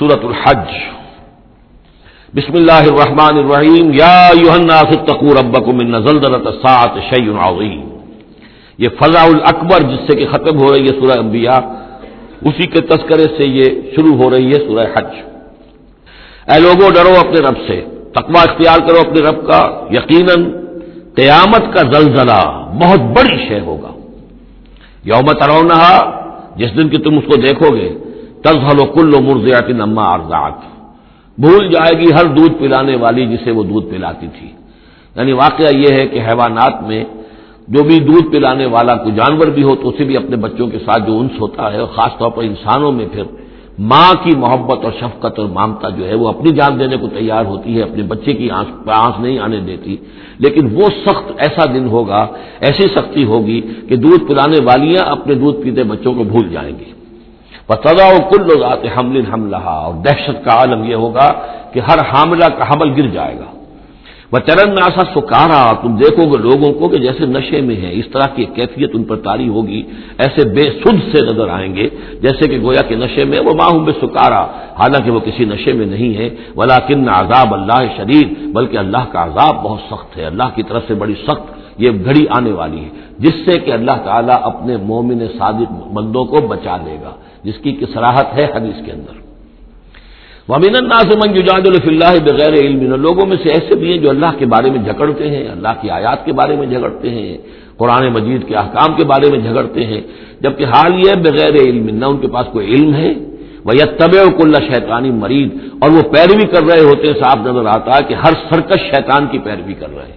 سورۃ الحج۔ بسم اللہ الرحمن الرحیم۔ یا ایھا الناس اتقوا ربکم ان زلزلۃ الساعۃ شیء عظیم۔ یہ فزع الاکبر جس سے کہ ختم ہو رہی ہے سورہ انبیاء، اسی کے تذکرے سے یہ شروع ہو رہی ہے سورہ حج۔ اے لوگوں ڈرو اپنے رب سے، تقوی اختیار کرو اپنے رب کا، یقیناً قیامت کا زلزلہ بہت بڑی شے ہوگا۔ یوم ترونہا، جس دن کہ تم اس کو دیکھو گے، تذہل کل مرضعۃ عما ارضعت، بھول جائے گی ہر دودھ پلانے والی جسے وہ دودھ پلاتی تھی۔ یعنی واقعہ یہ ہے کہ حیوانات میں جو بھی دودھ پلانے والا کوئی جانور بھی ہو تو اسے بھی اپنے بچوں کے ساتھ جو انس ہوتا ہے، اور خاص طور پر انسانوں میں پھر ماں کی محبت اور شفقت اور ممتا جو ہے وہ اپنی جان دینے کو تیار ہوتی ہے، اپنے بچے کی آنکھ نہیں آنے دیتی۔ لیکن وہ سخت ایسا دن ہوگا، ایسی سختی ہوگی کہ دودھ پلانے والیاں اپنے دودھ پیتے بچوں کو بھول جائیں گی۔ وَتَضَعُ كُلُّ ذَاتِ حَمْلٍ حَمْلَهَا، اور دہشت کا عالم یہ ہوگا کہ ہر حاملہ کا حمل گر جائے گا۔ وَتَرَى النَّاسَ سُكَارَىٰ، تم دیکھو گے لوگوں کو کہ جیسے نشے میں ہیں، اس طرح کی کیفیت ان پر طاری ہوگی، ایسے بے سدھ سے نظر آئیں گے جیسے کہ گویا کہ نشے میں، وَمَا هُم بِسُكَارَىٰ، حالانکہ وہ کسی نشے میں نہیں ہے، وَلَٰكِنَّ عَذَابَ اللَّهِ شَدِيدٌ، بلکہ اللہ کا عذاب بہت سخت ہے، اللہ کی طرف سے بڑی سخت یہ گھڑی آنے والی ہے، جس سے کہ اللہ تعالیٰ اپنے مومن صادق بندوں کو بچا لے گا، جس کی صراحت ہے حدیث کے اندر۔ وَمِنَ النَّاسِ مَن يُجَادِلُ فِي اللَّهِ بِغَيْرِ عِلْمٍ، لوگوں میں سے ایسے بھی ہیں جو اللہ کے بارے میں جھگڑتے ہیں، اللہ کی آیات کے بارے میں جھگڑتے ہیں، قرآن مجید کے احکام کے بارے میں جھگڑتے ہیں، جبکہ حال یہ بغیر علم، نہ ان کے پاس کوئی علم ہے، وَيَتَّبِعُ كُلَّ شَيْطَانٍ مَرِيدٍ، اور وہ پیروی کر رہے ہوتے ہیں، صاف نظر آتا ہے کہ ہر سرکش شیطان کی پیروی کر رہے ہیں،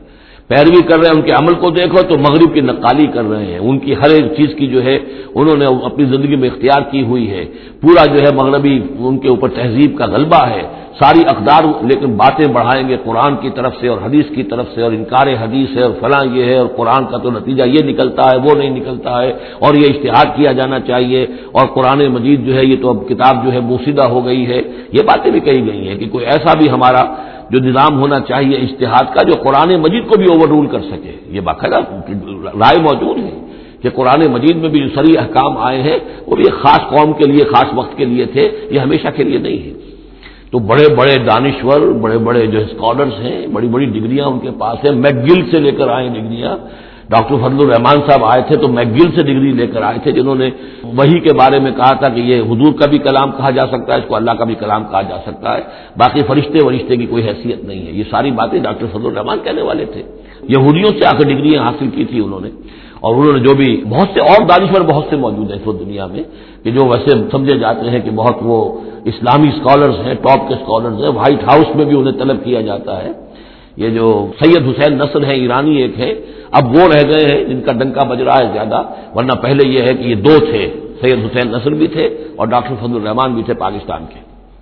ان کے عمل کو دیکھو تو مغرب کی نقالی کر رہے ہیں، ان کی ہر ایک چیز کی جو ہے انہوں نے اپنی زندگی میں اختیار کی ہوئی ہے، پورا جو ہے مغربی ان کے اوپر تہذیب کا غلبہ ہے، ساری اقدار لیکن باتیں بڑھائیں گے قرآن کی طرف سے اور حدیث کی طرف سے، اور انکار حدیث ہے اور فلاں یہ ہے، اور قرآن کا تو نتیجہ یہ نکلتا ہے وہ نہیں نکلتا ہے، اور یہ اجتہاد کیا جانا چاہیے، اور قرآن مجید جو ہے یہ تو اب کتاب جو ہے بوسیدہ ہو گئی ہے، یہ باتیں بھی کہی گئی ہیں کہ کوئی ایسا بھی ہمارا جو نظام ہونا چاہیے اجتہاد کا جو قرآن مجید کو بھی اوور رول کر سکے، یہ باقاعدہ رائے موجود ہے کہ قرآن مجید میں بھی جو صریح احکام آئے ہیں وہ بھی ایک خاص قوم کے لیے، خاص وقت کے لیے تھے، یہ ہمیشہ کے لیے نہیں ہے۔ تو بڑے بڑے دانشور، بڑے بڑے جو اسکالرز ہیں، بڑی بڑی ڈگریاں ان کے پاس ہیں، میکگل سے لے کر آئے ڈگریاں، ڈاکٹر فضل الرحمان صاحب آئے تھے تو میکگل سے ڈگری لے کر آئے تھے، جنہوں نے وحی کے بارے میں کہا تھا کہ یہ حضور کا بھی کلام کہا جا سکتا ہے، اس کو اللہ کا بھی کلام کہا جا سکتا ہے، باقی فرشتے کی کوئی حیثیت نہیں ہے، یہ ساری باتیں ڈاکٹر فضل الرحمان کہنے والے تھے۔ یہودیوں سے آ کر ڈگریاں حاصل کی تھی انہوں نے، اور انہوں نے جو بھی بہت سے اور دانشور بہت سے موجود ہیں اس وقت دنیا میں کہ جو ویسے سمجھے جاتے ہیں کہ بہت وہ اسلامی اسکالرز ہیں، ٹاپ کے اسکالرز ہیں، وائٹ ہاؤس میں بھی انہیں طلب کیا جاتا ہے۔ یہ جو سید حسین نصر ہیں ایرانی ایک ہے، اب وہ رہ گئے ہیں جن کا ڈنکا بج رہا ہے زیادہ، ورنہ پہلے یہ ہے کہ یہ دو تھے، سید حسین نصر بھی تھے اور ڈاکٹر فضل الرحمان بھی تھے پاکستان کے۔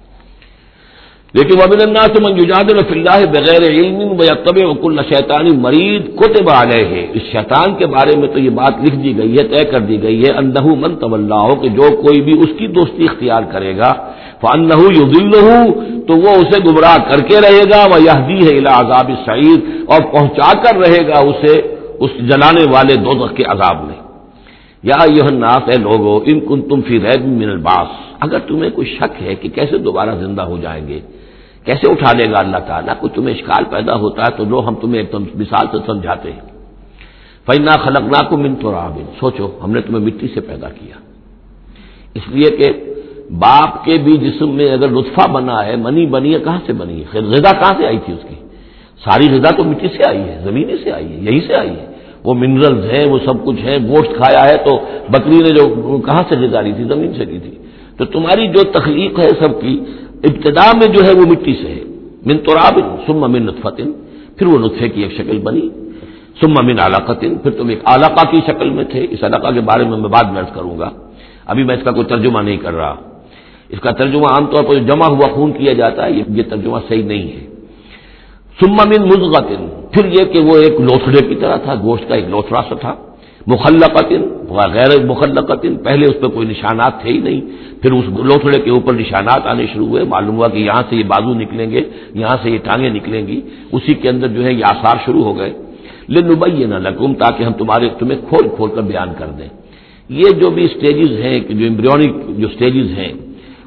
لیکن وَمِنَ النَّاسِ مَن يُجَادِلُ فِي اللَّهِ بِغَيْرِ عِلْمٍ وَيَتَّبِعُ كُلَّ شَيْطَانٍ مَرِيدٍ كُتِبَ عَلَيْهِ، اس شیطان کے بارے میں تو یہ بات لکھ دی گئی ہے، طے کر دی گئی ہے، أَنَّهُ مَن تَوَلَّاهُ، کہ جو کوئی بھی اس کی دوستی اختیار کرے گا، فَأَنَّهُ يُضِلُّهُ، تو وہ اسے گمراہ کر کے رہے گا، وَيَهْدِيهِ إِلَى عَذَابِ السَّعِيرِ، اور پہنچا کر رہے گا اسے اس جلانے والے دوزخ کے عذاب میں۔ یا ایھا الناس، اے لوگو، ان کنتم فی ریب من البعث، اگر تمہیں کوئی شک ہے کہ کیسے دوبارہ زندہ ہو جائیں گے، کیسے اٹھا لے گا اللہ تعالیٰ، کوئی تمہیں اشکال پیدا ہوتا ہے تو لو ہم تمہیں ایک مثال سے سمجھاتے ہیں۔ فَإِنَّا خَلَقْنَاكُم مِّن تُرَابٍ، سوچو ہم نے تمہیں مٹی سے پیدا کیا، اس لیے کہ باپ کے بھی جسم میں اگر نطفہ بنا ہے، منی بنی ہے، کہاں سے بنی ہے؟ خیر غذا کہاں سے آئی تھی اس کی؟ ساری غذا تو مٹی سے آئی ہے، زمین سے آئی ہے، یہی سے آئی ہے، وہ منرلز ہیں، وہ سب کچھ ہے، گوشت کھایا ہے تو بکری نے جو کہاں سے غذا لی تھی؟ زمین سے لی تھی۔ تو تمہاری جو تخلیق ہے سب کی ابتدا میں جو ہے وہ مٹی سے ہے، من تراب ثم من نطفۃ، پھر وہ نطفے کی ایک شکل بنی، ثم من علقۃ، پھر تم ایک علقہ کی شکل میں تھے، اس علقہ کے بارے میں بعد میں عرض کروں گا، ابھی میں اس کا کوئی ترجمہ نہیں کر رہا، اس کا ترجمہ عام طور پر جمع ہوا خون کیا جاتا ہے، یہ ترجمہ صحیح نہیں ہے۔ ثم من مضغۃ، پھر یہ کہ وہ ایک لوتھڑے کی طرح تھا، گوشت کا ایک لوتھڑا سا تھا، مخلقۃ غیر مخلقۃ، پہلے اس پہ کوئی نشانات تھے ہی نہیں، پھر اس لوتھڑے کے اوپر نشانات آنے شروع ہوئے، معلوم ہوا کہ یہاں سے یہ بازو نکلیں گے، یہاں سے یہ ٹانگیں نکلیں گی، اسی کے اندر جو ہے یہ آثار شروع ہو گئے، لنبین لکم، تاکہ ہم تمہیں کھول کھول کر بیان کر دیں۔ یہ جو بھی سٹیجز ہیں کہ جو ایمبریونک جو سٹیجز ہیں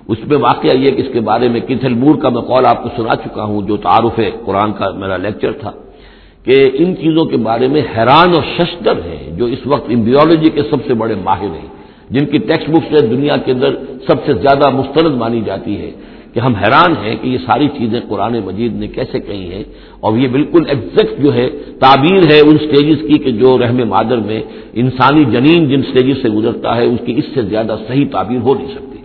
اس میں واقعہ یہ کہ اس کے بارے میں کتھل مور کا میں قول آپ کو سنا چکا ہوں، جو تعارف قرآن کا میرا لیکچر تھا، کہ ان چیزوں کے بارے میں حیران اور ششدر ہیں جو اس وقت امبریولوجی کے سب سے بڑے ماہر ہیں، جن کی ٹیکسٹ بکس دنیا کے اندر سب سے زیادہ مستند مانی جاتی ہے، کہ ہم حیران ہیں کہ یہ ساری چیزیں قرآن مجید نے کیسے کہی ہیں، اور یہ بالکل ایگزیکٹ جو ہے تعبیر ہے ان سٹیجز کی کہ جو رحم مادر میں انسانی جنین جن سٹیجز سے گزرتا ہے اس کی اس سے زیادہ صحیح تعبیر ہو نہیں سکتی۔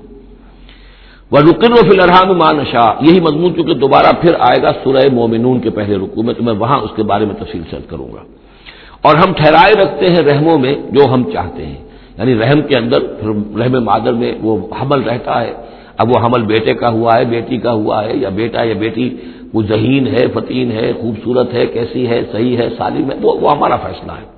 وَنُقِرُّ فِي الْأَرْحَامِ مَا نَشَاءُ، یہی مضمون چونکہ دوبارہ پھر آئے گا سورہ مومنون کے پہلے رکوع میں، تو میں وہاں اس کے بارے میں تفصیل سے کروں گا۔ اور ہم ٹھہرائے رکھتے ہیں رحموں میں جو ہم چاہتے ہیں، یعنی رحم کے اندر پھر رحم مادر میں وہ حمل رہتا ہے، اب وہ حمل بیٹے کا ہوا ہے، بیٹی کا ہوا ہے، یا بیٹا یا بیٹی وہ ذہین ہے، فتین ہے، خوبصورت ہے، کیسی ہے، صحیح ہے، سالم ہے، وہ ہمارا فیصلہ ہے۔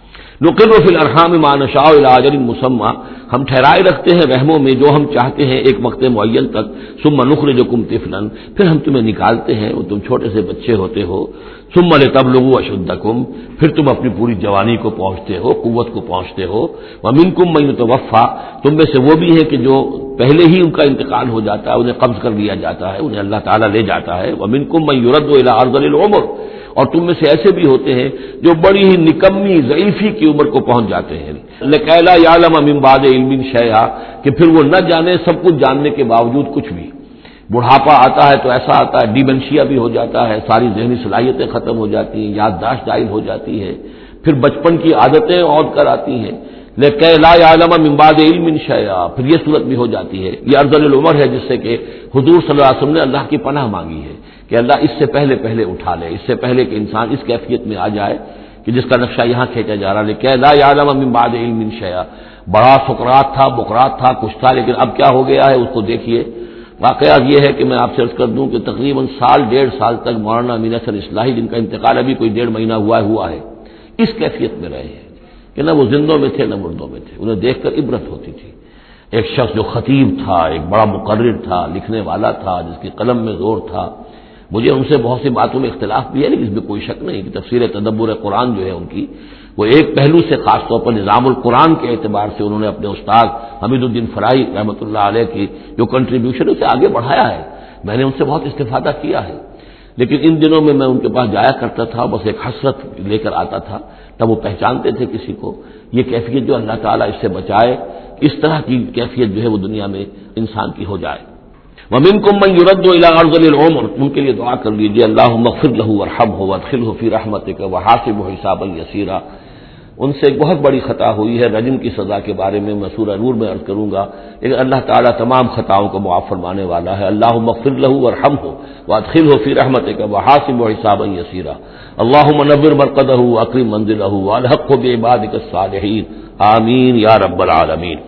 نقر فی الارحام ما نشاء الی اجل مسمى، ہم ٹھہرائے رکھتے ہیں رحموں میں جو ہم چاہتے ہیں ایک وقت معین تک، ثم نخرجکم طفلا، پھر ہم تمہیں نکالتے ہیں اور تم چھوٹے سے بچے ہوتے ہو، ثم لتبلغوا اشدکم، پھر تم اپنی پوری جوانی کو پہنچتے ہو، قوت کو پہنچتے ہو، ومنکم من یتوفى، تم میں سے وہ بھی ہیں کہ جو پہلے ہی ان کا انتقال ہو جاتا ہے، انہیں قبض کر لیا جاتا ہے، انہیں اللہ تعالیٰ لے جاتا ہے، ومنکم من یرد الی ارذل العمر، اور تم میں سے ایسے بھی ہوتے ہیں جو بڑی ہی نکمی ضعیفی کی عمر کو پہنچ جاتے ہیں، لکئی لا یعلم من بعد علم شیئا، کہ پھر وہ نہ جانے سب کچھ جاننے کے باوجود کچھ بھی۔ بڑھاپا آتا ہے تو ایسا آتا ہے، ڈیمنشیا بھی ہو جاتا ہے، ساری ذہنی صلاحیتیں ختم ہو جاتی ہیں، یادداشت ضائع ہو جاتی ہے، پھر بچپن کی عادتیں عود کر آتی ہیں، لکئی لا یعلم من بعد علم شیئا، پھر یہ صورت بھی ہو جاتی ہے۔ یہ ارذل العمر ہے جس سے کہ حضور صلی اللہ علیہ وسلم نے اللہ کی پناہ مانگی ہے کہ اللہ اس سے پہلے اٹھا لے، اس سے پہلے کہ انسان اس کیفیت میں آ جائے کہ جس کا نقشہ یہاں کھینچا جا رہا ہے، کہ لا یعلم من بعد علم شیئا۔ بڑا سقراط تھا، بقراط تھا، کچھ تھا، لیکن اب کیا ہو گیا ہے اس کو دیکھیے۔ واقعہ یہ ہے کہ میں آپ سے عرض کر دوں کہ تقریباً سال ڈیڑھ سال تک مولانا امین حسن اصلاحی، جن کا انتقال ابھی کوئی ڈیڑھ مہینہ ہوا ہے، اس کیفیت میں رہے ہیں کہ نہ وہ زندوں میں تھے نہ مردوں میں تھے، انہیں دیکھ کر عبرت ہوتی تھی۔ ایک شخص جو خطیب تھا، ایک بڑا مقرر تھا، لکھنے والا تھا، جس کی قلم میں زور تھا، مجھے ان سے بہت سی باتوں میں اختلاف بھی ہے، لیکن اس میں کوئی شک نہیں کہ تفسیر تدبر قرآن جو ہے ان کی، وہ ایک پہلو سے خاص طور پر نظام القرآن کے اعتبار سے انہوں نے اپنے استاد حمید الدین فرائی رحمۃ اللہ علیہ کی جو کنٹریبیوشن اسے آگے بڑھایا ہے، میں نے ان سے بہت استفادہ کیا ہے۔ لیکن ان دنوں میں ان کے پاس جایا کرتا تھا، بس ایک حسرت لے کر آتا تھا، تب وہ پہچانتے تھے کسی کو، یہ کیفیت جو اللہ تعالیٰ اس سے بچائے، اس طرح کی کیفیت جو ہے وہ دنیا میں انسان کی ہو جائے۔ وَمِنكُم مَّن يُرَدُّ إِلَىٰ أَرْذَلِ الْعُمُرِ، ان کے لیے دعا کر لیجیے، اللهم اغفر له وارحمه وادخله في رحمتك وحاسبه حسابا يسيرا۔ ان سے ایک بہت بڑی خطا ہوئی ہے، رجم کی سزا کے بارے میں میں سورہ نور میں عرض کروں گا، لیکن اللہ تعالیٰ تمام خطاؤں کو معاف فرمانے والا ہے۔ اللهم اغفر له وارحمه وادخله في رحمتك وحاسبه حسابا يسيرا۔ اللهم نور مرقده واكرم منزله والحقه بعبادك الصالحين، آمین یا رب العالمین۔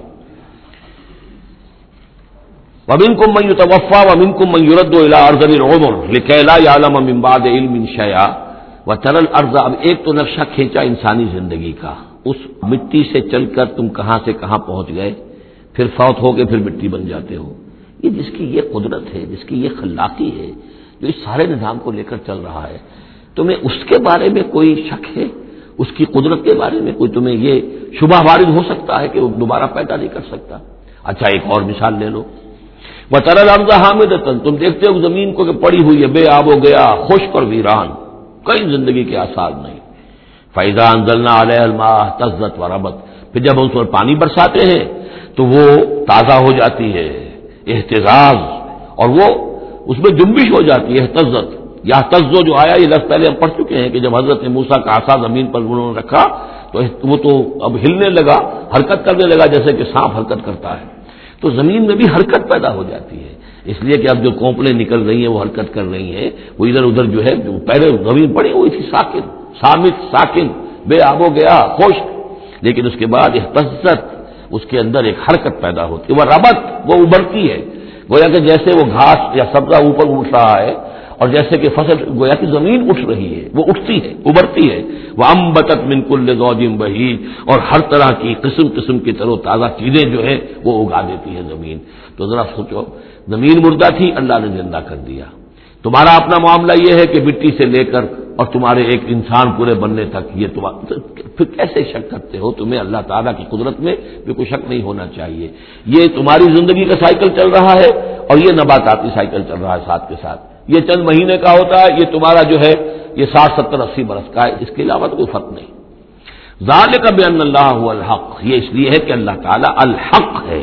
وَمِنكُم مَّن يُتَوَفَّىٰ وَمِنكُم مَّن يُرَدُّ إِلَىٰ أَرْذَلِ الْعُمُرِ لِكَيْ لَا يَعْلَمَ مِن بَعْدِ عِلْمٍ شَيْئًا وَتَرَى الْأَرْضَ، اب ایک تو نقشہ کھینچا انسانی زندگی کا، اس مٹی سے چل کر تم کہاں سے کہاں پہنچ گئے، پھر فوت ہو کے پھر مٹی بن جاتے ہو۔ یہ جس کی یہ قدرت ہے، جس کی یہ خلاقی ہے، جو اس سارے نظام کو لے کر چل رہا ہے، تمہیں اس کے بارے میں کوئی شک ہے؟ اس کی قدرت کے بارے میں کوئی تمہیں یہ شبہ وارد ہو سکتا ہے کہ وہ دوبارہ پیدا نہیں کر سکتا؟ اچھا ایک اور مثال لے لو، وَتَرَى الْأَرْضَ حَامِدَةً، تم دیکھتے ہو زمین کو کہ پڑی ہوئی ہے، بے آب و گیا، خشک اور ویران، کئی زندگی کے آثار نہیں۔ فَإِذَا أَنزَلْنَا عَلَيْهَا الْمَاءَ اهْتَزَّتْ وَرَبَتْ، پھر جب ہم اس پر پانی برساتے ہیں تو وہ تازہ ہو جاتی ہے، اہتزاز، اور وہ اس میں جنبش ہو جاتی ہے، اہتزت یا تزو جو آیا، یہ لفظ پہلے ہم پڑھ چکے ہیں کہ جب حضرت موسیٰ کا عصا زمین پر انہوں نے رکھا تو وہ تو اب ہلنے لگا، حرکت کرنے لگا جیسے کہ سانپ حرکت کرتا ہے، تو زمین میں بھی حرکت پیدا ہو جاتی ہے، اس لیے کہ اب جو کونپلیں نکل رہی ہیں وہ حرکت کر رہی ہیں، وہ ادھر ادھر جو ہے، جو پہلے زمین پڑی ہوئی تھی ساکن، صامت ساکن، بے آب و گیا، خشک، لیکن اس کے بعد اہتزت، اس کے اندر ایک حرکت پیدا ہوتی ہے، وہ ربت، وہ ابھرتی ہے، گویا کہ جیسے وہ گھاس یا سبزہ اوپر اٹھ رہا ہے، اور جیسے کہ فصل گویا کہ زمین اٹھ رہی ہے، وہ اٹھتی ہے، ابھرتی ہے، وَأَنبَتَتْ مِن كُلِّ زَوْجٍ بَهِيجٍ، اور ہر طرح کی قسم قسم کی تر و تازہ چیزیں جو ہے وہ اگا دیتی ہے زمین۔ تو ذرا سوچو، زمین مردہ تھی، اللہ نے زندہ کر دیا۔ تمہارا اپنا معاملہ یہ ہے کہ مٹی سے لے کر اور تمہارے ایک انسان پورے بننے تک، یہ پھر کیسے شک کرتے ہو؟ تمہیں اللہ تعالیٰ کی قدرت میں بھی کوئی شک نہیں ہونا چاہیے۔ یہ تمہاری زندگی کا سائیکل چل رہا ہے، اور یہ نباتاتی سائیکل چل رہا ہے ساتھ کے ساتھ، یہ چند مہینے کا ہوتا ہے، یہ تمہارا جو ہے یہ 60 70 80 برس کا ہے، اس کے علاوہ تو کوئی فرق نہیں۔ ذالک بان اللہ هو الحق، یہ اس لیے ہے کہ اللہ تعالیٰ الحق ہے،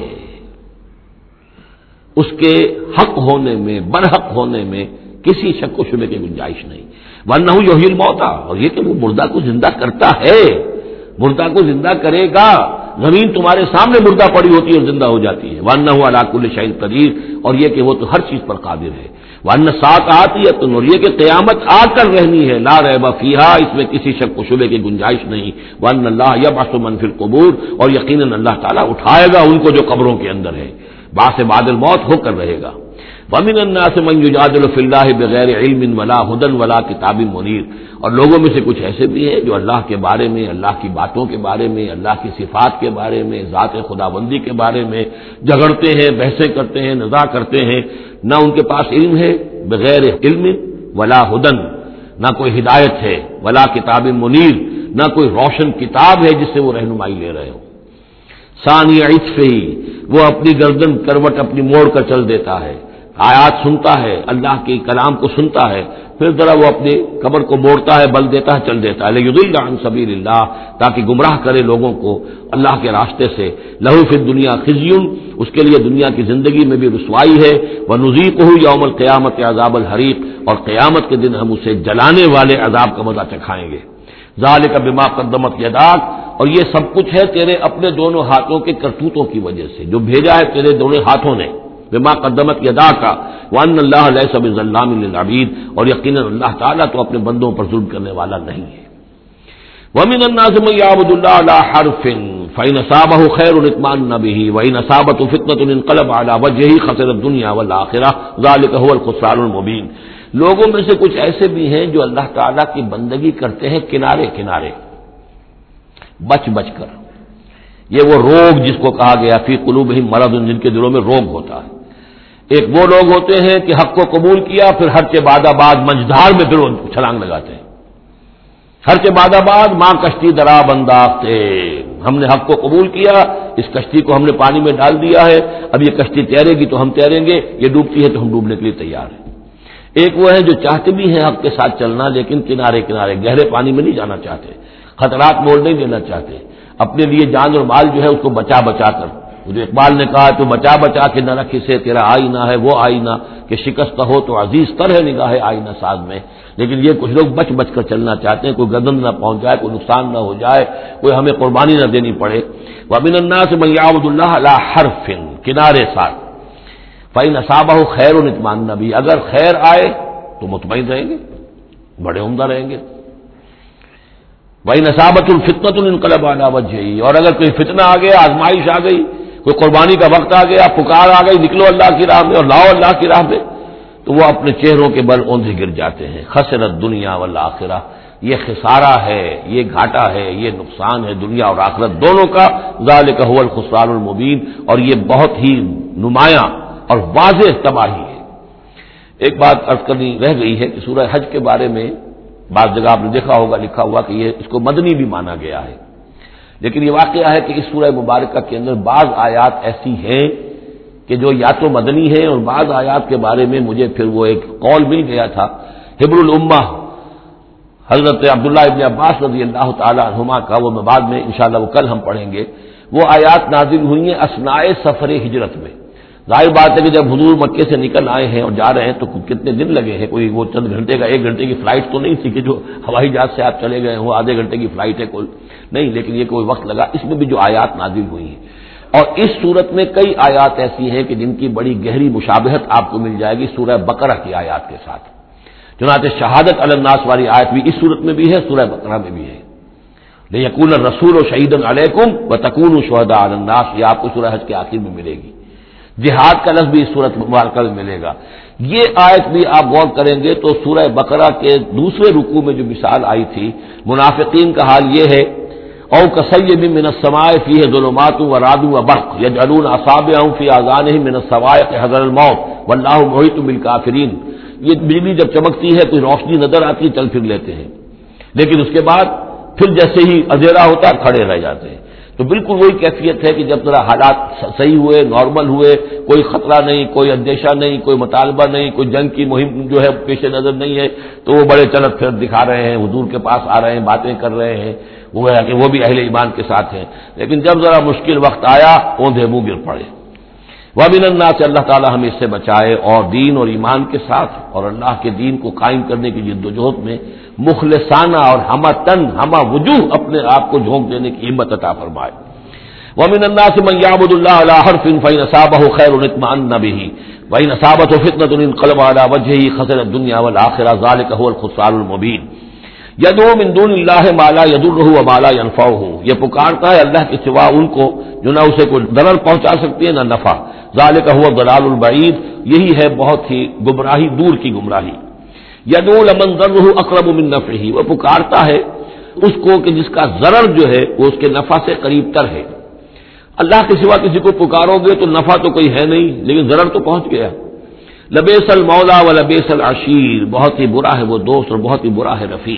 اس کے حق ہونے میں، برحق ہونے میں کسی شک و شبے کی گنجائش نہیں۔ وانہ یحیی الموتیٰ، اور یہ کہ وہ مردہ کو زندہ کرتا ہے، مردہ کو زندہ کرے گا، زمین تمہارے سامنے مردہ پڑی ہوتی ہے اور زندہ ہو جاتی ہے۔ وانہ علی کل شیء قدیر، اور یہ کہ وہ تو ہر چیز پر قادر ہے۔ وان الساعۃ آتیۃ، اور یہ کہ قیامت آ کر رہنی ہے، لا ریب فیہا، اس میں کسی شک و شبے کی گنجائش نہیں۔ وان اللہ یبعث من فی القبور، اور یقیناً اللہ تعالیٰ اٹھائے گا ان کو جو قبروں کے اندر ہے، بعث بعد الموت ہو کر رہے گا۔ ومن الناس من یجادل فی اللہ بغیر علم ولا ھدی ولا کتاب منیر، اور لوگوں میں سے کچھ ایسے بھی ہیں جو اللہ کے بارے میں، اللہ کی باتوں کے بارے میں، اللہ کی صفات کے بارے میں، ذات خداوندی کے بارے میں جھگڑتے ہیں، بحثیں کرتے ہیں، نزاع کرتے ہیں، نہ ان کے پاس علم ہے، بغیر علم ولا ھدی، نہ کوئی ہدایت ہے، ولا کتاب منیر، نہ کوئی روشن کتاب ہے جس سے وہ رہنمائی لے رہے ہوں۔ ثانی عطفہ، وہ اپنی گردن کروٹ اپنی موڑ کر چل دیتا ہے، آیات سنتا ہے، اللہ کے کلام کو سنتا ہے، پھر ذرا وہ اپنی کمر کو موڑتا ہے، بل دیتا ہے، چل دیتا ہے، لیضل عن سبیل اللہ، تاکہ گمراہ کرے لوگوں کو اللہ کے راستے سے۔ لہو فی الدنیا خزی، اس کے لیے دنیا کی زندگی میں بھی رسوائی ہے، ونذیقہ یوم القیامت عذاب الحریق، اور قیامت کے دن ہم اسے جلانے والے عذاب کا مزہ چکھائیں گے۔ ذالک بما قدمت یداک، اور یہ سب کچھ ہے تیرے اپنے دونوں ہاتھوں کے کرتوتوں کی وجہ سے، جو بھیجا ہے تیرے دونوں ہاتھوں نے، بما قدمت یداک، وان اللہ لیس بظلام للعبید، اور یقیناً اللہ تعالیٰ تو اپنے بندوں پر ظلم کرنے والا نہیں ہے۔ ومن الناس من يعبد الله على حرف فإن أصابه خير اطمأن به وإن أصابته فتنة انقلب على وجهه خسر الدنيا والآخرة ذلك هو الخسران المبين، لوگوں میں سے کچھ ایسے بھی ہیں جو اللہ تعالیٰ کی بندگی کرتے ہیں کنارے کنارے، بچ بچ کر، یہ وہ روگ جس کو کہا گیا فی قلوبہم مرض، جن کے دلوں میں روگ ہوتا ہے۔ ایک وہ لوگ ہوتے ہیں کہ حق کو قبول کیا، پھر ہر کے بعد آباد منجدھار میں پھر وہ چھلانگ لگاتے ہیں، ہر کے بعد آباد ماں کشتی درا بنداختے، ہم نے حق کو قبول کیا، اس کشتی کو ہم نے پانی میں ڈال دیا ہے، اب یہ کشتی تیرے گی تو ہم تیریں گے، یہ ڈوبتی ہے تو ہم ڈوبنے کے لیے تیار ہیں۔ ایک وہ ہے جو چاہتے بھی ہیں حق کے ساتھ چلنا، لیکن کنارے کنارے گہرے پانی میں نہیں جانا چاہتے، خطرات مول نہیں دینا چاہتے، اپنے لیے جان اور مال جو ہے اس کو بچا بچا کر، جو اقبال نے کہا تو بچا بچا کے نہ رکھ اسے تیرا آئینہ ہے وہ آئینہ، کہ شکست ہو تو عزیز تر ہے نگاہ آئینہ ساز میں، لیکن یہ کچھ لوگ بچ بچ کر چلنا چاہتے ہیں، کوئی گردن نہ پہنچ جائے، کوئی نقصان نہ ہو جائے، کوئی ہمیں قربانی نہ دینی پڑے۔ ومن الناس من يعبد الله على حرف، کنارے ساتھ، فإن أصابه خير اطمأن به، اگر خیر آئے تو مطمئن رہیں گے، بڑے عمدہ رہیں گے۔ وإن أصابته الفتنة انقلب على وجهه، اور اگر کوئی فتنہ آ گیا، آزمائش آ گئی، کوئی قربانی کا وقت آ گیا، پکار آ گئی، نکلو اللہ کی راہ میں اور لاؤ اللہ کی راہ میں، تو وہ اپنے چہروں کے بل اوندھے گر جاتے ہیں۔ خسرت دنیا والآخرہ، یہ خسارہ ہے، یہ گھاٹا ہے، یہ نقصان ہے دنیا اور آخرت دونوں کا۔ ذالک هو الخسران المبین، اور یہ بہت ہی نمایاں اور واضح تباہی ہے۔ ایک بات عرض کرنی رہ گئی ہے کہ سورہ حج کے بارے میں بعض جگہ آپ نے دیکھا ہوگا لکھا ہوا کہ یہ اس کو مدنی بھی مانا گیا ہے، لیکن یہ واقعہ ہے کہ اس سورہ مبارکہ کے اندر بعض آیات ایسی ہیں کہ جو یا تو مدنی ہیں، اور بعض آیات کے بارے میں مجھے پھر وہ ایک قول مل گیا تھا حبر الامہ حضرت عبداللہ ابن عباس رضی اللہ تعالی عنہما کا، وہ میں بعد میں انشاءاللہ وہ کل ہم پڑھیں گے، وہ آیات نازل ہوئی ہیں اثناء سفر ہجرت میں۔ ظاہر بات ہے کہ جب حضور مکے سے نکل آئے ہیں اور جا رہے ہیں تو کتنے دن لگے ہیں، کوئی وہ چند گھنٹے کا، 1 گھنٹے کی فلائٹ تو نہیں تھی کہ جو ہوائی جہاز سے آپ چلے گئے ہوں، آدھے گھنٹے کی فلائٹ ہے کل نہیں، لیکن یہ کوئی وقت لگا۔ اس میں بھی جو آیات نازل ہوئی ہیں، اور اس صورت میں کئی آیات ایسی ہیں کہ جن کی بڑی گہری مشابہت آپ کو مل جائے گی سورہ بقرہ کی آیات کے ساتھ۔ چنانچہ شہادت علی الناس والی آیت بھی اس صورت میں بھی ہے، سورہ بقرہ میں بھی ہے، لیکون الرسول شہیدا علیکم وتکونوا شہداء علی الناس، یہ آپ کو سورہ حج کے آخر میں ملے گی۔ جہاد کا لفظ بھی اس صورت مبارکہ میں ملے گا۔ یہ آیت بھی آپ غور کریں گے تو سورہ بقرہ کے دوسرے رکوع میں جو مثال آئی تھی منافقین کا حال یہ ہے، او کصیب من السماء فیہ ظلمات ورعد وبرق یجعلون اصابعهم فی آذانهم من الصواعق حذر الموت واللہ محیط بالکافرین، یہ بجلی جب چمکتی ہے کوئی روشنی نظر آتی ہے چل پھر لیتے ہیں، لیکن اس کے بعد پھر جیسے ہی اندھیرا ہوتا ہے کھڑے رہ جاتے ہیں۔ تو بالکل وہی کیفیت ہے کہ جب ذرا حالات صحیح ہوئے، نارمل ہوئے، کوئی خطرہ نہیں، کوئی اندیشہ نہیں، کوئی مطالبہ نہیں، کوئی جنگ کی مہم جو ہے پیش نظر نہیں ہے، تو وہ بڑے چلت پھرت دکھا رہے ہیں، حضور کے پاس آ رہے ہیں، باتیں کر رہے ہیں، وہ ہے کہ وہ بھی اہل ایمان کے ساتھ ہیں. لیکن جب ذرا مشکل وقت آیا اوندھے منہ گر پڑے. وَمِنَ النَّاسِ اللہ تعالی ہمیں اس سے بچائے، اور دین اور ایمان کے ساتھ اور اللہ کے دین کو قائم کرنے کی جد و جہد میں مخلصانہ اور ہمہ وجوہ اپنے آپ کو جھونک دینے کی ہمت عطا فرمائے. وَمِنَ النَّاسِ مَن يَعْبُدُ اللَّهَ عَلَىٰ حَرْفٍ فَإِنْ أَصَابَهُ خَيْرٌ اطْمَأَنَّ بِهِ وَإِنْ أَصَابَتْهُ فِتْنَةٌ انقلب عَلَىٰ وَجْهِهِ خَسِرَ الدُّنْيَا وَالْآخِرَةَ ذَٰلِكَ هُوَ الْخُسْرَانُ الْمُبِينُ. يَدْعُو مِن دُونِ اللَّهِ مَا لَا يَضُرُّهُ وَمَا لَا يَنفَعُهُ، یہ پکارتا ہے اللہ کے سوا ان کو جو نہ اسے کوئی ضرر پہنچا سکتی ہے نہ نفع. ذَٰلِكَ هُوَ الضَّلَالُ الْبَعِيدُ، یہی ہے بہت ہی گمراہی، دور کی گمراہی. يَدْعُو لَمَن ضَرُّهُ أَقْرَبُ مِن نَّفْعِهِ، وہ پکارتا ہے اس کو کہ جس کا ضرر جو ہے وہ اس کے نفع سے قریب تر ہے. اللہ کے سوا کسی کو پکارو گے تو نفع تو کوئی ہے نہیں، لیکن ضرر تو پہنچ گیا. لبیس المولا و لبیس العشیر، بہت ہی برا ہے وہ دوست اور بہت ہی برا ہے رفیق.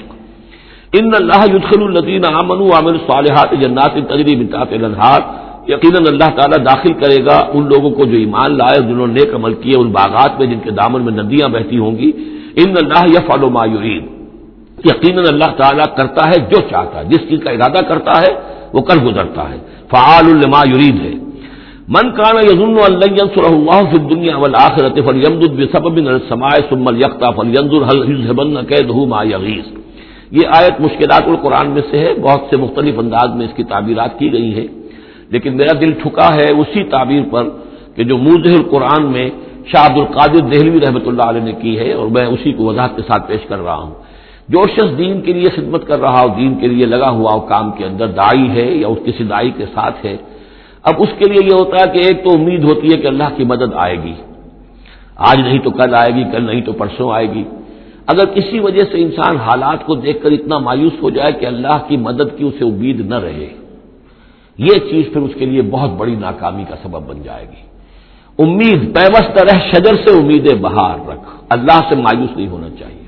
ان اللہ يدخل الذین آمنوا وعملوا الصالحات جنات تجری من تحتها الانہار، یقیناً اللہ تعالیٰ داخل کرے گا ان لوگوں کو جو ایمان لائے، جنہوں نے نیک عمل کیے، ان باغات میں جن کے دامن میں ندیاں بہتی ہوں گی. ان اللہ یفعل ما یرید، یقیناً اللہ تعالیٰ کرتا ہے جو چاہتا ہے، جس چیز کا ارادہ کرتا ہے وہ کر گزرتا ہے. فعال لما یرید ہے. من کان یظن ان لن ینصرہ اللہ فی الدنیا والآخرۃ فلیمدد بسبب من السماء ثم لیقطع فلینظر هل یذهبن کیدہ ما یغیظ. یہ آیت مشکلات القرآن میں سے ہے، بہت سے مختلف انداز میں اس کی تعبیرات کی گئی ہیں، لیکن میرا دل ٹھکا ہے اسی تعبیر پر کہ جو موضح القرآن میں شاہ عبد القادر دہلوی رحمۃ اللہ علیہ نے کی ہے، اور میں اسی کو وضاحت کے ساتھ پیش کر رہا ہوں. جو شخص دین کے لیے خدمت کر رہا ہو، دین کے لیے لگا ہوا ہو کام کے اندر، داعی ہے یا اس کسی داعی کے ساتھ ہے، اب اس کے لیے یہ ہوتا ہے کہ ایک تو امید ہوتی ہے کہ اللہ کی مدد آئے گی، آج نہیں تو کل آئے گی، کل نہیں تو پرسوں آئے گی. اگر کسی وجہ سے انسان حالات کو دیکھ کر اتنا مایوس ہو جائے کہ اللہ کی مدد کی اسے امید نہ رہے، یہ چیز پھر اس کے لیے بہت بڑی ناکامی کا سبب بن جائے گی. امید پیوست رہ شجر سے امید بہار رکھ، اللہ سے مایوس نہیں ہونا چاہیے.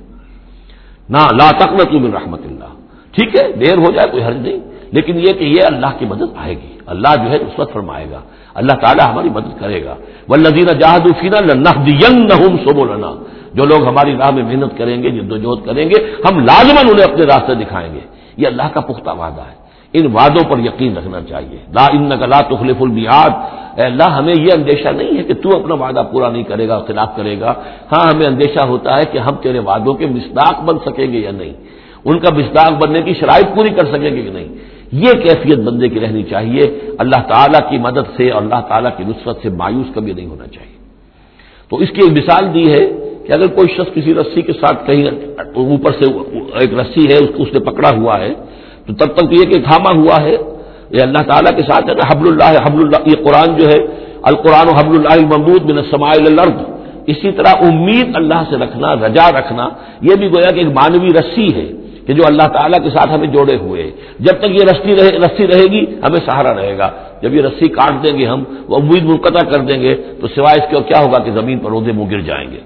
نہ لا تقنطوا من رحمت اللہ، ٹھیک ہے دیر ہو جائے کوئی حرج نہیں، لیکن یہ کہ یہ اللہ کی مدد آئے گی، اللہ جو ہے نصرت فرمائے گا، اللہ تعالیٰ ہماری مدد کرے گا. والذین جاہدوا فینا لنہدینہم سبلنا، جو لوگ ہماری راہ میں محنت کریں گے، جد و جہد کریں گے، ہم لازماً انہیں اپنے راستے دکھائیں گے. یہ اللہ کا پختہ وعدہ ہے، ان وعدوں پر یقین رکھنا چاہیے. لا انک لا تخلف المیعاد، اے اللہ ہمیں یہ اندیشہ نہیں ہے کہ تو اپنا وعدہ پورا نہیں کرے گا، خلاف کرے گا. ہاں ہمیں اندیشہ ہوتا ہے کہ ہم تیرے وعدوں کے مصداق بن سکیں گے یا نہیں، ان کا مصداق بننے کی شرائط پوری کر سکیں گے کہ نہیں. یہ کیفیت بندے کی رہنی چاہیے، اللہ تعالیٰ کی مدد سے اور اللہ تعالیٰ کی نصرت سے مایوس کبھی نہیں ہونا چاہیے. تو اس کی ایک مثال دی ہے کہ اگر کوئی شخص کسی رسی کے ساتھ کہیں اوپر سے ایک رسی ہے اس نے پکڑا ہوا ہے، تو تب تک یہ کہ تھاما ہوا ہے، یہ اللہ تعالیٰ کے ساتھ ہے نا. حبل اللہ، یہ قرآن جو ہے القرآن حبل اللہ الممدود من السماء الى الارض. اسی طرح امید اللہ سے رکھنا، رجا رکھنا، یہ بھی گویا کہ ایک مانوی رسی ہے کہ جو اللہ تعالیٰ کے ساتھ ہمیں جوڑے ہوئے ہے. جب تک یہ رسی رہے گی ہمیں سہارا رہے گا. جب یہ رسی کاٹ دیں گے ہم، وہ امید منقطع کر دیں گے، تو سوائے اس کے کیا ہوگا کہ زمین پر اوندھے منہ گر جائیں گے.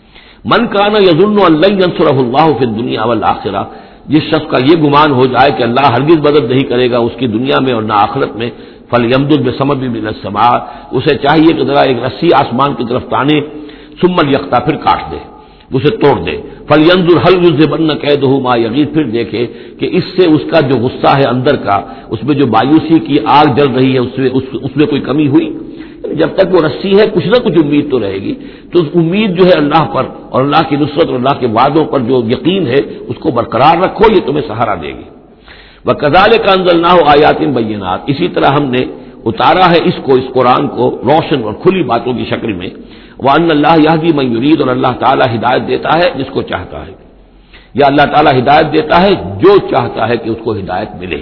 من کان یظن ان لن ینصرہ اللہ فی الدنیا والآخرہ، جس شخص کا یہ گمان ہو جائے کہ اللہ ہرگز مدد نہیں کرے گا اس کی دنیا میں اور نہ آخرت میں، فلیمدد بسبب من السماء، اسے چاہیے کہ ذرا ایک رسی آسمان کی طرف تانے، ثم لیقطع، پھر کاٹ دے، اسے توڑ دے. فلینظر هل یذهبن کیدہ ما یغیظ، پھر دیکھے کہ اس سے اس کا جو غصہ ہے اندر کا، اس میں جو مایوسی کی آگ جل رہی ہے، اس میں کوئی کمی ہوئی. جب تک وہ رسی ہے کچھ نہ کچھ امید تو رہے گی. تو امید جو ہے اللہ پر اور اللہ کی نصرت اور اللہ کے وعدوں پر جو یقین ہے اس کو برقرار رکھو، یہ تمہیں سہارا دے گی. وَكَذَلِكَ أَنزَلْنَاهُ آيَاتٍ بَيِّنَاتٍ، اسی طرح ہم نے اتارا ہے اس قرآن کو روشن اور کھلی باتوں کی شکل میں. وَأَنَّ اللَّهَ يَهْدِي مَن يُرِيدُ، اور اللہ تعالیٰ ہدایت دیتا ہے جس کو چاہتا ہے، یا اللہ تعالیٰ ہدایت دیتا ہے جو چاہتا ہے کہ اس کو ہدایت ملے.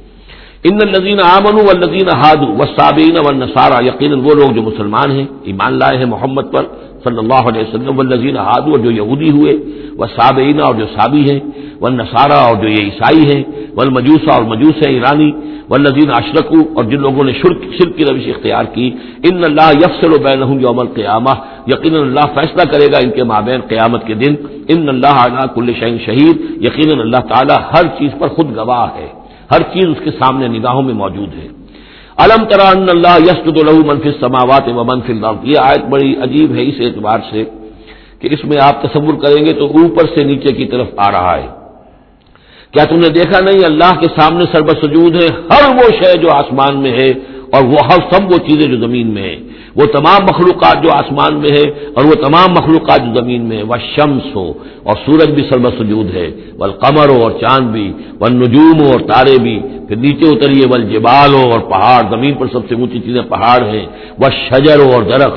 ان الذین آمنوا والذین ہادوا والصابئین والنصارى، یقیناً وہ لوگ جو مسلمان ہیں، ایمان لائے ہیں محمد پر صلی اللہ علیہ وسلم، والذین ہادوا، اور جو یہودی ہوئے، والصابئین، اور جو صابی ہیں، والنصارى، اور جو یہ عیسائی ہیں، والمجوس، اور مجوس ہیں ایرانی، والذین اشرکوا، اور جن لوگوں نے شرک کی روش اختیار کی. ان اللہ یفصل بینہم یوم القیامہ، یقیناً اللہ فیصلہ کرے گا ان کے مابین قیامت کے دن. ان اللہ علی کل شیء شہید، یقیناً اللہ تعالی ہر چیز پر خود گواہ ہے، ہر چیز اس کے سامنے نگاہوں میں موجود ہے. الم تری ان اللہ یسجد لہ من فی السماوات ومن فی الارض، یہ آیت بڑی عجیب ہے اس اعتبار سے کہ اس میں آپ تصور کریں گے تو اوپر سے نیچے کی طرف آ رہا ہے۔ کیا تم نے دیکھا نہیں اللہ کے سامنے سربر سجود ہے ہر وہ شے جو آسمان میں ہے اور وہ ہر سب وہ چیزیں جو زمین میں ہیں، وہ تمام مخلوقات جو آسمان میں ہے اور وہ تمام مخلوقات جو زمین میں ہے، والشمس ہو اور سورج بھی سربر سجود ہے، والقمر ہو اور چاند بھی، والنجوم ہو اور تارے بھی، پھر نیچے اتریے والجبال ہو اور پہاڑ، زمین پر سب سے اونچی چیزیں پہاڑ ہیں، والشجر ہو اور درخت،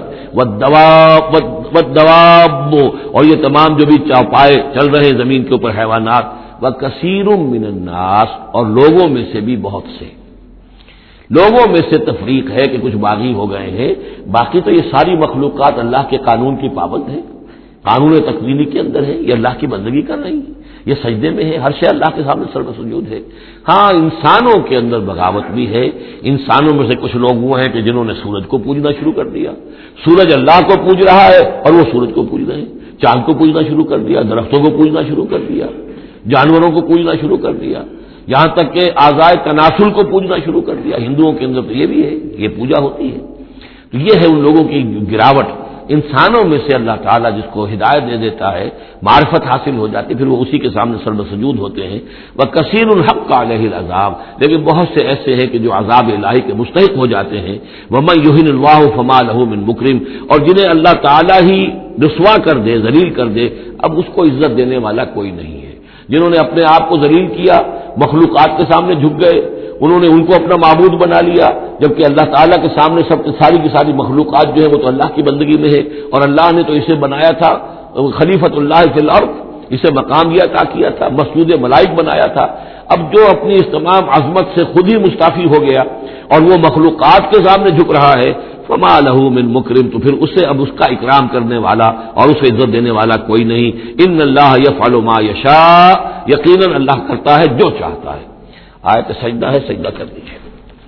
والدواب اور یہ تمام جو بھی چوپائے چل رہے ہیں زمین کے اوپر حیوانات، وَكَثِيرٌ مِّنَ النَّاسِ اور لوگوں میں سے بھی بہت سے، لوگوں میں سے تفریق ہے کہ کچھ باغی ہو گئے ہیں، باقی تو یہ ساری مخلوقات اللہ کے قانون کی پابند ہے، قانون تکوینی کے اندر ہے، یہ اللہ کی بندگی کر رہی ہے، یہ سجدے میں ہے، ہر شے اللہ کے سامنے سر سجود ہے۔ ہاں انسانوں کے اندر بغاوت بھی ہے، انسانوں میں سے کچھ لوگ وہ ہیں کہ جنہوں نے سورج کو پوجنا شروع کر دیا، سورج اللہ کو پوج رہا ہے اور وہ سورج کو پوج رہے ہیں، چاند کو پوجنا شروع کر دیا، درختوں کو پوجنا شروع کر دیا، جانوروں کو پوجنا شروع کر دیا، یہاں تک کہ اعضائے تناسل کو پوجنا شروع کر دیا۔ ہندوؤں کے اندر تو یہ بھی ہے، یہ پوجا ہوتی ہے۔ تو یہ ہے ان لوگوں کی گراوٹ۔ انسانوں میں سے اللہ تعالیٰ جس کو ہدایت دے دیتا ہے، معرفت حاصل ہو جاتی، پھر وہ اسی کے سامنے سرب سجود ہوتے ہیں۔ وَكَثِيرٌ حَقَّ عَلَيْهِ الْعَذَابُ لیکن بہت سے ایسے ہیں کہ جو عذاب الہی کے مستحق ہو جاتے ہیں۔ وَمَن يُهِنِ اللَّهُ فَمَا لَهُ مِن مُكْرِمٍ اور جنہیں اللہ تعالیٰ ہی رسوا کر دے، ذلیل کر دے، اب اس کو عزت دینے والا کوئی نہیں ہے۔ جنہوں نے اپنے آپ کو ذلیل کیا، مخلوقات کے سامنے جھک گئے، انہوں نے ان کو اپنا معبود بنا لیا، جبکہ اللہ تعالیٰ کے سامنے سب ساری کی ساری مخلوقات جو ہے وہ تو اللہ کی بندگی میں ہے، اور اللہ نے تو اسے بنایا تھا خلیفۃ اللہ فی الارض، اسے مقام دیا عطا کیا تھا، مسجود ملائک بنایا تھا۔ اب جو اپنی اس تمام عظمت سے خود ہی مستعفی ہو گیا اور وہ مخلوقات کے سامنے جھک رہا ہے، فما لہ من مکرم تو پھر اسے اب اس کا اکرام کرنے والا اور اسے عزت دینے والا کوئی نہیں۔ ان اللہ یفعل ما یشاء یقیناً اللہ کرتا ہے جو چاہتا ہے۔ آیت سجدہ ہے، سجدہ کر دیجیے۔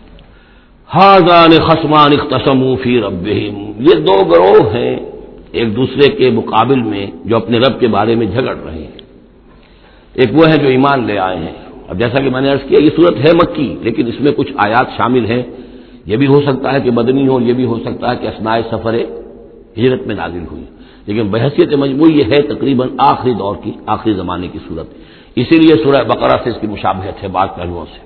ھذان خصمان اختصموا فی ربہم یہ دو گروہ ہیں ایک دوسرے کے مقابل میں جو اپنے رب کے بارے میں جھگڑ رہے ہیں۔ ایک وہ ہے جو ایمان لے آئے ہیں۔ اب جیسا کہ میں نے عرض کیا یہ صورت ہے مکی، لیکن اس میں کچھ آیات شامل ہیں، یہ بھی ہو سکتا ہے کہ مدنی ہو، یہ بھی ہو سکتا ہے کہ اثناء سفر ہجرت میں نازل ہوئی، لیکن بحیثیت مجموعی یہ ہے تقریباً آخری دور کی، آخری زمانے کی صورت، اسی لیے سورہ بقرہ سے اس کی مشابہت ہے بعض پہلوؤں سے۔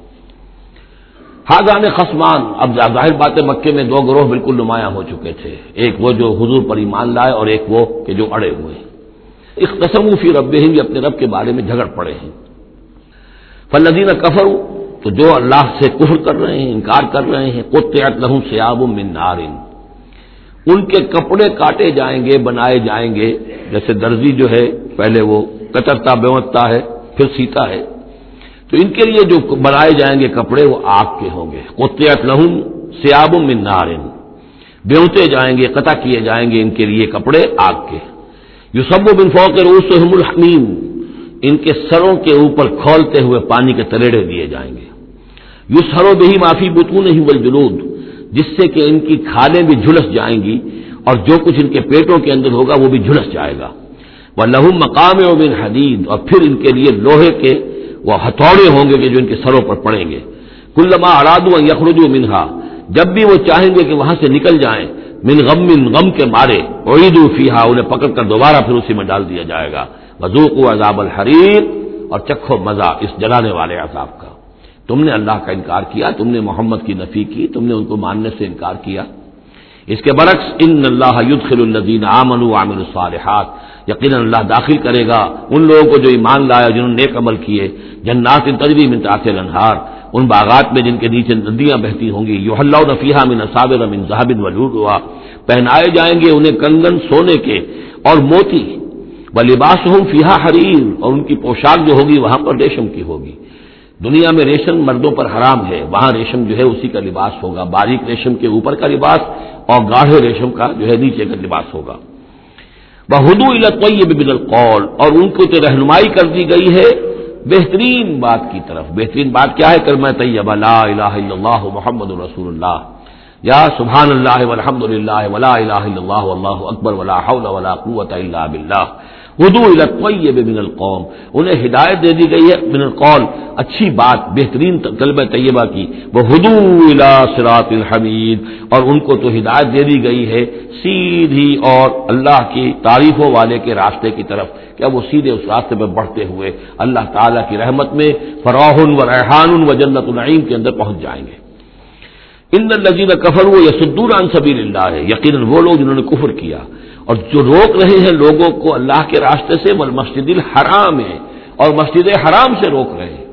ھذان خصمان اب ظاہر بات ہے مکے میں دو گروہ بالکل نمایاں ہو چکے تھے، ایک وہ جو حضور پر ایمان لائے اور ایک وہ کہ جو اڑے ہوئے ہیں۔ اختصموا فی ربہم یہ اپنے رب کے بارے میں جھگڑ پڑے ہیں۔ فالذین کفروا تو جو اللہ سے کفر کر رہے ہیں، انکار کر رہے ہیں، قطعت لہم ثیاب من نار ان کے کپڑے کاٹے جائیں گے، بنائے جائیں گے، جیسے درزی جو ہے پہلے وہ کترتا بیوتتا ہے پھر سیتا ہے، تو ان کے لیے جو بنائے جائیں گے کپڑے وہ آگ کے ہوں گے۔ قطعت لہم ثیاب من نار بیوتے جائیں گے، قطع کیے جائیں گے ان کے لیے کپڑے آگ کے۔ یصب من فوق رؤوسہم الحمیم ان کے سروں کے اوپر کھولتے ہوئے پانی کے تریڑے دیے جائیں گے۔ یسحر بہ ما فی بطونہم والجلود جس سے کہ ان کی کھالیں بھی جھلس جائیں گی اور جو کچھ ان کے پیٹوں کے اندر ہوگا وہ بھی جھلس جائے گا۔ وَلَهُم مَّقَامِعُ مِنْ حَدِيدٍ اور پھر ان کے لیے لوہے کے وہ ہتھوڑے ہوں گے کہ جو ان کے سروں پر پڑیں گے۔ كُلَّمَا أَرَادُوا أَن يَخْرُجُوا مِنْهَا جب بھی وہ چاہیں گے کہ وہاں سے نکل جائیں، من غم کے مارے، اعیدوا فیہا انہیں پکڑ کر دوبارہ پھر اسی میں ڈال دیا جائے گا۔ وذوقوا عذاب الحریق اور چکھو مزہ اس جلانے والے عذاب کا۔ تم نے اللہ کا انکار کیا، تم نے محمد کی نفی کی، تم نے ان کو ماننے سے انکار کیا۔ اس کے برعکس ان اللہ یدخل الذین آمنوا وعملوا الصالحات یقیناً اللہ داخل کرے گا ان لوگوں کو جو ایمان لائے جنہوں نے نیک عمل کیے، جنات تجری من تحتها الانہار ان باغات میں جن کے نیچے ندیاں بہتی ہوں گی، یحلون فیہا من اساور من ذهب ولؤلؤا پہنائے جائیں گے انہیں کنگن سونے کے اور موتی، ولباسہم فیہا حریر اور ان کی پوشاک جو ہوگی وہاں پر ریشم کی ہوگی۔ دنیا میں ریشم مردوں پر حرام ہے، وہاں ریشم جو ہے اسی کا لباس ہوگا، باریک ریشم کے اوپر کا لباس اور گاڑھے ریشم کا جو ہے نیچے کا لباس ہوگا۔ وَهُدُوا إِلَى الطَّيِّبِ مِنَ الْقَوْلِ اور ان کو تو رہنمائی کر دی گئی ہے بہترین بات کی طرف۔ بہترین بات کیا ہے؟ کلمہ طیبہ لا الہ الا اللہ محمد رسول اللہ، یا سبحان اللہ والحمد للہ ولا الہ الا اللہ واللہ اکبر ولا حول ولا قوۃ الا باللہ ودعوا الی الطیب من القول، انہیں ہدایت دے دی گئی ہے من القول، اچھی بات بہترین کلمہ طیبہ کی، وہدوا الی صراط الحمید، اور ان کو تو ہدایت دے دی گئی ہے سیدھی اور اللہ کی تعریفوں والے کے راستے کی طرف، کہ وہ سیدھے اس راستے پہ بڑھتے ہوئے اللہ تعالیٰ کی رحمت میں فراح و ریحان و جنت النعیم کے اندر پہنچ جائیں گے۔ ان الذین کفروا یصدون عن سبیل اللہ، یقیناً وہ لوگ جنہوں نے کفر کیا اور جو روک رہے ہیں لوگوں کو اللہ کے راستے سے، والمسجد الحرام ہے، اور مسجد حرام سے روک رہے ہیں۔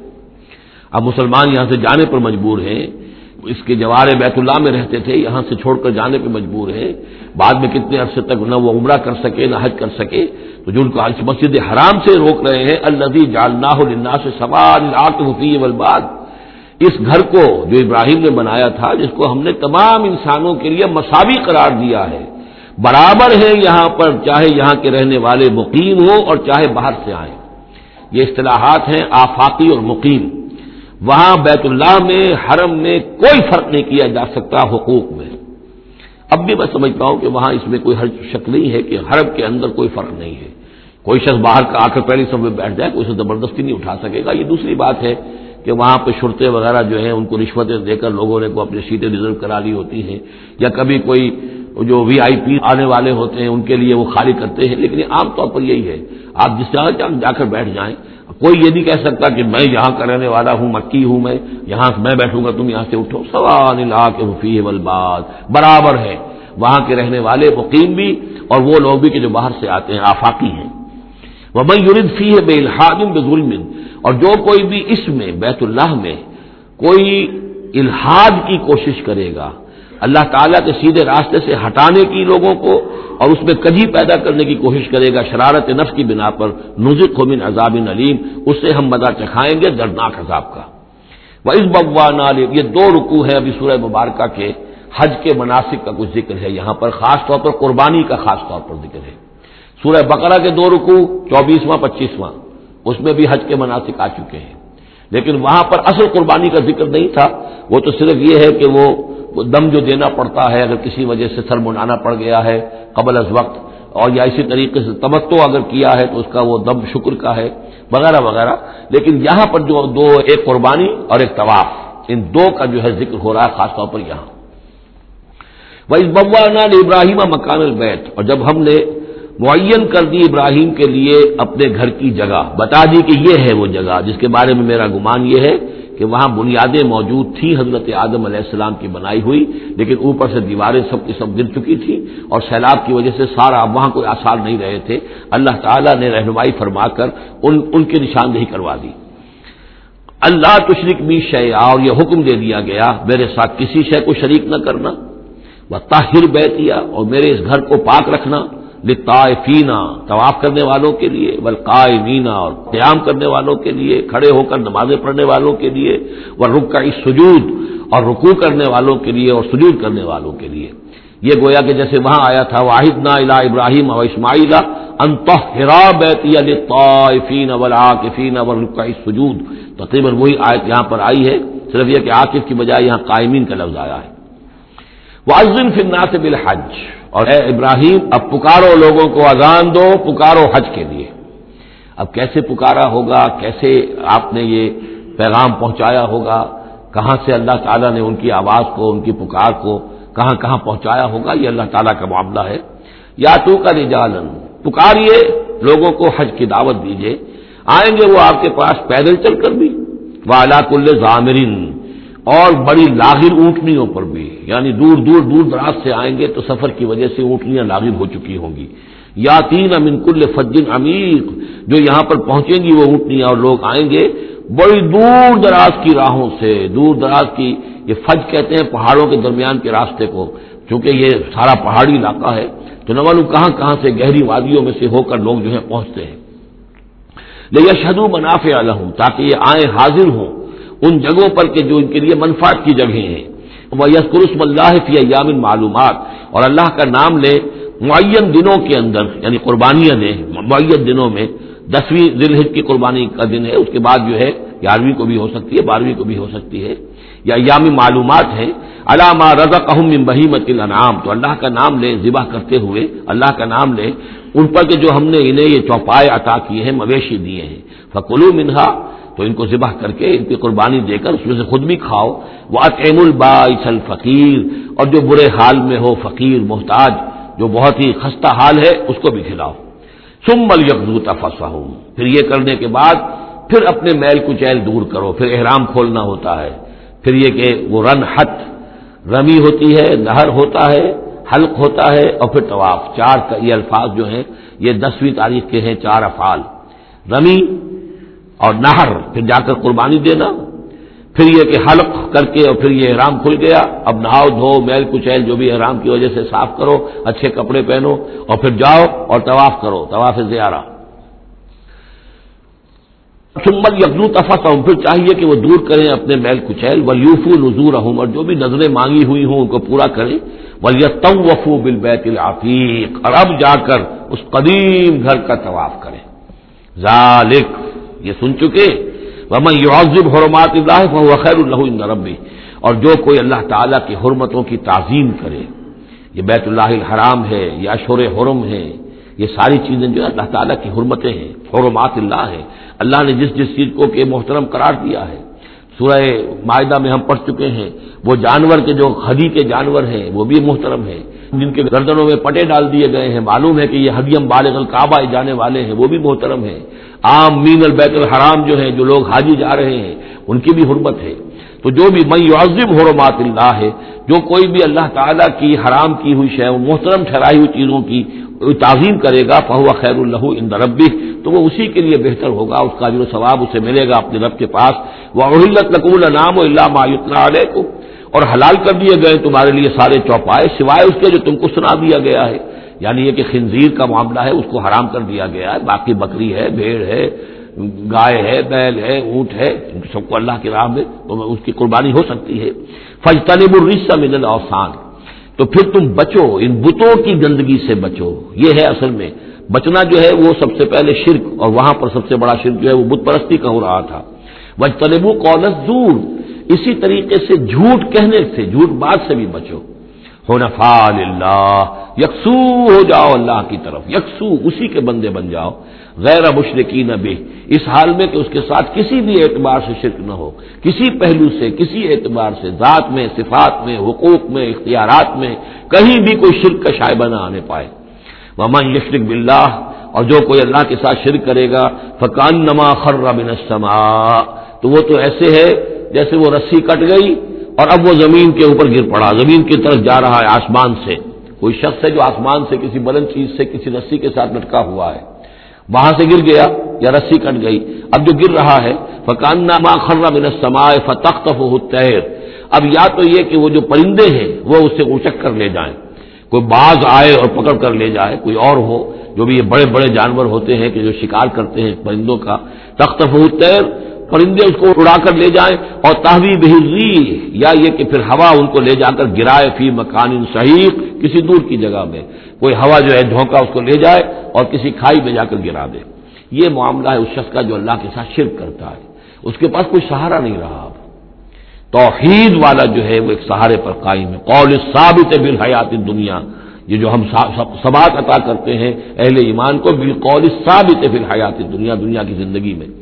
اب مسلمان یہاں سے جانے پر مجبور ہیں، اس کے جوار بیت اللہ میں رہتے تھے، یہاں سے چھوڑ کر جانے پہ مجبور ہیں، بعد میں کتنے عرصے تک نہ وہ عمرہ کر سکے نہ حج کر سکے، تو جو ان کو مسجد حرام سے روک رہے ہیں، الذی جعلناہ للناس سواء العاکف فیہ والباد، اس گھر کو جو ابراہیم نے بنایا تھا، جس کو ہم نے تمام انسانوں کے لیے مساوی قرار دیا ہے، برابر ہے یہاں پر، چاہے یہاں کے رہنے والے مقیم ہوں اور چاہے باہر سے آئیں۔ یہ اصطلاحات ہیں آفاقی اور مقیم۔ وہاں بیت اللہ میں حرم میں کوئی فرق نہیں کیا جا سکتا حقوق میں۔ اب بھی میں سمجھتا ہوں کہ وہاں اس میں کوئی حرج شک نہیں ہے کہ حرم کے اندر کوئی فرق نہیں ہے، کوئی شخص باہر کا آ کر پہلی صف میں بیٹھ جائے، کوئی اسے زبردستی نہیں اٹھا سکے گا۔ یہ دوسری بات ہے کہ وہاں پہ شرطے وغیرہ جو ہیں ان کو رشوتیں دے کر لوگوں نے کو اپنی سیٹیں ریزرو کرا لی ہوتی ہیں، یا کبھی کوئی جو وی آئی پی آنے والے ہوتے ہیں ان کے لیے وہ خالی کرتے ہیں، لیکن عام طور پر یہی ہے، آپ جس جگہ جا کر بیٹھ جائیں، کوئی یہ نہیں کہہ سکتا کہ میں یہاں کا رہنے والا ہوں، مکی ہوں، میں بیٹھوں گا، تم یہاں سے اٹھو، سواء العاکف فیہ والباد، برابر ہے وہاں کے رہنے والے مقیم بھی اور وہ لوگ بھی کہ جو باہر سے آتے ہیں، آفاقی ہیں۔ وَمَن يُرِدْ فِيهِ بِإِلْحَادٍ بِظُلْمٍ، اور جو کوئی بھی اس میں بیت اللہ میں کوئی الحاد کی کوشش کرے گا، اللہ تعالیٰ کے سیدھے راستے سے ہٹانے کی لوگوں کو، اور اس میں کجی پیدا کرنے کی کوشش کرے گا شرارت نفس کی بنا پر، نُذِقْهُ مِنْ عَذَابٍ أَلِيمٍ، اس سے ہم مزہ چکھائیں گے دردناک عذاب کا۔ وَإِذْ بَوَّأْنَا، یہ دو رکوع ہے ابھی سورہ مبارکہ کے، حج کے مناسک کا کچھ ذکر ہے یہاں پر، خاص طور پر قربانی کا خاص طور پر ذکر ہے۔ سورہ بقرہ کے دو رکوع 24واں 25واں، اس میں بھی حج کے مناسک آ چکے ہیں، لیکن وہاں پر اصل قربانی کا ذکر نہیں تھا، وہ تو صرف یہ ہے کہ وہ دم جو دینا پڑتا ہے اگر کسی وجہ سے سر منڈانا پڑ گیا ہے قبل از وقت، اور یا اسی طریقے سے تمتع اگر کیا ہے تو اس کا وہ دم شکر کا ہے وغیرہ وغیرہ، لیکن یہاں پر جو دو، ایک قربانی اور ایک طواف، ان دو کا جو ہے ذکر ہو رہا ہے خاص طور پر یہاں۔ وَإِذْ بَوَّأْنَا لِإِبْرَاهِيمَ مَكَانَ الْبَيْتِ، اور جب ہم نے معین کر دی ابراہیم کے لیے اپنے گھر کی جگہ، بتا دی کہ یہ ہے وہ جگہ جس کے بارے میں میرا گمان یہ ہے کہ وہاں بنیادیں موجود تھیں حضرت آدم علیہ السلام کی بنائی ہوئی، لیکن اوپر سے دیواریں سب کی سب گر چکی تھیں اور سیلاب کی وجہ سے سارا وہاں کوئی آثار نہیں رہے تھے، اللہ تعالیٰ نے رہنمائی فرما کر ان کی نشاندہی کروا دی۔ اللہ تشرک بی شیئا، اور یہ حکم دے دیا گیا میرے ساتھ کسی شے کو شریک نہ کرنا، وطہر بیتیا، اور میرے اس گھر کو پاک رکھنا، للطائفین، طواف کرنے والوں کے لیے، والقائمین، اور قیام کرنے والوں کے لیے، کھڑے ہو کر نمازیں پڑھنے والوں کے لیے، والرکع السجود، اور رکوع کرنے والوں کے لیے اور سجود کرنے والوں کے لیے۔ یہ گویا کہ جیسے وہاں آیا تھا وَعَهِدْنَا إِلَىٰ إِبْرَاهِيمَ وَإِسْمَاعِيلَ أَن طَهِّرَا بَيْتِيَ لِلطَّائِفِينَ وَالْعَاكِفِينَ وَالرُّكَّعِ السُّجُودِ، تقریباً وہی آیت یہاں پر آئی ہے، صرف یہ کہ عاکف کی بجائے یہاں قائمین کا لفظ آیا ہے۔ وَأَذِّن فِي النَّاسِ بِالْحَجِّ، اور اے ابراہیم اب پکارو لوگوں کو، اذان دو، پکارو حج کے لیے۔ اب کیسے پکارا ہوگا، کیسے آپ نے یہ پیغام پہنچایا ہوگا، کہاں سے اللہ تعالیٰ نے ان کی آواز کو، ان کی پکار کو کہاں کہاں پہنچایا ہوگا، یہ اللہ تعالیٰ کا معاملہ ہے۔ یا تو کا رجالن، پکاریے لوگوں کو، حج کی دعوت دیجیے، آئیں گے وہ آپ کے پاس پیدل چل کر بھی، وعلی کل ضامر، اور بڑی لاغر اونٹنیوں پر بھی، یعنی دور دراز سے آئیں گے تو سفر کی وجہ سے اونٹنیاں لاغر ہو چکی ہوں گی۔ یاتین من کل فج عمیق، جو یہاں پر پہنچیں گی وہ اونٹنیاں اور لوگ آئیں گے بڑی دور دراز کی راہوں سے، دور دراز کی، یہ فج کہتے ہیں پہاڑوں کے درمیان کے راستے کو، چونکہ یہ سارا پہاڑی علاقہ ہے تو نہ معلوم کہاں کہاں سے گہری وادیوں میں سے ہو کر لوگ جو ہے پہنچتے ہیں۔ لیشہدوا منافع لہم، تاکہ یہ آئیں حاضر ہوں ان جگہوں پر کہ جو ان کے لیے منفعت کی جگہیں ہیں۔ وَيَذْكُرُوا اسْمَ اللَّهِ فِي أَيَّامٍ مَّعْلُومَاتٍ، اور اللہ کا نام لے معین دنوں کے اندر، یعنی قربانیاں دیں معین دنوں میں، 10 ذی الحجہ کی قربانی کا دن ہے، اس کے بعد جو ہے 11ویں کو بھی ہو سکتی ہے، 12ویں کو بھی ہو سکتی ہے، یا ایام معلومات ہیں، علی ما رزقہم من بہیمۃ الانعام، تو اللہ کا نام لیں ذبح کرتے ہوئے، اللہ کا نام لیں ان پر کہ جو ہم نے انہیں یہ چوپائے عطا کیے ہیں، مویشی دیے ہیں، فکلوا منہا، تو ان کو ذبح کر کے ان کی قربانی دے کر اس میں سے خود بھی کھاؤ، وَأَطْعِمُوا الْبَائِسَ الْفَقِيرَ، اور جو برے حال میں ہو، فقیر محتاج جو بہت ہی خستہ حال ہے، اس کو بھی کھلاؤ، ثُمَّ لْيَقْضُوا تَفَثَّهُمْ، پھر یہ کرنے کے بعد پھر اپنے میل کچیل دور کرو، پھر احرام کھولنا ہوتا ہے، پھر یہ کہ وہ رنحت رمی ہوتی ہے، نہر ہوتا ہے، حلق ہوتا ہے، اور پھر طواف، چار یہ الفاظ جو ہیں یہ 10ویں تاریخ کے ہیں، چار افعال، رمی اور نہر، پھر جا کر قربانی دینا، پھر یہ کہ حلق کر کے اور پھر یہ احرام کھل گیا، اب نہاؤ دھو میل کچیل جو بھی احرام کی وجہ سے صاف کرو، اچھے کپڑے پہنو اور پھر جاؤ اور طواف کرو، طواف زیارہ، ثم یقضوا تفثهم، پھر چاہیے کہ وہ دور کریں اپنے میل کچیل، ولیوفوا نذورهم، اور جو بھی نذریں مانگی ہوئی ہوں ان کو پورا کریں، ولیطوفوا بالبیت العتیق، اور اب جا کر اس قدیم گھر کا طواف کریں، ذالک، یہ سن چکے، ومن يعظم حرمات اللہ فهو خیر له عند ربہ، اور جو کوئی اللہ تعالیٰ کی حرمتوں کی تعظیم کرے، یہ بیت اللہ الحرام ہے، یہ اشہر حرم ہے، یہ ساری چیزیں جو اللہ تعالیٰ کی حرمتیں ہیں، حرمات اللہ ہیں، اللہ نے جس جس چیز کو کہ محترم قرار دیا ہے، سورہ مائدہ میں ہم پڑھ چکے ہیں، وہ جانور کے جو ہدی کے جانور ہیں وہ بھی محترم ہیں، جن کے گردنوں میں پٹے ڈال دیے گئے ہیں، معلوم ہے کہ یہ ہدیم بالغ الکعبہ جانے والے ہیں، وہ بھی محترم ہیں، عام مین البیت الحرام جو ہیں، جو لوگ حاجی جا رہے ہیں ان کی بھی حرمت ہے، تو جو بھی من یعظم حرمات اللہ ہے، جو کوئی بھی اللہ تعالیٰ کی حرام کی ہوئی شے، محترم ٹھہرائی ہوئی چیزوں کی تعظیم کرے گا، فہو خیر له عند ربہ، تو وہ اسی کے لیے بہتر ہوگا، اس کا اجر و ثواب اسے ملے گا اپنے رب کے پاس، وَأُحِلَّتْ لَكُمُ الْأَنْعَامُ إِلَّا مَا يُتْلَىٰ عَلَيْكُمْ، اور حلال کر دیے گئے تمہارے لیے سارے چوپائے سوائے اس کے جو تم کو سنا دیا گیا ہے، یعنی یہ کہ خنزیر کا معاملہ ہے اس کو حرام کر دیا گیا ہے، باقی بکری ہے، بھیڑ ہے، گائے ہے، بیل ہے، اونٹ ہے، سب کو اللہ کی راہ میں تو اس کی قربانی ہو سکتی ہے، فَاجْتَنِبُوا الرِّجْسَ مِنَ الْأَوْثَانِ، تو پھر تم بچو، ان بتوں کی گندگی سے بچو، یہ ہے اصل میں بچنا جو ہے وہ سب سے پہلے شرک، اور وہاں پر سب سے بڑا شرک جو ہے وہ بت پرستی کا ہو رہا تھا، وَاجْتَنِبُوا قَوْلَ الزُّورِ، اسی طریقے سے جھوٹ کہنے سے، جھوٹ بات سے بھی بچو، حنفاء للہ، یکسو ہو جاؤ اللہ کی طرف، یکسو اسی کے بندے بن جاؤ، غیر مشرکین بہ، اس حال میں کہ اس کے ساتھ کسی بھی اعتبار سے شرک نہ ہو، کسی پہلو سے، کسی اعتبار سے، ذات میں، صفات میں، حقوق میں، اختیارات میں، کہیں بھی کوئی شرک کا شائبہ نہ آنے پائے، ومن یشرک باللہ، اور جو کوئی اللہ کے ساتھ شرک کرے گا، فکأنما خر من السماء، تو وہ تو ایسے ہے جیسے وہ رسی کٹ گئی اور اب وہ زمین کے اوپر گر پڑا، زمین کی طرف جا رہا ہے آسمان سے، کوئی شخص ہے جو آسمان سے کسی بلند چیز سے کسی رسی کے ساتھ لٹکا ہوا ہے، وہاں سے گر گیا یا رسی کٹ گئی، اب جو گر رہا ہے، فکأنما خر من السماء فتخطفه الطير، اب یا تو یہ کہ وہ جو پرندے ہیں وہ اسے اچک کر لے جائیں، کوئی باز آئے اور پکڑ کر لے جائے، کوئی اور ہو، جو بھی یہ بڑے بڑے جانور ہوتے ہیں کہ جو شکار کرتے ہیں پرندوں کا، تخطفه الطير، پرندے اس کو اڑا کر لے جائیں، اور تہوی بہ الريح، یا یہ کہ پھر ہوا ان کو لے جا کر گرائے فی مکان شہیق، کسی دور کی جگہ میں کوئی ہوا جو ہے دھوکا اس کو لے جائے اور کسی کھائی میں جا کر گرا دے، یہ معاملہ ہے اس شخص کا جو اللہ کے ساتھ شرک کرتا ہے، اس کے پاس کوئی سہارا نہیں رہا، اب توحید والا جو ہے وہ ایک سہارے پر قائم ہے، قول ثابت بالحیات الدنیا، یہ جو ہم ثبات عطا کرتے ہیں اہل ایمان کو، بالقول ثابت بالحیات الدنیا، دنیا کی زندگی میں،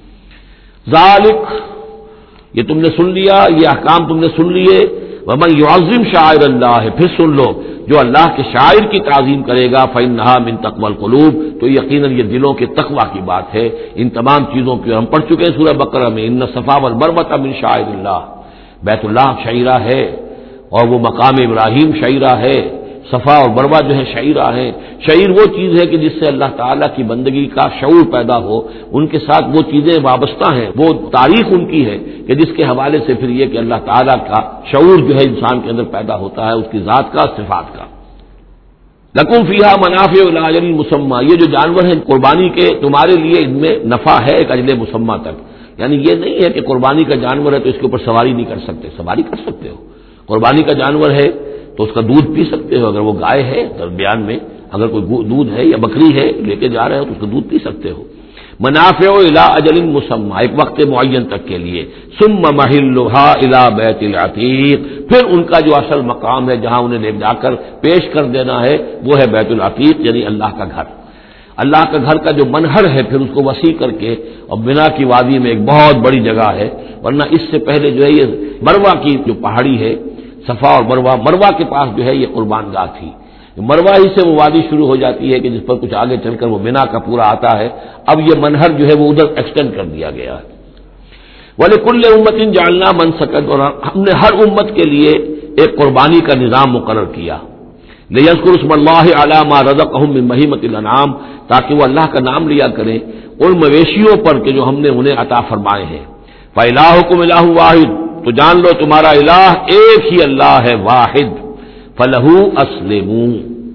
ذالک، یہ تم نے سن لیا، یہ احکام تم نے سن لیے، ومن یعظم شعائر اللہ، پھر سن لو جو اللہ کے شاعر کی تعظیم کرے گا، فإنہا من تقوی القلوب، تو یقیناً یہ دلوں کے تقوی کی بات ہے، ان تمام چیزوں کی ہم پڑھ چکے ہیں سورہ بقرہ میں، ان الصفا والمروۃ من شعائر اللہ، بیت اللہ شعیرہ ہے اور وہ مقام ابراہیم شعیرہ ہے، صفا اور مروہ جو ہے شعیرہ ہے، شعیر وہ چیز ہے کہ جس سے اللہ تعالیٰ کی بندگی کا شعور پیدا ہو، ان کے ساتھ وہ چیزیں وابستہ ہیں، وہ تاریخ ان کی ہے کہ جس کے حوالے سے پھر یہ کہ اللہ تعالیٰ کا شعور جو ہے انسان کے اندر پیدا ہوتا ہے، اس کی ذات کا، صفات کا، لکم فیہا منافع الی اجل مسمى، یہ جو جانور ہیں قربانی کے تمہارے لیے ان میں نفع ہے ایک اجل مسمى تک، یعنی یہ نہیں ہے کہ قربانی کا جانور ہے تو اس کے اوپر سواری نہیں کر سکتے، سواری کر سکتے ہو، قربانی کا جانور ہے تو اس کا دودھ پی سکتے ہو، اگر وہ گائے ہے درمیان میں اگر کوئی دودھ ہے یا بکری ہے لے کے جا رہے ہو تو اس کا دودھ پی سکتے ہو، منافع الی اجل مسمى، ایک وقت معین تک کے لیے، ثم محلها الی بیت العتیق، پھر ان کا جو اصل مقام ہے جہاں انہیں لے جا کر پیش کر دینا ہے وہ ہے بیت العتیق، یعنی اللہ کا گھر۔ اللہ کا گھر کا جو منہر ہے پھر اس کو وسیع کر کے، اور بنا کی وادی میں ایک بہت بڑی جگہ ہے، ورنہ اس سے پہلے جو ہے یہ مروہ کی جو پہاڑی ہے، صفا اور مروہ کے پاس جو ہے یہ قربان گاہ تھی، مروہ ہی سے وہ وادی شروع ہو جاتی ہے کہ جس پر کچھ آگے چل کر وہ بنا کا پورا آتا ہے، اب یہ منہر جو ہے وہ ادھر ایکسٹینڈ کر دیا گیا ہے۔ وَلِكُلِّ أُمَّةٍ جَعَلْنَا مَنسَكًا، اور ہم نے ہر امت کے لیے ایک قربانی کا نظام مقرر کیا، لِيَذْكُرُوا اسْمَ اللَّهِ عَلَىٰ مَا رَزَقَهُم مِّن بَهِيمَةِ الْأَنْعَامِ، تاکہ وہ اللہ کا نام لیا کریں ان مویشیوں پر کہ جو ہم نے انہیں عطا فرمائے ہیں۔ فَإِلَٰهُكُمْ إِلَٰهٌ وَاحِدٌ، تو جان لو تمہارا الہ ایک ہی اللہ ہے، واحد۔ فَلَهُ أَسْلِمُوا،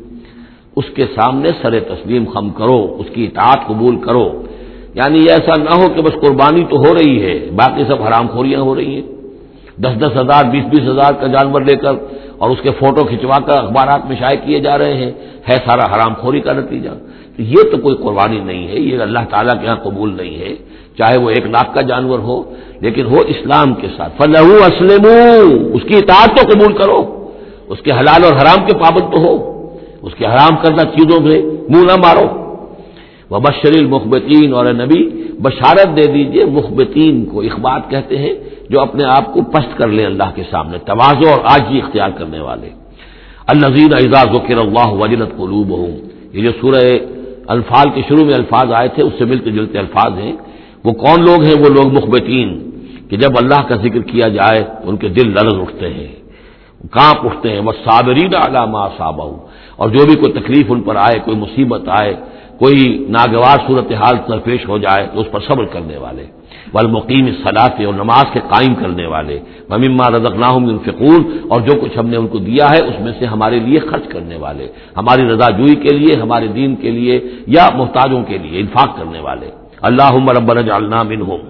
اس کے سامنے سر تسلیم خم کرو، اس کی اطاعت قبول کرو، یعنی ایسا نہ ہو کہ بس قربانی تو ہو رہی ہے باقی سب حرام خوریاں ہو رہی ہیں، 10-10 ہزار 20-20 ہزار کا جانور لے کر اور اس کے فوٹو کھنچوا کر اخبارات میں شائع کیے جا رہے ہیں، ہے سارا حرام خوری کا نتیجہ۔ تو یہ تو کوئی قربانی نہیں ہے، یہ اللہ تعالیٰ کے ہاں قبول نہیں ہے، چاہے وہ 1 لاکھ کا جانور ہو لیکن ہو اسلام کے ساتھ۔ فَلَهُ أَسْلِمُوا، اس کی اطاعت تو قبول کرو، اس کے حلال اور حرام کے پابند تو ہو، اس کے حرام کردہ چیزوں سے منہ نہ مارو۔ وَبَشِّرِ الْمُخْبِتِينَ، اور اے نبی بشارت دے دیجئے مخبتین کو، اخبات کہتے ہیں جو اپنے آپ کو پست کر لیں اللہ کے سامنے، تواضع اور عاجزی اختیار کرنے والے۔ الذین اذا ذکر اللہ وجلت قلوبہم، یہ جو سورہ انفال کے شروع میں الفاظ آئے تھے اس سے ملتے جلتے الفاظ ہیں۔ وہ کون لوگ ہیں؟ وہ لوگ مخبتین کہ جب اللہ کا ذکر کیا جائے تو ان کے دل لرز اٹھتے ہیں، کانپ اٹھتے ہیں۔ والصابرین علی ما اصابہم، اور جو بھی کوئی تکلیف ان پر آئے، کوئی مصیبت آئے، کوئی ناگوار صورتحال درپیش ہو جائے تو اس پر صبر کرنے والے۔ والمقیم الصلاۃ، اور نماز کے قائم کرنے والے۔ ومما رزقناہم ينفقون، اور جو کچھ ہم نے ان کو دیا ہے اس میں سے ہمارے لیے خرچ کرنے والے، ہماری رضا جوئی کے لیے، ہمارے دین کے لیے یا محتاجوں کے لیے انفاق کرنے والے۔ اللہم ربنا اجعلنا منہم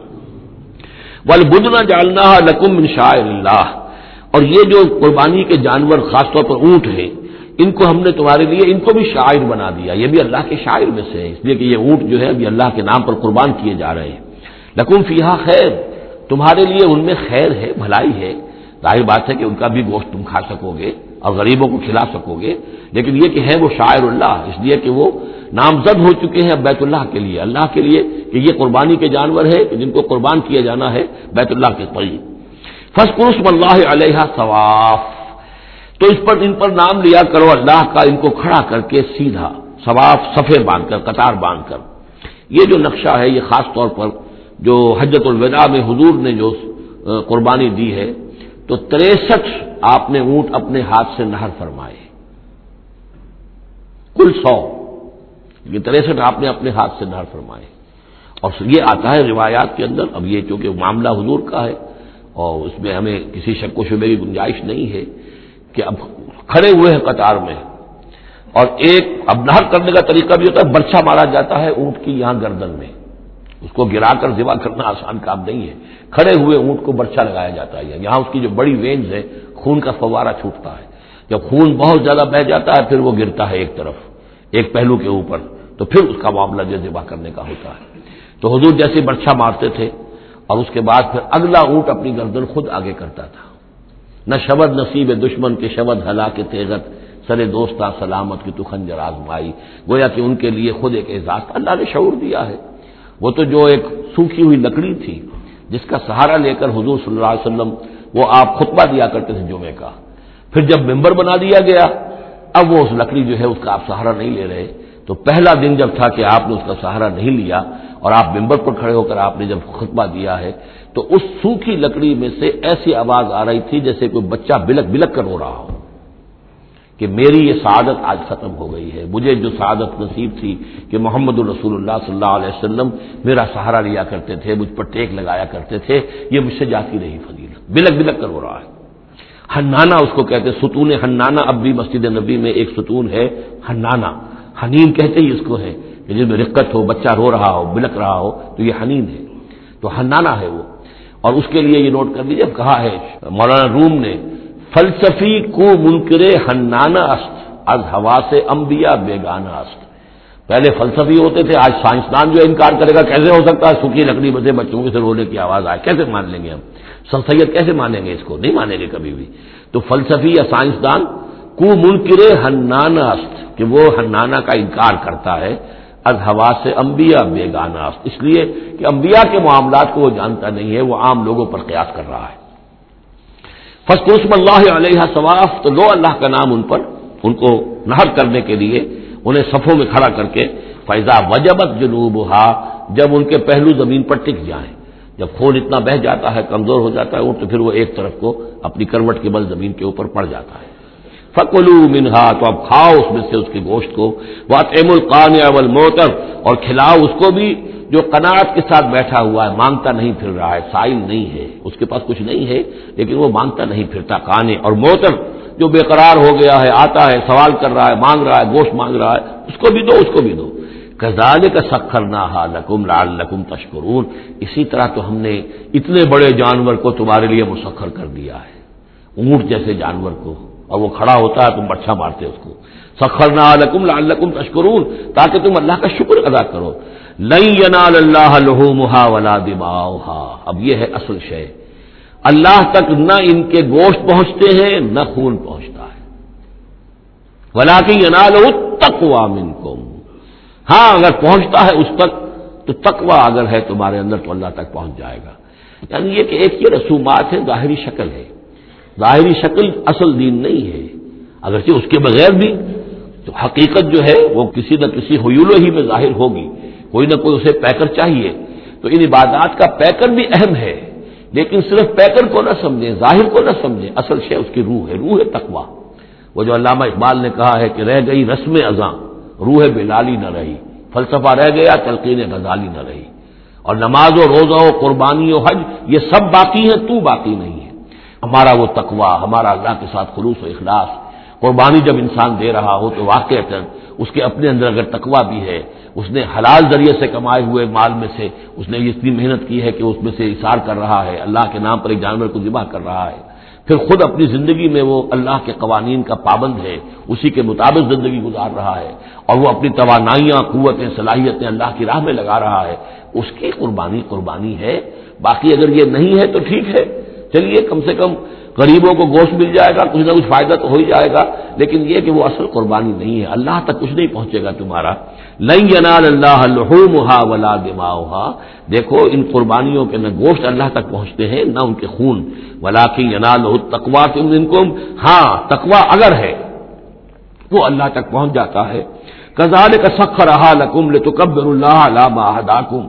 والبدن جعلناها لکم من شعائر اللہ، اور یہ جو قربانی کے جانور خاص طور پر اونٹ ہیں، ان کو ہم نے تمہارے لیے ان کو بھی شاعر بنا دیا، یہ بھی اللہ کے شاعر میں سے ہے، اس لیے کہ یہ اونٹ جو ہے ابھی اللہ کے نام پر قربان کیے جا رہے ہیں۔ لکم فیہا خیر، تمہارے لیے ان میں خیر ہے، بھلائی ہے۔ ظاہر بات ہے کہ ان کا بھی گوشت تم کھا سکو گے اور غریبوں کو کھلا سکو گے، لیکن یہ کہ ہے وہ شاعر اللہ، اس لیے کہ وہ نامزد ہو چکے ہیں بیت اللہ کے لیے، اللہ کے لیے کہ یہ قربانی کے جانور ہے جن کو قربان کیا جانا ہے بیت اللہ کے قریب۔ فاذکروا اسم اللہ علیہا صواف، تو ان پر نام لیا کرو اللہ کا، ان کو کھڑا کر کے سیدھا، صواف صفے باندھ کر، قطار باندھ کر۔ یہ جو نقشہ ہے یہ خاص طور پر جو حجۃ الوداع میں حضور نے جو قربانی دی ہے تو 63 آپ نے اونٹ اپنے ہاتھ سے نہر فرمائے، کل 100، یہ 63 آپ نے اپنے ہاتھ سے نہر فرمائے۔ اور یہ آتا ہے روایات کے اندر، اب یہ چونکہ معاملہ حضور کا ہے اور اس میں ہمیں کسی شک و شبے کی گنجائش نہیں ہے کہ اب کھڑے ہوئے ہیں قطار میں، اور ایک اب نہر کرنے کا طریقہ بھی ہوتا ہے، برچھا مارا جاتا ہے اونٹ کی یہاں گردن میں، اس کو گرا کر ذبح کرنا آسان کام نہیں ہے، کھڑے ہوئے اونٹ کو برچھا لگایا جاتا ہے، یہاں اس کی جو بڑی وینز ہے خون کا فوارہ چھوٹتا ہے، جب خون بہت زیادہ بہہ جاتا ہے پھر وہ گرتا ہے ایک طرف، ایک پہلو کے اوپر، تو پھر اس کا معاملہ جو ذبح کرنے کا ہوتا ہے۔ تو حضور جیسے برچھا مارتے تھے اور اس کے بعد پھر اگلا اونٹ اپنی گردن خود آگے کرتا تھا۔ نہ شبد نصیب دشمن کے شبد ہلاک تیغت، سرے دوستا سلامت کی تو خنجر آزمائی، گویا کہ ان کے لیے خود ایک اعزاز اللہ نے شعور دیا ہے۔ وہ تو جو ایک سوکھی ہوئی لکڑی تھی جس کا سہارا لے کر حضور صلی اللہ علیہ وسلم وہ آپ خطبہ دیا کرتے تھے جمعے کا، پھر جب ممبر بنا دیا گیا اب وہ اس لکڑی جو ہے اس کا آپ سہارا نہیں لے رہے، تو پہلا دن جب تھا کہ آپ نے اس کا سہارا نہیں لیا اور آپ ممبر پر کھڑے ہو کر آپ نے جب خطبہ دیا ہے تو اس سوکھی لکڑی میں سے ایسی آواز آ رہی تھی جیسے کوئی بچہ بلک بلک کر رو رہا ہو کہ میری یہ سعادت آج ختم ہو گئی ہے، مجھے جو سعادت نصیب تھی کہ محمد الرسول اللہ صلی اللہ علیہ وسلم میرا سہارا لیا کرتے تھے، مجھ پر ٹیک لگایا کرتے تھے، یہ مجھ سے جاتی رہی فضیلت، بلک بلک کر رو رہا ہے۔ حنانہ اس کو کہتے، ستون حنانہ، اب بھی مسجد نبی میں ایک ستون ہے حنانہ، حنین کہتے ہی اس کو ہے کہ جس میں رقت ہو، بچہ رو رہا ہو، بلک رہا ہو تو یہ حنین ہے، تو حنانہ ہے وہ۔ اور اس کے لیے یہ نوٹ کر لیجیے، کہا ہے مولانا روم نے، فلسفی کو منکر حنانہ است، از ہوا سے انبیاء بیگانہ است، پہلے فلسفی ہوتے تھے، آج سائنسدان جو انکار کرے گا کیسے ہو سکتا ہے سوکھی لکڑی میں سے بچوں کے سے رونے کی آواز آئے، کیسے مان لیں گے ہم؟ سید کیسے مانیں گے اس کو؟ نہیں مانیں گے کبھی بھی۔ تو فلسفی یا سائنسدان کو منکر حنانہ است، کہ وہ حنانہ کا انکار کرتا ہے، از حواس انبیاء بیگانہ است، اس لیے کہ انبیاء کے معاملات کو وہ جانتا نہیں ہے، وہ عام لوگوں پر قیاس کر رہا ہے۔ فاذکروا اسم اللہ علیہا صواف، تو لو اللہ کا نام ان پر، ان کو نہر کرنے کے لیے انہیں صفوں میں کھڑا کر کے، فیضا وجبت جنوبہا، جب ان کے پہلو زمین پر ٹک جائیں، جب خون اتنا بہہ جاتا ہے، کمزور ہو جاتا ہے تو پھر وہ ایک طرف کو اپنی کروٹ کے بل زمین کے اوپر پڑ جاتا ہے۔ فَكُلُوا مِنْهَا، تو اب کھاؤ اس میں سے اس کے گوشت کو، وَأَطْعِمُوا الْقَانِعَ وَالْمُعْتَرَ، اور کھلاؤ اس کو بھی جو قناعت کے ساتھ بیٹھا ہوا ہے، مانگتا نہیں پھر رہا ہے، سائل نہیں ہے، اس کے پاس کچھ نہیں ہے لیکن وہ مانگتا نہیں پھرتا، قانع، اور معتر جو بے قرار ہو گیا ہے، آتا ہے سوال کر رہا ہے، مانگ رہا ہے، گوشت مانگ رہا ہے، اس کو بھی دو، اس کو بھی دو۔ کذالک سخرناھا لکم لعلکم تشکرون، اسی طرح تو ہم نے اتنے بڑے جانور کو تمہارے لیے مسخر کر دیا ہے، اونٹ جیسے جانور کو، اور وہ کھڑا ہوتا ہے تم بچھا مارتے اس کو، سخرناھا لکم لعلکم تشکرون، تاکہ تم اللہ کا شکر ادا کرو۔ لن ینال اللہ لحومھا ولا دماؤھا، اب یہ ہے اصل شے، اللہ تک نہ ان کے گوشت پہنچتے ہیں نہ خون پہنچتا ہے، ولکن ینالہ التقوی منکم، ہاں اگر پہنچتا ہے اس تک تو تقوی اگر ہے تمہارے اندر تو اللہ تک پہنچ جائے گا۔ یعنی یہ کہ ایک یہ رسومات ہے، ظاہری شکل ہے، ظاہری شکل اصل دین نہیں ہے، اگرچہ اس کے بغیر بھی تو حقیقت جو ہے وہ کسی نہ کسی حیول ہی میں ظاہر ہوگی، کوئی نہ کوئی اسے پیکر چاہیے۔ تو ان عبادات کا پیکر بھی اہم ہے، لیکن صرف پیکر کو نہ سمجھیں، ظاہر کو نہ سمجھیں، اصل شے اس کی روح ہے، روح تقوی۔ وہ جو علامہ اقبال نے کہا ہے کہ رہ گئی رسم اذاں روح بلالی نہ رہی، فلسفہ رہ گیا تلقین غزالی نہ رہی، اور نماز و روزہ و قربانی و حج یہ سب باقی ہیں، تو باقی نہیں ہے۔ ہمارا وہ تقوی، ہمارا اللہ کے ساتھ خلوص و اخلاص، قربانی جب انسان دے رہا ہو تو واقعتاً اس کے اپنے اندر اگر تقوی بھی ہے، اس نے حلال ذریعے سے کمائے ہوئے مال میں سے اس نے اتنی محنت کی ہے کہ اس میں سے اثار کر رہا ہے، اللہ کے نام پر ایک جانور کو ذبح کر رہا ہے، پھر خود اپنی زندگی میں وہ اللہ کے قوانین کا پابند ہے، اسی کے مطابق زندگی گزار رہا ہے، اور وہ اپنی توانائیاں، قوتیں، صلاحیتیں اللہ کی راہ میں لگا رہا ہے، اس کی قربانی ہے۔ باقی اگر یہ نہیں ہے تو ٹھیک ہے، چلیے کم سے کم غریبوں کو گوشت مل جائے گا، کچھ نہ کچھ فائدہ تو ہو ہی جائے گا، لیکن یہ کہ وہ اصل قربانی نہیں ہے، اللہ تک کچھ نہیں پہنچے گا تمہارا۔ لن ینال اللہ لحومھا ولا دماؤھا، دیکھو ان قربانیوں کے نہ گوشت اللہ تک پہنچتے ہیں نہ ان کے خون، ولکن ینالہ التقوی منکم، ہاں تقوی اگر ہے وہ اللہ تک پہنچ جاتا ہے۔ کذالک سخرھا لکم لتکبروا اللہ علی ما ھداکم،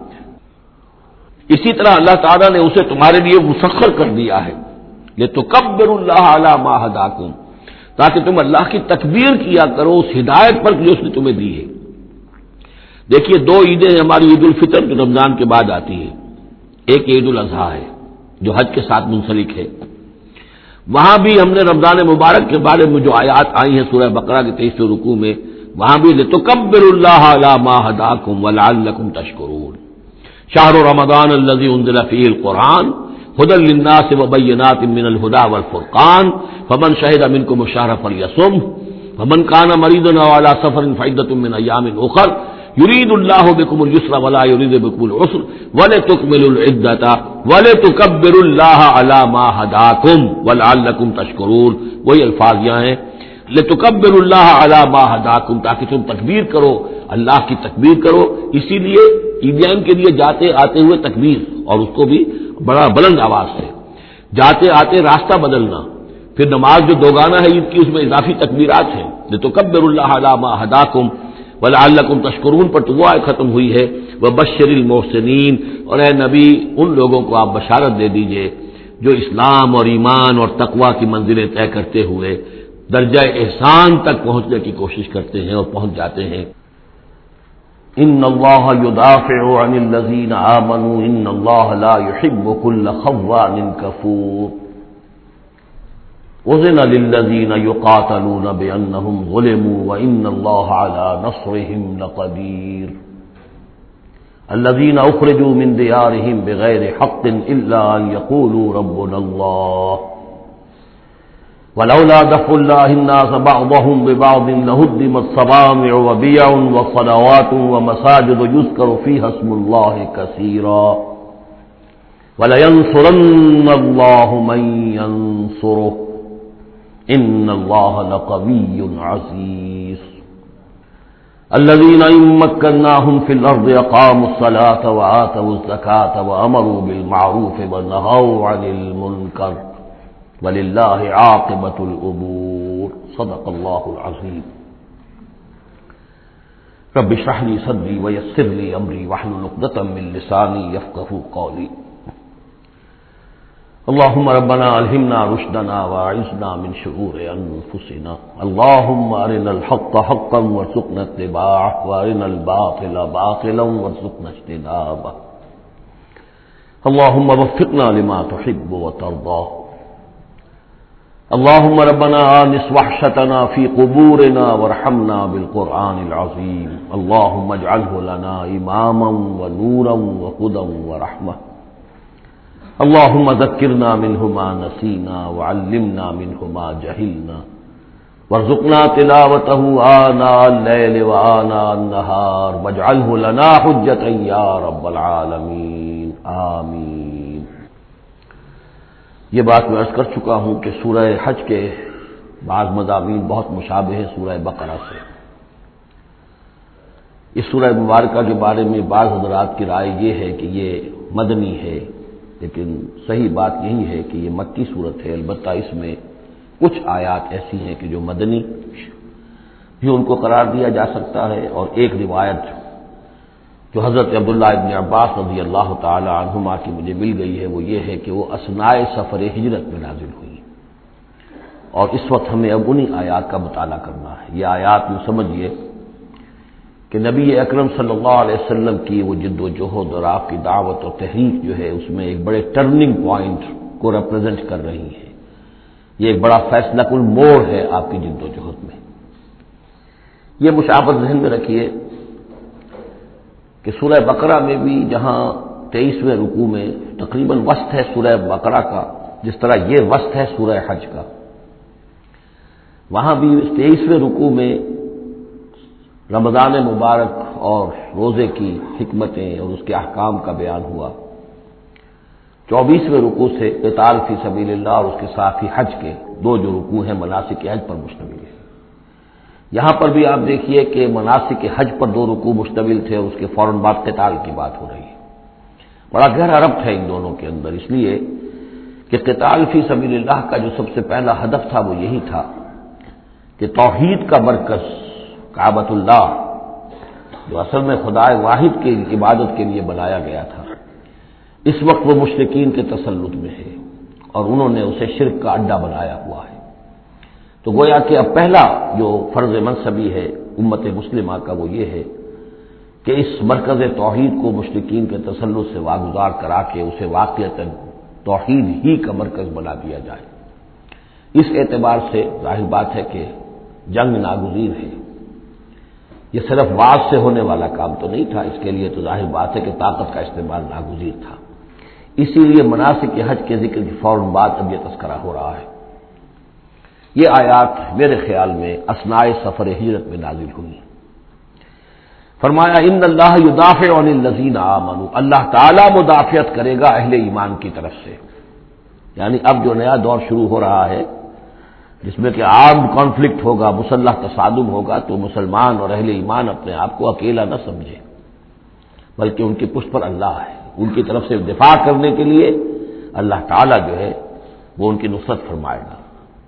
اسی طرح اللہ تعالیٰ نے اسے تمہارے لیے مسخر کر دیا ہے، لتکبروا اللہ علی ما ھداکم، تاکہ تم اللہ کی تکبیر کیا کرو اس ہدایت پر جو اس نے تمہیں دی ہے۔ دیکھیے دو عیدیں ہماری، عید الفطر جو رمضان کے بعد آتی ہے، ایک عید الاضحیٰ ہے جو حج کے ساتھ منسلک ہے، وہاں بھی ہم نے رمضان مبارک کے بارے میں جو آیات آئی ہیں سورہ بقرہ کے 23ویں رکوع میں، وہاں بھی لتکبروا اللہ علی ما ھداکم ولعلکم تشکرون، شہر رمضان الذی انزل فیہ القرآن ھدی للناس وبینات من الھدی والفرقان فمن شہد منکم الشہر فلیصمہ ومن کان مریضا او علی سفر فعدۃ من ایام اخر یرید اللہ بکم الیسر ولا یرید بکم العسر ولتکملوا العدۃ ولتکبروا اللہ علی ما ھداکم ولعلکم تشکرون، وہی الفاظ یہاں ہیں، لتکبروا اللہ علی ما ھداکم، تاکہ تم تکبیر کرو، اللہ کی تکبیر کرو، اسی لیے عیدیان کے لیے جاتے آتے ہوئے تکبیر، اور اس کو بھی بڑا بلند آواز سے، جاتے آتے راستہ بدلنا، پھر نماز جو دوگانہ ہے عید کی اس میں اضافی تکبیرات ہیں، لتکبروا اللہ علی ما ھداکم ولعلکم تشکرون پر تو وہ آیت ختم ہوئی ہے، وبشر المحسنین، اور اے نبی ان لوگوں کو آپ بشارت دے دیجئے جو اسلام اور ایمان اور تقوی کی منزلیں طے کرتے ہوئے درجہ احسان تک پہنچنے کی کوشش کرتے ہیں اور پہنچ جاتے ہیں۔ ان اللہ یدافع عن الذین آمنوا ان اللہ لا يحب كل خوان کفور اذن للذین یقاتلون بانہم ظلموا وان اللہ علی نصرهم لقدیر الذین اخرجوا من دیارهم بغیر حق الا ان یقولوا ربنا اللہ ولولا دفع الله الناس بعضهم ببعض لهدمت صوامع وبيع وصلوات ومساجد يذكر فيها اسم الله كثيرا وَلَيَنْصُرَنَّ اللَّهُ مَن يَنصُرُهُ إِنَّ اللَّهَ لَقَوِيٌّ عَزِيزٌ الَّذِينَ إِن مَّكَّنَّاهُمْ فِي الْأَرْضِ أَقَامُوا الصَّلَاةَ وَآتَوُا الزَّكَاةَ وَأَمَرُوا بِالْمَعْرُوفِ وَنَهَوْا عَنِ الْمُنكَرِ وَلِلَّهِ عَاقِبَةُ الْأُمُورِ صدق الله العظيم رب اشرح لي صدري ويسر لي أمري واحلل عقدة من لساني يفقهوا قولي اللهم ربنا ألهمنا رشدنا وأعذنا من شرور أنفسنا اللهم أرنا الحق حقا وارزقنا اتباعه وأرنا الباطل باطلا وارزقنا اجتنابه اللهم وفقنا لما تحب وترضى اللهم ربنا آنس وحشتنا في قبورنا وارحمنا بالقرآن العظيم اللهم اجعله لنا إماما ونورا وهدى ورحمة اللهم ذكرنا منه ما نسينا وعلمنا منه ما جهلنا وارزقنا تلاوته آناء الليل وآناء النهار واجعله لنا حجة يا رب العالمين آمین۔ یہ بات میں عرض کر چکا ہوں کہ سورہ حج کے بعض مضامین بہت مشابہ ہیں سورہ بقرہ سے۔ اس سورہ مبارکہ کے بارے میں بعض حضرات کی رائے یہ ہے کہ یہ مدنی ہے، لیکن صحیح بات یہی ہے کہ یہ مکی صورت ہے، البتہ اس میں کچھ آیات ایسی ہیں کہ جو مدنی بھی ان کو قرار دیا جا سکتا ہے، اور ایک روایت جو حضرت عبداللہ ابن عباس رضی اللہ تعالی عنہما کی مجھے مل گئی ہے وہ یہ ہے کہ وہ اثناء سفر ہجرت میں نازل ہوئی، اور اس وقت ہمیں اب انہی آیات کا مطالعہ کرنا ہے۔ یہ آیات یوں سمجھیے کہ نبی اکرم صلی اللہ علیہ وسلم کی وہ جد و جہد اور آپ کی دعوت اور تحریک جو ہے اس میں ایک بڑے ٹرننگ پوائنٹ کو ریپرزینٹ کر رہی ہے۔ یہ ایک بڑا فیصلہ کن موڑ ہے آپ کی جد و جہد میں۔ یہ مشابہت ذہن میں رکھیے کہ سورہ بقرہ میں بھی جہاں 23ویں رکوع میں تقریباً وسط ہے سورہ بقرہ کا، جس طرح یہ وسط ہے سورہ حج کا، وہاں بھی 23ویں رکوع میں رمضان مبارک اور روزے کی حکمتیں اور اس کے احکام کا بیان ہوا۔ 24ویں رکوع سے قتال فی سبیل اللہ اور اس کے ساتھ ہی حج کے دو جو رکوع ہیں مناسک حج پر مشتمل ہے۔ یہاں پر بھی آپ دیکھیے کہ مناسک حج پر دو رکوع مشتمل تھے اور اس کے فوراً بعد قتال کی بات ہو رہی ہے۔ بڑا گہرا ربط ہے ان دونوں کے اندر، اس لیے کہ قتال فی سبیل اللہ کا جو سب سے پہلا ہدف تھا وہ یہی تھا کہ توحید کا مرکز کعبۃ اللہ جو اصل میں خدا واحد کی عبادت کے لیے بنایا گیا تھا، اس وقت وہ مشرکین کے تسلط میں ہے اور انہوں نے اسے شرک کا اڈا بنایا ہوا ہے۔ تو گویا کہ اب پہلا جو فرض منصبی ہے امت مسلمہ کا وہ یہ ہے کہ اس مرکز توحید کو مشرکین کے تسلط سے واگزار کرا کے اسے واقعتاً توحید ہی کا مرکز بنا دیا جائے۔ اس اعتبار سے ظاہر بات ہے کہ جنگ ناگزیر ہے۔ یہ صرف باز سے ہونے والا کام تو نہیں تھا، اس کے لیے تو ظاہر بات ہے کہ طاقت کا استعمال ناگزیر تھا۔ اسی لیے مناسک حج کے ذکر کی فوراً بعد اب یہ تذکرہ ہو رہا ہے۔ یہ آیات میرے خیال میں اثناء سفر ہجرت میں نازل ہوئی۔ فرمایا ان اللہ یدافع عن الذین آمنوا، اللہ تعالی مدافعت کرے گا اہل ایمان کی طرف سے، یعنی اب جو نیا دور شروع ہو رہا ہے جس میں کہ عام کانفلکٹ ہوگا، مسلح تصادم ہوگا، تو مسلمان اور اہل ایمان اپنے آپ کو اکیلا نہ سمجھے، بلکہ ان کی پشت پر اللہ ہے، ان کی طرف سے دفاع کرنے کے لیے اللہ تعالیٰ جو ہے وہ ان کی نصرت فرمائے گا۔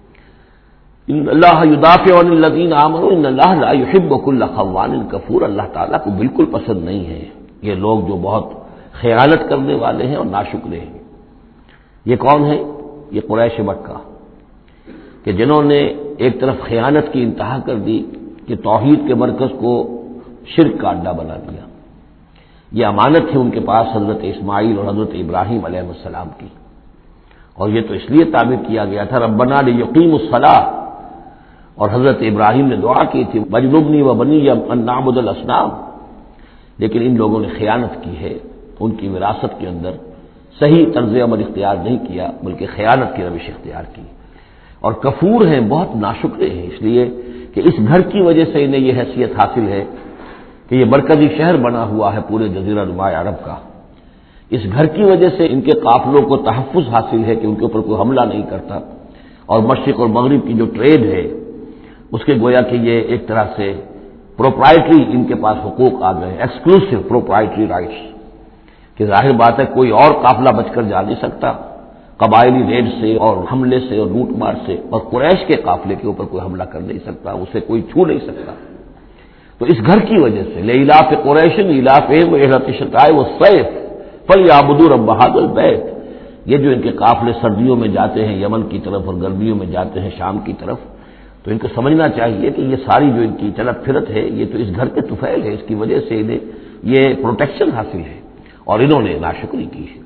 ان اللہ یدافع عن الذین آمنوا ان اللہ لا یحب کل خوان کفور، اللہ تعالیٰ کو بالکل پسند نہیں ہے یہ لوگ جو بہت خیانت کرنے والے ہیں اور ناشکرے ہیں۔ یہ کون ہے؟ یہ قریش مکہ کہ جنہوں نے ایک طرف خیانت کی انتہا کر دی کہ توحید کے مرکز کو شرک کا اڈا بنا دیا۔ یہ امانت تھی ان کے پاس حضرت اسماعیل اور حضرت ابراہیم علیہ السلام کی، اور یہ تو اس لیے تعبیر کیا گیا تھا ربنا لیقیموا الصلاۃ، اور حضرت ابراہیم نے دعا کی تھی وجنبنی وبنی ان نعبد الاصنام، لیکن ان لوگوں نے خیانت کی ہے، ان کی وراثت کے اندر صحیح طرز عمل اختیار نہیں کیا بلکہ خیانت کی روش اختیار کی، اور کفور ہیں، بہت ناشکرے ہیں، اس لیے کہ اس گھر کی وجہ سے انہیں یہ حیثیت حاصل ہے کہ یہ مرکزی شہر بنا ہوا ہے پورے جزیرہ نماء عرب کا۔ اس گھر کی وجہ سے ان کے قافلوں کو تحفظ حاصل ہے کہ ان کے اوپر کوئی حملہ نہیں کرتا، اور مشرق اور مغرب کی جو ٹریڈ ہے اس کے گویا کہ یہ ایک طرح سے پروپرائٹری ان کے پاس حقوق آ گئے، ایکسکلوسیو پروپرائٹری رائٹس، کہ ظاہر بات ہے کوئی اور قافلہ بچ کر جا نہیں سکتا قبائلی ریڈ سے اور حملے سے اور لوٹ مار سے، اور قریش کے قافلے کے اوپر کوئی حملہ کر نہیں سکتا، اسے کوئی چھو نہیں سکتا۔ تو اس گھر کی وجہ سے لإلاف قریش إِيلَافِهِمْ رِحْلَةَ الشِّتَاءِ وَالصَّيْفِ فَلْيَعْبُدُوا رَبَّ هَذَا الْبَيْتِ، یہ جو ان کے قافلے سردیوں میں جاتے ہیں یمن کی طرف اور گرمیوں میں جاتے ہیں شام کی طرف، تو ان کو سمجھنا چاہیے کہ یہ ساری جو ان کی چلت پھرت ہے یہ تو اس گھر کے طفیل ہے، اس کی وجہ سے انہیں یہ پروٹیکشن حاصل ہے اور انہوں نے ناشکری کی ہے۔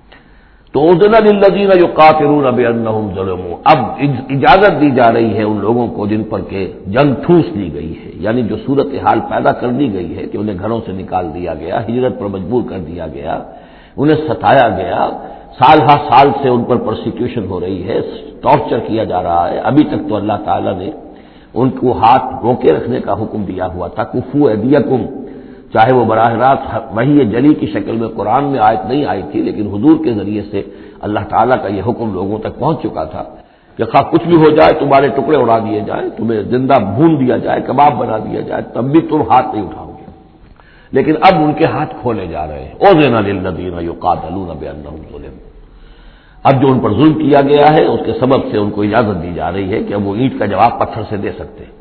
تو اذن للذین یقاتلون بانہم ظلموا، اب اجازت دی جا رہی ہے ان لوگوں کو جن پر کہ جنگ ٹھوس لی گئی ہے، یعنی جو صورتحال پیدا کر دی گئی ہے کہ انہیں گھروں سے نکال دیا گیا، ہجرت پر مجبور کر دیا گیا، انہیں ستایا گیا، سال ہر سال سے ان پر پرسیکیوشن ہو رہی ہے، ٹارچر کیا جا رہا ہے۔ ابھی تک تو اللہ تعالیٰ نے ان کو ہاتھ روکے رکھنے کا حکم دیا ہوا تھا، کفوا ایدیکم، چاہے وہ براہ راست وحی جلی کی شکل میں قرآن میں آیت نہیں آئی تھی، لیکن حضور کے ذریعے سے اللہ تعالیٰ کا یہ حکم لوگوں تک پہنچ چکا تھا کہ خواہ کچھ بھی ہو جائے، تمہارے ٹکڑے اڑا دیے جائیں، تمہیں زندہ بھون دیا جائے، کباب بنا دیا جائے، تب بھی تم ہاتھ نہیں اٹھاؤ گے۔ لیکن اب ان کے ہاتھ کھولے جا رہے ہیں۔ اذن للذین یقاتلون بانہم ظلموا، اب جو ان پر ظلم کیا گیا ہے اس کے سبب سے ان کو اجازت دی جا رہی ہے کہ اب وہ اینٹ کا جواب پتھر سے دے سکتے ہیں۔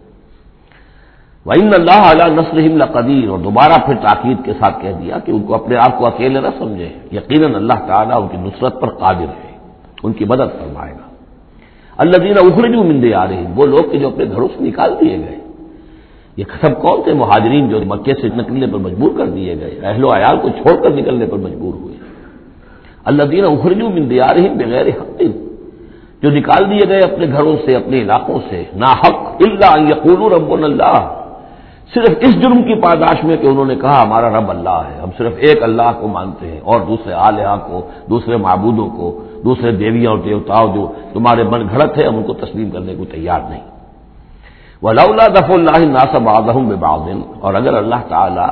وَإِنَّ اللَّهَ عَلَىٰ نَصْرِهِمْ لَقَدِيرٌ، اور دوبارہ پھر تاکید کے ساتھ کہہ دیا کہ ان کو اپنے آپ کو اکیلے نہ سمجھے، یقیناً اللہ تعالیٰ ان کی نصرت پر قادر ہے، ان کی مدد فرمائے گا۔ الَّذِينَ أُخْرِجُوا مِن دِيَارِهِمْ، وہ لوگ کہ جو اپنے گھروں سے نکال دیے گئے، یہ سب کون تھے؟ مہاجرین جو مکے سے نکلنے پر مجبور کر دیے گئے، اہل و عیال کو چھوڑ کر نکلنے پر مجبور ہوئے۔ الَّذِينَ أُخْرِجُوا مِن دِيَارِهِمْ بِغَيْرِ حَقٍّ، جو نکال دیے گئے اپنے گھروں سے، اپنے علاقوں سے ناحق، إِلَّا أَن يَقُولُوا رَبُّنَا اللَّهُ، صرف اس جرم کی پاداش میں کہ انہوں نے کہا ہمارا رب اللہ ہے، ہم صرف ایک اللہ کو مانتے ہیں اور دوسرے آلہہ کو، دوسرے معبودوں کو، دوسرے دیویاں اور دیوتاؤں جو تمہارے من گھڑت ہے، ہم ان کو تسلیم کرنے کو تیار نہیں۔ وَلَوْلَا دَفْعُ اللَّهِ النَّاسَ بَعْضَهُم بِبَعْضٍ، اور اگر اللہ تعالی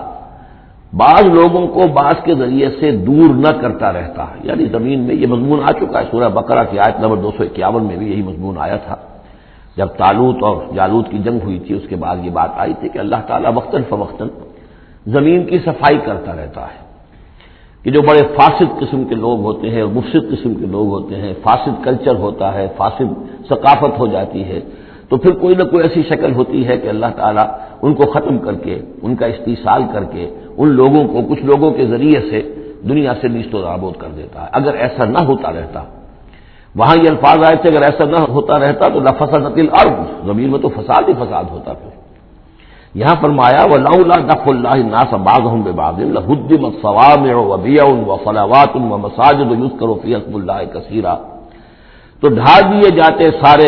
بعض لوگوں کو بعض کے ذریعے سے دور نہ کرتا رہتا، یعنی زمین میں یہ مضمون آ چکا ہے، سورہ بقرہ کی آیت نمبر 251 میں بھی یہی مضمون آیا تھا، جب طالوت اور جالوت کی جنگ ہوئی تھی اس کے بعد یہ بات آئی تھی کہ اللہ تعالیٰ وقتاً فوقتاً زمین کی صفائی کرتا رہتا ہے، کہ جو بڑے فاسد قسم کے لوگ ہوتے ہیں اور مفسد قسم کے لوگ ہوتے ہیں، فاسد کلچر ہوتا ہے، فاسد ثقافت ہو جاتی ہے، تو پھر کوئی نہ کوئی ایسی شکل ہوتی ہے کہ اللہ تعالیٰ ان کو ختم کر کے، ان کا استیصال کر کے، ان لوگوں کو کچھ لوگوں کے ذریعے سے دنیا سے نیست و نابود کر دیتا ہے۔ اگر ایسا نہ ہوتا رہتا، وہاں یہ الفاظ آئے تھے اگر ایسا نہ ہوتا رہتا تو لفسدت الارض، زمین میں تو فساد ہی فساد ہوتا پھر۔ یہاں فرمایا وَلَوْلَا دَفْعُ اللَّهِ النَّاسَ بَعْضَهُم بِبَعْضٍ لَهُدِّمَتْ صَوَامِعُ وَبِيَعٌ وَصَلَوَاتٌ وَمَسَاجِدُ يُذْكَرُ فِيهَا اسْمُ اللَّهِ كَثِيرًا، تو ڈھا دیے جاتے سارے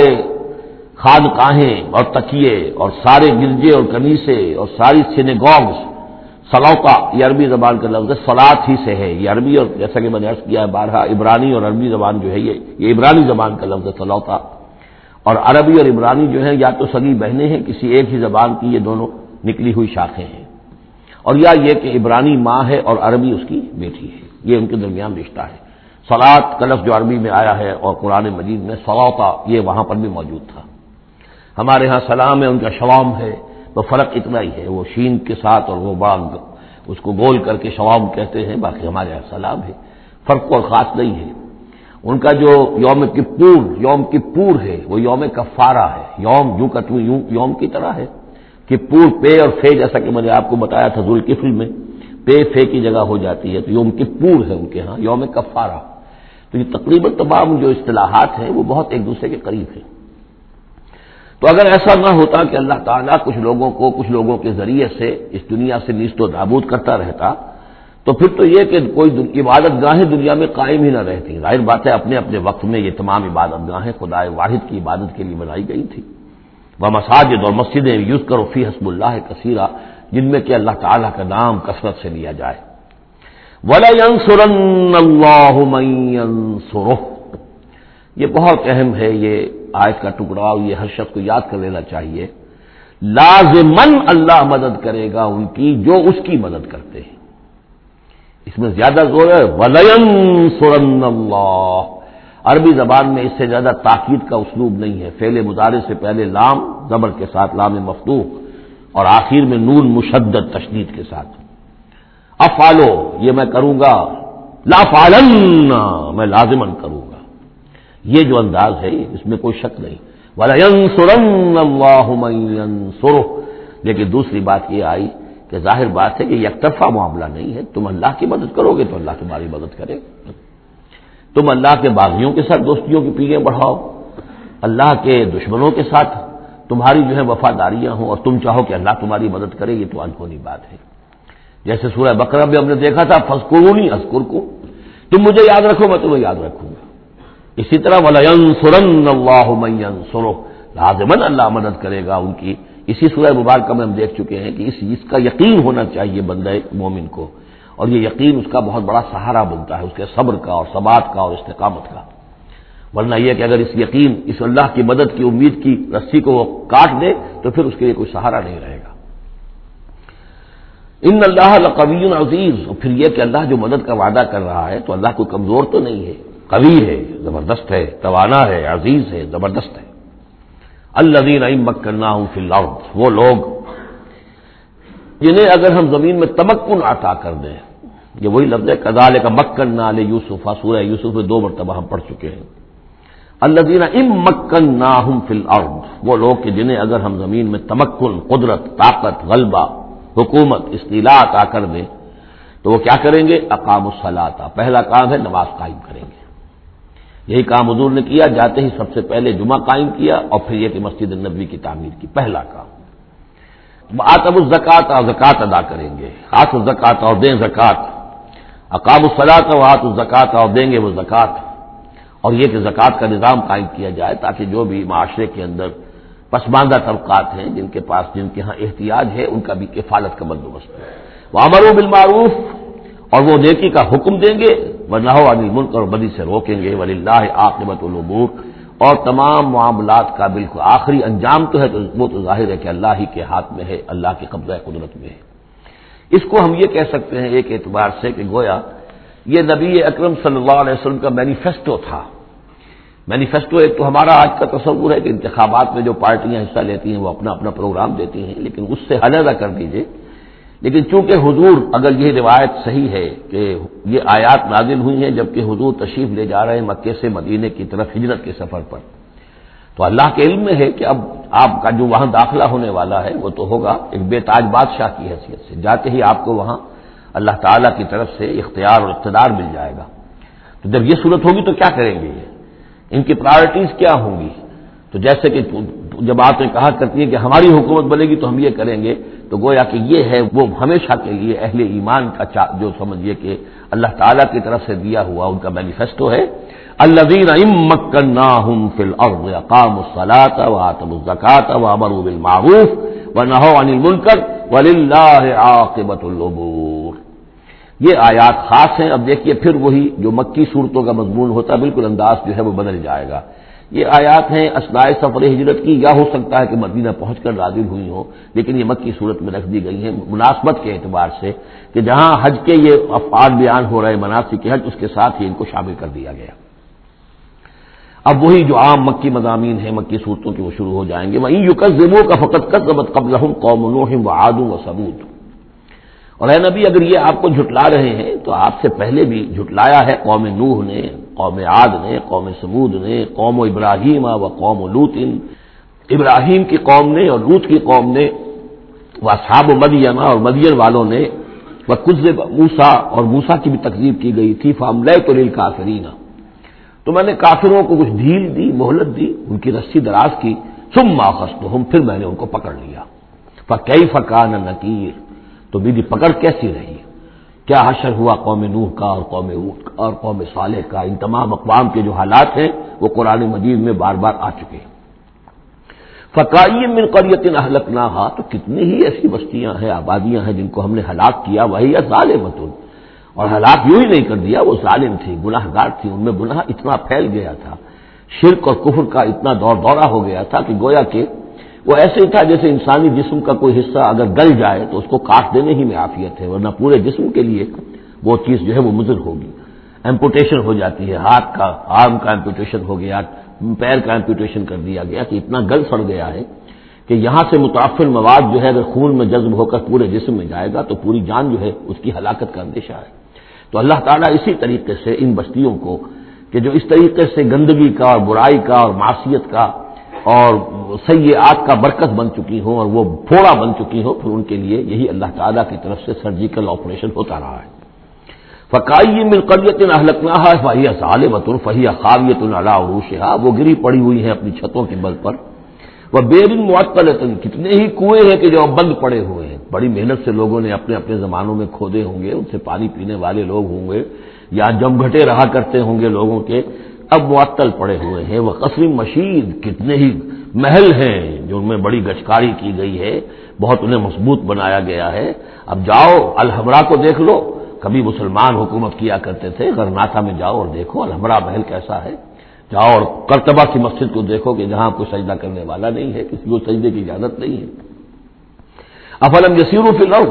خانقاہیں اور تکیے اور سارے گرجے اور کنیسے اور ساری سینیگوگز، صلوتا یہ عربی زبان کا لفظ ہے، صلاۃ ہی سے ہے یہ عربی، اور جیسا کہ میں نے عرض کیا ہے بارہا عبرانی اور عربی زبان جو ہے یہ عبرانی زبان کا لفظ ہے صلوتا، اور عربی اور عبرانی جو ہے یا تو سگی بہنیں ہیں کسی ایک ہی زبان کی، یہ دونوں نکلی ہوئی شاخیں ہیں، اور یا یہ کہ عبرانی ماں ہے اور عربی اس کی بیٹی ہے، یہ ان کے درمیان رشتہ ہے۔ صلاۃ کا لفظ جو عربی میں آیا ہے اور قرآن مجید میں صلوتا یہ وہاں پر بھی موجود تھا۔ ہمارے ہاں سلام ہے، ان کا شوام ہے، تو فرق اتنا ہی ہے، وہ شین کے ساتھ اور وہ بڑا اس کو گول کر کے شوام کہتے ہیں، باقی ہمارے یہاں سلام ہے، فرق اور خاص نہیں ہے۔ ان کا جو یوم کپور ہے وہ یوم کفارہ ہے، یوم یوں کا توں یوں یوم کی طرح ہے، کپور پے اور فے، جیسا کہ میں نے آپ کو بتایا تھا ذوالکفل میں پے فے کی جگہ ہو جاتی ہے، تو یوم کپور ہے ان کے ہاں، یوم کفارہ۔ تو یہ تقریباً تمام جو اصطلاحات ہیں وہ بہت ایک دوسرے کے قریب ہیں۔ تو اگر ایسا نہ ہوتا کہ اللہ تعالیٰ کچھ لوگوں کو کچھ لوگوں کے ذریعے سے اس دنیا سے نیست و نابود کرتا رہتا، تو پھر تو یہ کہ کوئی عبادت گاہیں دنیا میں قائم ہی نہ رہتی۔ ظاہر بات ہے اپنے اپنے وقت میں یہ تمام عبادت گاہیں خدا واحد کی عبادت کے لیے بنائی گئی تھی، وہ مساجد اور مسجدیں یذکر فیہا اسم اللہ کثیرا، جن میں کہ اللہ تعالیٰ کا نام کثرت سے لیا جائے۔ وَلَيَنصُرَنَّ اللَّهُ مَن يَنصُرُهُ، یہ بہت اہم ہے یہ آیت کا ٹکڑا یہ ہر شخص کو یاد کر لینا چاہیے، لازماً اللہ مدد کرے گا ان کی جو اس کی مدد کرتے ہیں۔ اس میں زیادہ زور ہے وَلَيَنصُرَنَّ اللَّهُ، عربی زبان میں اس سے زیادہ تاکید کا اسلوب نہیں ہے۔ فعل مضارع سے پہلے لام زبر کے ساتھ، لام مفتوح، اور آخر میں نون مشدد تشدید کے ساتھ۔ افعلو، یہ میں کروں گا، لافعلن، میں لازماً کروں گا، یہ جو انداز ہے اس میں کوئی شک نہیں۔ وَلَيَنصُرَنَّ اللَّهُ مَن يَنصُرُهُ، لیکن دوسری بات یہ آئی کہ ظاہر بات ہے کہ یک طرفہ معاملہ نہیں ہے، تم اللہ کی مدد کرو گے تو اللہ تمہاری مدد کرے گا۔ تم اللہ کے باغیوں کے ساتھ دوستیوں کی پیریں بڑھاؤ، اللہ کے دشمنوں کے ساتھ تمہاری جو ہے وفاداریاں ہوں، اور تم چاہو کہ اللہ تمہاری مدد کرے، یہ تو انہونی بات ہے۔ جیسے سورہ بقرہ میں ہم نے دیکھا تھا فاذکرونی اذکرکم، تم مجھے یاد رکھو میں تمہیں یاد رکھوں گا۔ اسی طرح وَلَيَنصُرَنَّ اللَّهُ مَن يَنصُرُهُ، لازماً اللہ مدد کرے گا ان کی۔ اسی سورہ مبارکہ میں ہم دیکھ چکے ہیں کہ اس کا یقین ہونا چاہیے بندہ مومن کو، اور یہ یقین اس کا بہت بڑا سہارا بنتا ہے، اس کے صبر کا اور ثبات کا اور استقامت کا۔ ورنہ یہ کہ اگر اس یقین، اس اللہ کی مدد کی امید کی رسی کو وہ کاٹ دے تو پھر اس کے لیے کوئی سہارا نہیں رہے گا۔ ان اللہ لقوی عزیز، اور پھر یہ کہ اللہ جو مدد کا وعدہ کر رہا ہے تو اللہ کوئی کمزور تو نہیں ہے، قوی ہے، زبردست ہے، توانا ہے، عزیز ہے، زبردست ہے۔ الذین ان مکناہم فی الارض، وہ لوگ جنہیں اگر ہم زمین میں تمکن عطا کر دیں، یہ وہی لفظ ہے کذالک مکننا لیوسف، سورہ یوسف میں 2 مرتبہ ہم پڑھ چکے ہیں۔ الذین ان مکناہم فی الارض، وہ لوگ کہ جنہیں اگر ہم زمین میں تمکن، قدرت، طاقت، غلبہ، حکومت، استیلاء عطا کر دیں تو وہ کیا کریں گے؟ اقاموا الصلاۃ، پہلا کام ہے نماز قائم کریں گے۔ یہی کام حضور نے کیا، جاتے ہی سب سے پہلے جمعہ قائم کیا، اور پھر یہ کہ مسجد النبوی کی تعمیر کی، پہلا کام۔ آتوا الزکوٰۃ، زکوٰۃ ادا کریں گے، آتوا الزکوٰۃ، اور دیں زکوٰۃ، اقاموا الصلاۃ وآتوا الزکوٰۃ، اور دیں گے وہ زکوٰۃ، اور یہ کہ زکوٰۃ کا نظام قائم کیا جائے تاکہ جو بھی معاشرے کے اندر پسماندہ طبقات ہیں، جن کے پاس، جن کے ہاں احتیاج ہے، ان کا بھی کفالت کا بندوبست ہے۔ وَأَمَرُوا بِالْمَعْرُوفِ، اور وہ نیکی کا حکم دیں گے، وَنَهَوْا عَنِ الْمُنکَرِ، اور بدی سے روکیں گے، وَلِلَّهِ عَاقِبَةُ الْأُمُورِ، اور تمام معاملات کا بالکل آخری انجام تو ہے، تو وہ تو ظاہر ہے کہ اللہ ہی کے ہاتھ میں ہے، اللہ کی قبضہ قدرت میں ہے۔ اس کو ہم یہ کہہ سکتے ہیں ایک اعتبار سے کہ گویا یہ نبی اکرم صلی اللہ علیہ وسلم کا مینیفیسٹو تھا۔ مینیفیسٹو ایک تو ہمارا آج کا تصور ہے کہ انتخابات میں جو پارٹیاں حصہ لیتی ہیں وہ اپنا اپنا پروگرام دیتی ہیں، لیکن اس سے علیحدہ کر دیجئے۔ لیکن چونکہ حضور، اگر یہ روایت صحیح ہے کہ یہ آیات نازل ہوئی ہیں جبکہ حضور تشریف لے جا رہے ہیں مکے سے مدینے کی طرف ہجرت کے سفر پر، تو اللہ کے علم میں ہے کہ اب آپ کا جو وہاں داخلہ ہونے والا ہے وہ تو ہوگا ایک بے تاج بادشاہ کی حیثیت سے، جاتے ہی آپ کو وہاں اللہ تعالیٰ کی طرف سے اختیار اور اقتدار مل جائے گا۔ تو جب یہ صورت ہوگی تو کیا کریں گے؟ یہ ان کی پرائرٹیز کیا ہوں گی؟ تو جیسے کہ جب آپ نے کہا کرتی ہے کہ ہماری حکومت بنے گی تو ہم یہ کریں گے، تو گویا کہ یہ ہے وہ ہمیشہ کے لیے اہل ایمان کا جو سمجھیے کہ اللہ تعالیٰ کی طرف سے دیا ہوا ان کا مینیفیسٹو ہے، الذین ان مکناہم فی الارض اقاموا الصلاۃ وآتوا الزکوٰۃ وامروا بالمعروف ونہوا عن المنکر وللہ عاقبۃ الامور۔ یہ آیات خاص ہیں۔ اب دیکھیے پھر وہی جو مکی صورتوں کا مضمون ہوتا ہے، بالکل انداز جو ہے وہ بدل جائے گا۔ یہ آیات ہیں اثناء سفر ہجرت کی، یا ہو سکتا ہے کہ مدینہ پہنچ کر نازل ہوئی ہوں، لیکن یہ مکی صورت میں رکھ دی گئی ہیں مناسبت کے اعتبار سے کہ جہاں حج کے یہ افعال بیان ہو رہے مناسک حج، اس کے ساتھ ہی ان کو شامل کر دیا گیا۔ اب وہی جو عام مکی مضامین ہیں مکی صورتوں کے وہ شروع ہو جائیں گے۔ وَإِن يُكَذِّبُوكَ فَقَدْ كَذَّبَتْ قَبْلَهُمْ قَوْمُ نُوحٍ وَعَادٌ وَثَمُودُ۔ اور اے نبی اگر یہ آپ کو جھٹلا رہے ہیں تو آپ سے پہلے بھی جھٹلایا ہے قوم نوح نے، قوم عاد نے، قوم سمود نے، قوم ابراہیم و قوم لوط، ابراہیم کی قوم نے اور لوط کی قوم نے، واصحاب مدین اور مدین والوں نے، وکذب موسیٰ اور موسیٰ کی بھی تکذیب کی گئی تھی، فاملیت للکافرین، تو میں نے کافروں کو کچھ ڈھیل دی، مہلت دی، ان کی رسی دراز کی، ثم اخذتهم، پھر میں نے ان کو پکڑ لیا، فکیف کان نکیر، تو میری پکڑ کیسی رہی، کیا حشر ہوا قوم نوح کا اور قوم ہود کا اور قوم صالح کا۔ ان تمام اقوام کے جو حالات ہیں وہ قرآن مجید میں بار بار آ چکے ہیں۔ فَكَأَيٍّ مِّن قَرْيَةٍ أَهْلَكْنَاهَا، تو کتنی ہی ایسی بستیاں ہیں، آبادیاں ہیں جن کو ہم نے ہلاک کیا، وَهِيَ ظَالِمَةٌ، اور ہلاک یوں ہی نہیں کر دیا، وہ ظالم تھی، گناہ گار تھی، ان میں گناہ اتنا پھیل گیا تھا شرک اور کفر کا اتنا دور دورہ ہو گیا تھا کہ گویا کہ وہ ایسے ہی تھا جیسے انسانی جسم کا کوئی حصہ اگر گل جائے تو اس کو کاٹ دینے ہی میں عافیت ہے، ورنہ پورے جسم کے لیے وہ چیز جو ہے وہ مضر ہوگی۔ ایمپوٹیشن ہو جاتی ہے، ہاتھ کا آرم کا ایمپوٹیشن ہو گیا، پیر کا ایمپوٹیشن کر دیا گیا کہ اتنا گل سڑ گیا ہے کہ یہاں سے متعفن مواد جو ہے اگر خون میں جذب ہو کر پورے جسم میں جائے گا تو پوری جان جو ہے اس کی ہلاکت کا اندیشہ ہے۔ تو اللہ تعالیٰ اسی طریقے سے ان بستیوں کو کہ جو اس طریقے سے گندگی کا اور برائی کا اور معصیت کا اور سیئات کا برکت بن چکی ہوں اور وہ پھوڑا بن چکی ہوں، پھر ان کے لیے یہی اللہ تعالیٰ کی طرف سے سرجیکل آپریشن ہوتا رہا ہے۔ فَكَأَيٍّ مِّن قَرْيَةٍ أَهْلَكْنَاهَا فَهِيَ ظَالِمَةٌ فَهِيَ خَاوِيَةٌ عَلَىٰ عُرُوشِهَا، وہ گری پڑی ہوئی ہیں اپنی چھتوں کے بل پر۔ وَبِئْرٍ مُّعَطَّلَةٍ، کتنے ہی کنویں ہیں کہ جو اب بند پڑے ہوئے ہیں، بڑی محنت سے لوگوں نے اپنے اپنے زمانوں میں کھودے ہوں گے، ان سے پانی پینے والے لوگ ہوں گے یا جمگھٹے رہا کرتے ہوں گے لوگوں کے، اب معطل پڑے ہوئے ہیں۔ وَقَصْرٍ مَّشِيدٍ، کتنے ہی محل ہیں جو ان میں بڑی گچکاری کی گئی ہے، بہت انہیں مضبوط بنایا گیا ہے۔ اب جاؤ الحمرا کو دیکھ لو، کبھی مسلمان حکومت کیا کرتے تھے، غرناطہ میں جاؤ اور دیکھو الحمرا محل کیسا ہے۔ جاؤ اور قرطبہ کی مسجد کو دیکھو کہ جہاں کوئی سجدہ کرنے والا نہیں ہے، کسی کو سجدے کی اجازت نہیں ہے۔ افلم یسیروا فی الارض،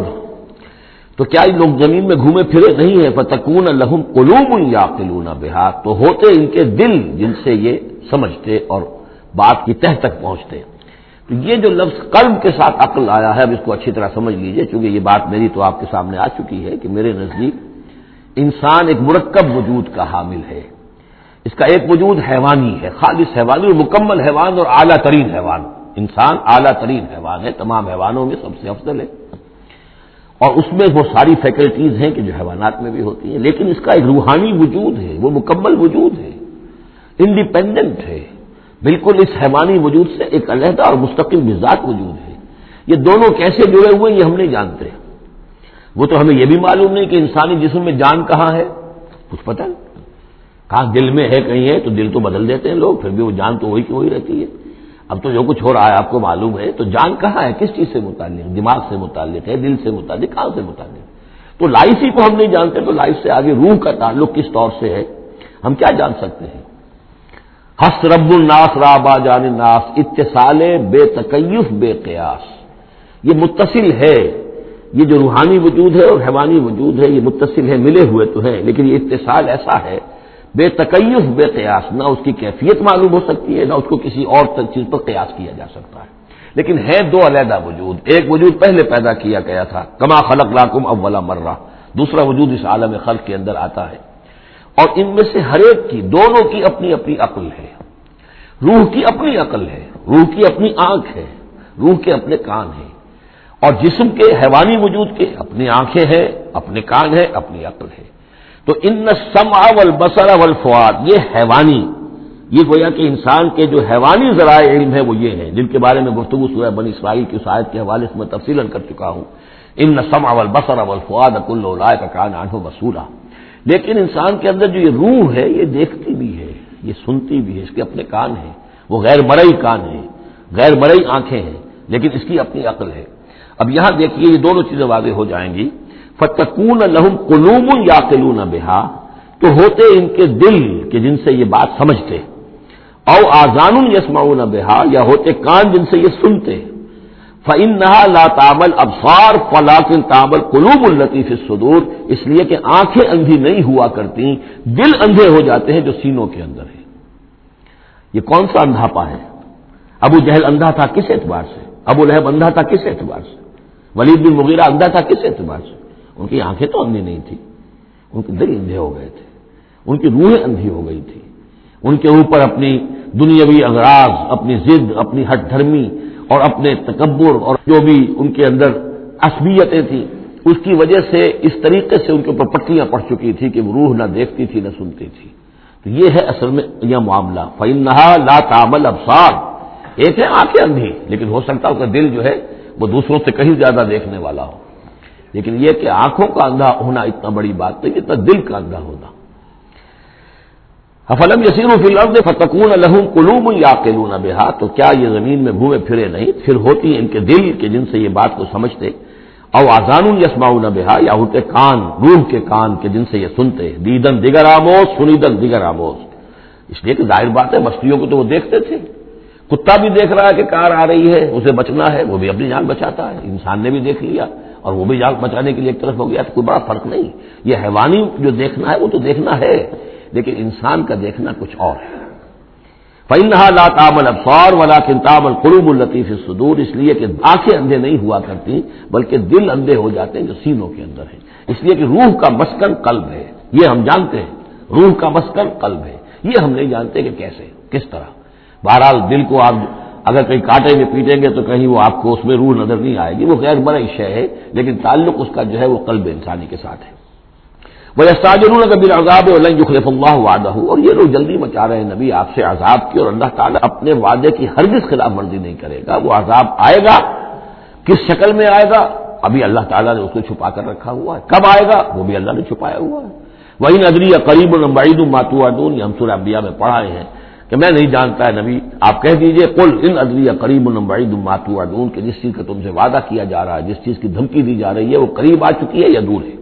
تو کیا یہ لوگ زمین میں گھومے پھرے نہیں ہیں؟ فتکون لہم قلوب یعقلون بہا، تو ہوتے ان کے دل جن سے یہ سمجھتے اور بات کی تہ تک پہنچتے۔ تو یہ جو لفظ قلب کے ساتھ عقل آیا ہے، اب اس کو اچھی طرح سمجھ لیجئے، چونکہ یہ بات میری تو آپ کے سامنے آ چکی ہے کہ میرے نزدیک انسان ایک مرکب وجود کا حامل ہے۔ اس کا ایک وجود حیوانی ہے، خالص حیوانی اور مکمل حیوان اور اعلیٰ ترین حیوان۔ انسان اعلیٰ ترین حیوان ہے، تمام حیوانوں میں سب سے افضل ہے، اور اس میں وہ ساری فیکلٹیز ہیں کہ جو حیوانات میں بھی ہوتی ہیں، لیکن اس کا ایک روحانی وجود ہے، وہ مکمل وجود ہے، انڈیپینڈنٹ ہے، بالکل اس حیوانی وجود سے ایک علیحدہ اور مستقل بذات وجود ہے۔ یہ دونوں کیسے جڑے ہوئے یہ ہم نہیں جانتے۔ وہ تو ہمیں یہ بھی معلوم نہیں کہ انسانی جسم میں جان کہاں ہے، کچھ پتہ نہیں، کہاں دل میں ہے کہیں ہے، تو دل تو بدل دیتے ہیں لوگ، پھر بھی وہ جان تو وہی کی وہی رہتی ہے۔ اب تو جو کچھ ہو رہا ہے آپ کو معلوم ہے، تو جان کہاں ہے، کس چیز سے متعلق، دماغ سے متعلق ہے، دل سے متعلق، کہاں سے متعلق؟ تو لائف ہی کو ہم نہیں جانتے، تو لائف سے آگے روح کا تعلق کس طور سے ہے ہم کیا جان سکتے ہیں؟ حس رب الناس رابا جان الناس، اتصال بے تکیف بے قیاس، یہ متصل ہے، یہ جو روحانی وجود ہے اور حیوانی وجود ہے یہ متصل ہے، ملے ہوئے تو ہیں، لیکن یہ اتصال ایسا ہے بے تکیف بے قیاس، نہ اس کی کیفیت معلوم ہو سکتی ہے، نہ اس کو کسی اور چیز پر قیاس کیا جا سکتا ہے، لیکن ہے دو علیحدہ وجود۔ ایک وجود پہلے پیدا کیا گیا تھا، کما خلقناکم اول مرہ، دوسرا وجود اس عالم خلق کے اندر آتا ہے، اور ان میں سے ہر ایک کی، دونوں کی اپنی اپنی عقل ہے۔ روح کی اپنی عقل ہے، روح کی اپنی آنکھ ہے، روح کے اپنے کان ہیں، اور جسم کے حیوانی وجود کے اپنی آنکھیں ہیں، اپنے کان ہیں، اپنی عقل ہے۔ تو ان السمع والبصر والفؤاد، یہ حیوانی، یہ گویا کہ انسان کے جو حیوانی ذرائع علم ہے وہ یہ ہیں، جن کے بارے میں گفتگو سورہ بنی اسرائیل کی اس آیت کے حوالے سے میں تفصیلاً کر چکا ہوں۔ ان السمع والبصر والفؤاد کل اولئک کان عنہ مسئولا۔ لیکن انسان کے اندر جو یہ روح ہے یہ دیکھتی بھی ہے، یہ سنتی بھی ہے، اس کے اپنے کان ہیں، وہ غیر مرئی کان ہیں، غیر مرئی آنکھیں ہیں، لیکن اس کی اپنی عقل ہے۔ اب یہاں دیکھیے یہ دونوں چیزیں واضح ہو جائیں گی۔ فتکون لہم قلوب یعقلون بہا، تو ہوتے ان کے دل کہ جن سے یہ بات سمجھتے، او آذان یسمعون بہا، یا ہوتے کان جن سے یہ سنتے، فإنها لا تعمل ابصار ولكن تعمل قلوب التي في الصدور، اس لیے کہ آنکھیں اندھی نہیں ہوا کرتی، دل اندھے ہو جاتے ہیں جو سینوں کے اندر ہے۔ یہ کون سا اندھاپا ہے؟ ابو جہل اندھا تھا کس اعتبار سے؟ ابو لہب اندھا تھا کس اعتبار سے؟ ولید بن مغیرہ اندھا تھا کس اعتبار سے؟ ان کی آنکھیں تو اندھی نہیں تھی، ان کے دل اندھے ہو گئے تھے، ان کی روحیں اندھی ہو گئی تھی، ان کے اوپر اپنی دنیاوی اغراض، اپنی ضد، اپنی ہٹ دھرمی اور اپنے تکبر اور جو بھی ان کے اندر عصبیتیں تھیں، اس کی وجہ سے اس طریقے سے ان کے اوپر پٹیاں پڑ چکی تھی کہ وہ روح نہ دیکھتی تھی نہ سنتی تھی۔ تو یہ ہے اصل میں یہ معاملہ، فإنها لا تعمل ابصار، ایک ہے آنکھیں اندھی، لیکن ہو سکتا ہے اس کا دل جو ہے وہ دوسروں سے کہیں زیادہ دیکھنے والا ہو، لیکن یہ کہ آنکھوں کا اندھا ہونا اتنا بڑی بات نہیں اتنا دل کا اندھا ہونا۔ افلم یسیروا فی الارض فتکون لہم قلوب یعقلون بہا، تو کیا یہ زمین میں گھومے پھرے نہیں، پھر ہوتی ان کے دل کہ جن سے یہ بات کو سمجھتے، او آذان یسمعون بہا، یا ہوتے کان، روح کے کان کہ جن سے یہ سنتے، دیدن دیگر آموز سنیدن دیگر آموز، اس لیے کہ ظاہر بات ہے بستیوں کو تو وہ دیکھتے تھے، کتا بھی دیکھ رہا ہے کہ کار آ رہی ہے، اسے بچنا ہے، وہ بھی اپنی جان بچاتا ہے، انسان نے بھی دیکھ لیا اور وہ بھی جان بچانے کے لیے ایک طرف ہو گیا، تو کوئی بڑا فرق نہیں۔ یہ حیوانی جو دیکھنا ہے وہ تو دیکھنا ہے، لیکن انسان کا دیکھنا کچھ اور ہے۔ فَإِنَّهَا لَا تَعْمَى الْأَبْصَارُ وَلَكِنْ تَعْمَى الْقُلُوبُ الَّتِي فِي الصُّدُورِ، اس لیے کہ آنکھیں اندھے نہیں ہوا کرتی بلکہ دل اندھے ہو جاتے ہیں جو سینوں کے اندر ہے، اس لیے کہ روح کا مسکن قلب ہے، یہ ہم جانتے ہیں، روح کا مسکن قلب ہے، یہ ہم نہیں جانتے کہ کیسے کس طرح۔ بہرحال دل کو آپ اگر کہیں کاٹیں گے پیٹیں گے تو کہیں وہ آپ کو اس میں روح نظر نہیں آئے گی، وہ غیر مرئی شے ہے، لیکن تعلق اس کا جو ہے وہ قلب انسانی کے ساتھ ہے۔ وَيَسْتَعْجِلُونَكَ بِالْعَذَابِ وَلَن يُخْلِفَ اللَّهُ وَعْدَهُ، اور یہ لوگ جلدی مچا رہے ہیں نبی آپ سے عذاب کی، اور اللہ تعالیٰ اپنے وعدے کی ہرگز خلاف ورزی نہیں کرے گا۔ وہ عذاب آئے گا، کس شکل میں آئے گا ابھی اللہ تعالیٰ نے اس کو چھپا کر رکھا ہوا ہے، کب آئے گا وہ بھی اللہ نے چھپایا ہوا ہے۔ وَإِنْ أَدْرِيَ قَرِيبٌ أَمْ بَعِيدٌ مَا تُوعَدُونَ، یہ ہم سورہ انبیاء میں پڑھائے ہیں کہ میں نہیں جانتا ہے نبی، آپ کہہ دیجئے قُلْ إِنْ أَدْرِيَ قَرِيبٌ أَمْ بَعِيدٌ مَا تُوعَدُونَ، کہ جس چیز کا تم سے وعدہ کیا جا رہا ہے، جس چیز کی دھمکی دی جا رہی ہے وہ قریب آ چکی ہے یا دور ہے۔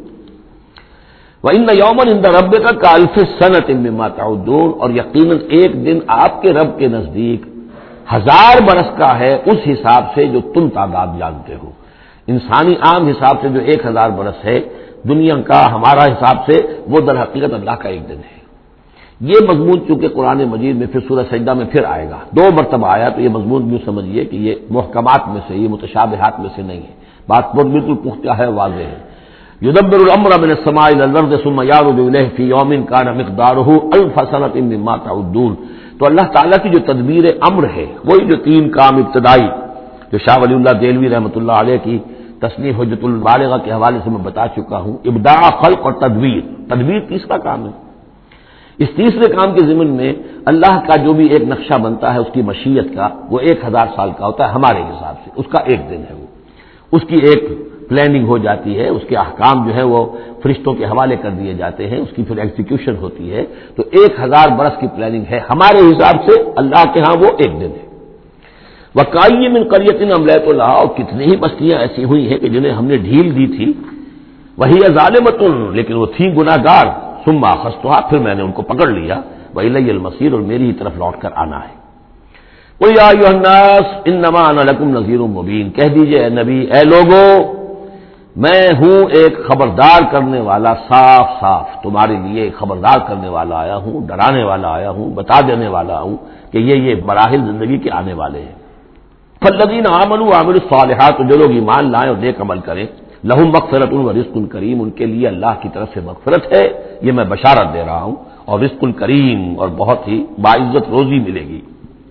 وَإِنَّ يَوْمًا عِندَ رَبِّكَ كَأَلْفِ سَنَةٍ مِّمَّا تَعُدُّونَ، اور یقیناً ایک دن آپ کے رب کے نزدیک 1000 برس کا ہے اس حساب سے جو تم تعداد جانتے ہو۔ انسانی عام حساب سے جو 1000 برس ہے، دنیا کا ہمارا حساب سے وہ در حقیقت اللہ کا ایک دن ہے۔ یہ مضمون چونکہ قرآن مجید میں پھر سورہ سجدہ میں پھر آئے گا، 2 مرتبہ آیا، تو یہ مضمون یوں سمجھیے کہ یہ محکمات میں سے، یہ متشابہات میں سے نہیں ہے، بات بہت بالکل پختہ ہے، واضح ہے۔ يُدَبِّرُ الْأَمْرَ مِنَ السَّمَاءِ إِلَى الْأَرْضِ ثُمَّ يَعْرُجُ إِلَيْهِ فِي يَوْمٍ كَانَ مِقْدَارُهُ أَلْفَ سَنَةٍ مِّمَّا تَعُدُّونَ، تو اللہ تعالیٰ کی جو تدبیر امر ہے، وہی جو 3 کام ابتدائی جو شاہ ولی اللہ دہلوی رحمۃ اللہ علیہ کی تصنیف حجت البالغہ کے حوالے سے میں بتا چکا ہوں، ابداع، خلق اور تدبیر، تدبیر تیسرا کام ہے۔ اس تیسرے کام کے ضمن میں اللہ کا جو بھی ایک نقشہ بنتا ہے اس کی مشیت کا، وہ 1000 سال کا ہوتا ہے ہمارے حساب سے، اس کا ایک دن ہے، وہ اس کی ایک پلاننگ ہو جاتی ہے، اس کے احکام جو ہے وہ فرشتوں کے حوالے کر دیے جاتے ہیں، اس کی پھر ایگزیکیوشن ہوتی ہے، تو 1000 برس کی پلاننگ ہے ہمارے حساب سے، اللہ کے ہاں وہ ایک دن ہے۔ وَكَأَيٍّ مِّن قَرْيَةٍ أَمْلَيْتُ لَهَا، اور کتنی ہی بستیاں ایسی ہوئی ہیں کہ جنہیں ہم نے ڈھیل دی تھی، وَهِيَ ظَالِمَةٌ، لیکن وہ تھیں گناہ گار، ثُمَّ أَخَذْتُهَا، پھر میں نے ان کو پکڑ لیا، وَإِلَيَّ الْمَصِيرُ، اور میری ہی طرف لوٹ کر آنا ہے۔ قُلْ يَا أَيُّهَا النَّاسُ إِنَّمَا أَنَا لَكُمْ نَذِيرٌ مُّبِينٌ، کہہ دیجئے اے نبی، اے لوگو، میں ہوں ایک خبردار کرنے والا، صاف صاف تمہارے لیے خبردار کرنے والا آیا ہوں، ڈرانے والا آیا ہوں، بتا دینے والا ہوں کہ یہ مراحل زندگی کے آنے والے ہیں۔ فالذین آمنوا وعملوا الصالحات، جو لوگ ایمان لائیں اور نیک عمل کریں، لہم مغفرۃ ورزق کریم، ان کے لیے اللہ کی طرف سے مغفرت ہے، یہ میں بشارت دے رہا ہوں، اور رزق کریم، اور بہت ہی باعزت روزی ملے گی۔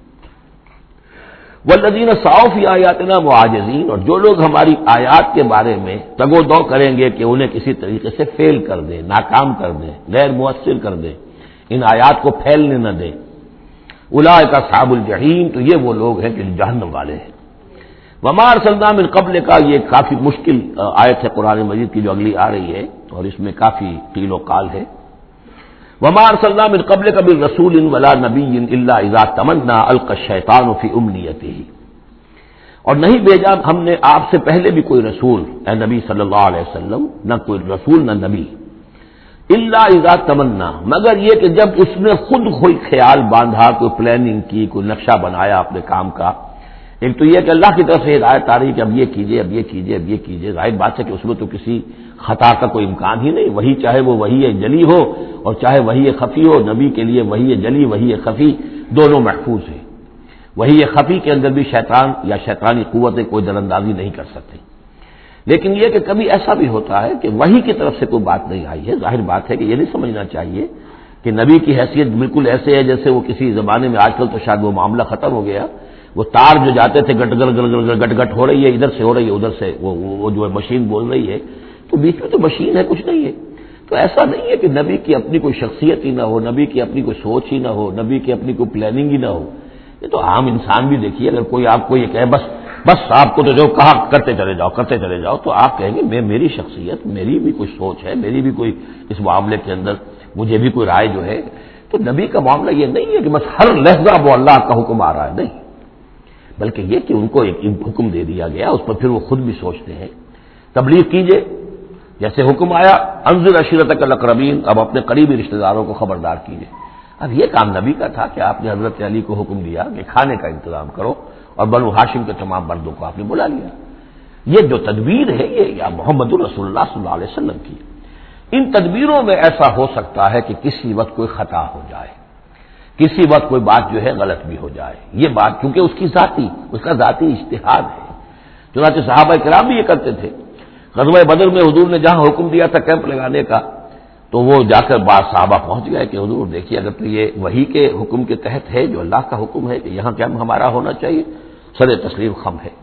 والذین سعوا فی آیاتنا معاجزین، اور جو لوگ ہماری آیات کے بارے میں تگ و دو کریں گے کہ انہیں کسی طریقے سے فیل کر دیں، ناکام کر دیں، غیر مؤثر کر دیں، ان آیات کو پھیلنے نہ دیں، اولئک اصحاب الجحیم، تو یہ وہ لوگ ہیں کہ جہنم والے ہیں۔ وما ارسلنا من قبل کا، یہ کافی مشکل آیت ہے قرآن مجید کی جو اگلی آ رہی ہے، اور اس میں کافی قیل و قال ہے۔ وما ارسلنا من قبلک من رسول ولا نبی الا اذا تمنى القى الشیطان فی امنیته، اور نہیں بھیجا ہم نے آپ سے پہلے بھی کوئی رسول، اے نبی صلی اللہ علیہ وسلم، نہ کوئی رسول نہ نبی، الا اذا تمنا، مگر یہ کہ جب اس نے خود کوئی خیال باندھا، کوئی پلاننگ کی، کوئی نقشہ بنایا اپنے کام کا۔ ایک تو یہ کہ اللہ کی طرف سے ہدایت آ رہی کہ اب یہ کیجئے، اب یہ کیجئے، اب یہ کیجئے، ظاہر بات ہے کہ اس میں تو کسی خطا کا کوئی امکان ہی نہیں، وہی چاہے وہ وحی جلی ہو اور چاہے وحی خفی ہو، نبی کے لیے وحی جلی، وحی خفی دونوں محفوظ ہیں۔ وحی خفی کے اندر بھی شیطان یا شیطانی قوتیں کوئی دراندازی نہیں کر سکتی، لیکن یہ کہ کبھی ایسا بھی ہوتا ہے کہ وحی کی طرف سے کوئی بات نہیں آئی ہے، ظاہر بات ہے کہ یہ نہیں سمجھنا چاہیے کہ نبی کی حیثیت بالکل ایسے ہے جیسے وہ کسی زمانے میں، آج کل تو شاید وہ معاملہ ختم ہو گیا، وہ تار جو جاتے تھے گٹ گٹ گٹ گٹ گٹ گٹ ہو رہی ہے، ادھر سے ہو رہی ہے، ادھر سے وہ جو ہے مشین بول رہی ہے، تو بیچ میں تو مشین ہے، کچھ نہیں ہے۔ تو ایسا نہیں ہے کہ نبی کی اپنی کوئی شخصیت ہی نہ ہو، نبی کی اپنی کوئی سوچ ہی نہ ہو، نبی کی اپنی کوئی پلاننگ ہی نہ ہو۔ یہ تو عام انسان بھی دیکھیے، اگر کوئی آپ کو یہ کہے بس آپ کو تو جو کہا کرتے چلے جاؤ، تو آپ کہیں گے میری شخصیت، میری بھی کوئی سوچ ہے، میری بھی کوئی اس معاملے کے اندر مجھے بھی کوئی رائے جو ہے۔ تو نبی کا معاملہ یہ نہیں ہے کہ بس ہر لحظہ وہ اللہ کا حکم آ رہا ہے، نہیں، بلکہ یہ کہ ان کو ایک حکم دے دیا گیا، اس پر پھر وہ خود بھی سوچتے ہیں۔ تبلیغ کیجئے، جیسے حکم آیا انذر عشیرتک الاقربین، اب اپنے قریبی رشتہ داروں کو خبردار کیجئے۔ اب یہ کام نبی کا تھا کہ آپ نے حضرت علی کو حکم دیا کہ کھانے کا انتظام کرو، اور بنو ہاشم کے تمام مردوں کو آپ نے بلا لیا۔ یہ جو تدبیر ہے یہ یا محمد رسول اللہ صلی اللہ علیہ وسلم کی، ان تدبیروں میں ایسا ہو سکتا ہے کہ کسی وقت کوئی خطا ہو جائے، کسی وقت کوئی بات جو ہے غلط بھی ہو جائے، یہ بات کیونکہ اس کا ذاتی اجتہاد ہے۔ چنانچہ صحابہ کرام بھی یہ کرتے تھے۔ غزوہ بدر میں حضور نے جہاں حکم دیا تھا کیمپ لگانے کا، تو وہ جا کر بعض صحابہ پہنچ گئے کہ حضور دیکھیے اگر تو یہ وحی کے حکم کے تحت ہے، جو اللہ کا حکم ہے کہ یہاں کیمپ ہمارا ہونا چاہیے، سر تسلیم خم ہے۔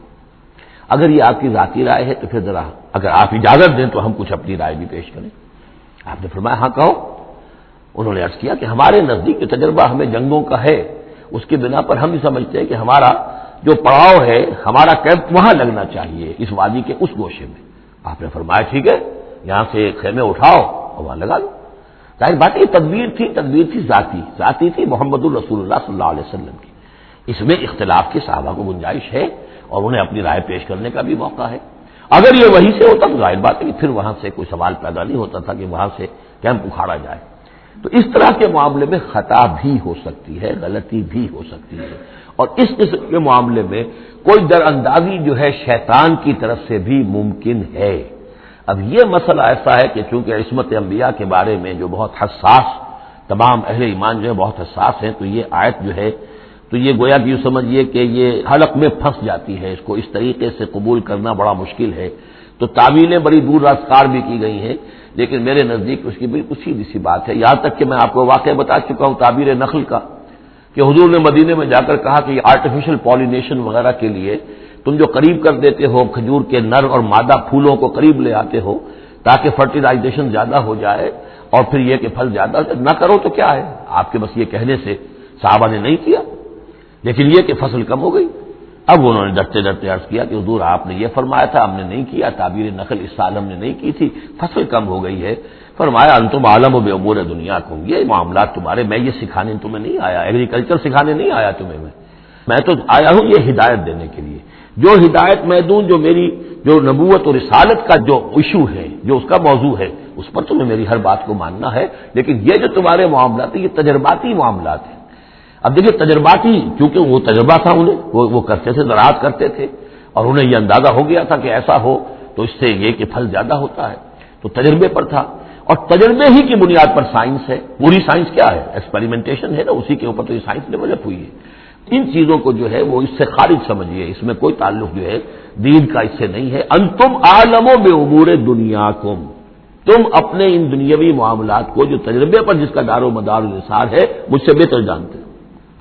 اگر یہ آپ کی ذاتی رائے ہے تو پھر ذرا اگر آپ اجازت دیں تو ہم کچھ اپنی رائے بھی پیش کریں۔ آپ نے فرمایا ہاں کہو۔ انہوں نے عرض کیا کہ ہمارے نزدیک جو تجربہ ہمیں جنگوں کا ہے، اس کی بنا پر ہم بھی سمجھتے ہیں کہ ہمارا جو پڑاؤ ہے، ہمارا کیمپ وہاں لگنا چاہیے، اس وادی کے اس گوشے میں۔ آپ نے فرمایا ٹھیک ہے، یہاں سے خیمے اٹھاؤ اور وہاں لگا لو۔ ظاہر بات یہ تدبیر تھی ذاتی تھی محمد الرسول اللہ صلی اللہ علیہ وسلم کی۔ اس میں اختلاف کی صحابہ کو گنجائش ہے اور انہیں اپنی رائے پیش کرنے کا بھی موقع ہے۔ اگر یہ وہی سے ہوتا تو ظاہر بات ہے کہ پھر وہاں سے کوئی سوال پیدا نہیں ہوتا تھا کہ وہاں سے کیمپ اکھاڑا جائے۔ تو اس طرح کے معاملے میں خطا بھی ہو سکتی ہے، غلطی بھی ہو سکتی ہے، اور اس قسم کے معاملے میں کوئی در اندازی جو ہے شیطان کی طرف سے بھی ممکن ہے۔ اب یہ مسئلہ ایسا ہے کہ چونکہ عصمت انبیاء کے بارے میں جو بہت حساس، تمام اہل ایمان جو ہے بہت حساس ہیں، تو یہ آیت جو ہے تو یہ گویا کہ یوں سمجھیے کہ یہ حلق میں پھنس جاتی ہے، اس کو اس طریقے سے قبول کرنا بڑا مشکل ہے۔ تو تعویلیں بڑی دور راسکار بھی کی گئی ہیں، لیکن میرے نزدیک اس کی بالکل سیدھی سی بات ہے۔ یہاں تک کہ میں آپ کو واقعہ بتا چکا ہوں تعبیر نخل کا، کہ حضور نے مدینے میں جا کر کہا کہ یہ آرٹیفیشل پالینیشن وغیرہ کے لیے تم جو قریب کر دیتے ہو کھجور کے نر اور مادہ پھولوں کو قریب لے آتے ہو تاکہ فرٹیلائزیشن زیادہ ہو جائے اور پھر یہ کہ پھل زیادہ نہ کرو تو کیا ہے، آپ کے بس یہ کہنے سے صحابہ نے نہیں کیا، لیکن یہ کہ فصل کم ہو گئی۔ اب انہوں نے ڈرتے ڈرتے عرض کیا کہ حضور آپ نے یہ فرمایا تھا، ہم نے نہیں کیا، تعبیر نخل اس سال ہم نے نہیں کی تھی، فصل کم ہو گئی ہے۔ فرمایا انتم عالم بامور دنیاکم، یہ معاملات تمہارے، میں یہ سکھانے تمہیں نہیں آیا، ایگریکلچر سکھانے نہیں آیا تمہیں، میں تو آیا ہوں یہ ہدایت دینے کے لیے۔ جو ہدایت میں دوں، جو میری جو نبوت اور رسالت کا جو ایشو ہے، جو اس کا موضوع ہے، اس پر تمہیں میری ہر بات کو ماننا ہے، لیکن یہ جو تمہارے معاملات ہیں یہ تجرباتی معاملات ہیں۔ اب دیکھیے تجرباتی، کیونکہ وہ تجربہ تھا انہیں، وہ کرتے تھے، زراعت کرتے تھے، اور انہیں یہ اندازہ ہو گیا تھا کہ ایسا ہو تو اس سے یہ کہ پھل زیادہ ہوتا ہے، تو تجربے پر تھا، اور تجربے ہی کی بنیاد پر سائنس ہے۔ پوری سائنس کیا ہے؟ ایکسپیریمنٹیشن ہے نا، اسی کے اوپر تو یہ سائنس ڈیولپ ہوئی ہے۔ ان چیزوں کو جو ہے وہ اس سے خارج سمجھیے، اس میں کوئی تعلق جو ہے دین کا اس سے نہیں ہے۔ انتم عالم بامور دنیاکم، تم اپنے ان دنیاوی معاملات کو جو تجربے پر جس کا دار و مدار انحصار ہے مجھ سے بہتر جانتے ہو۔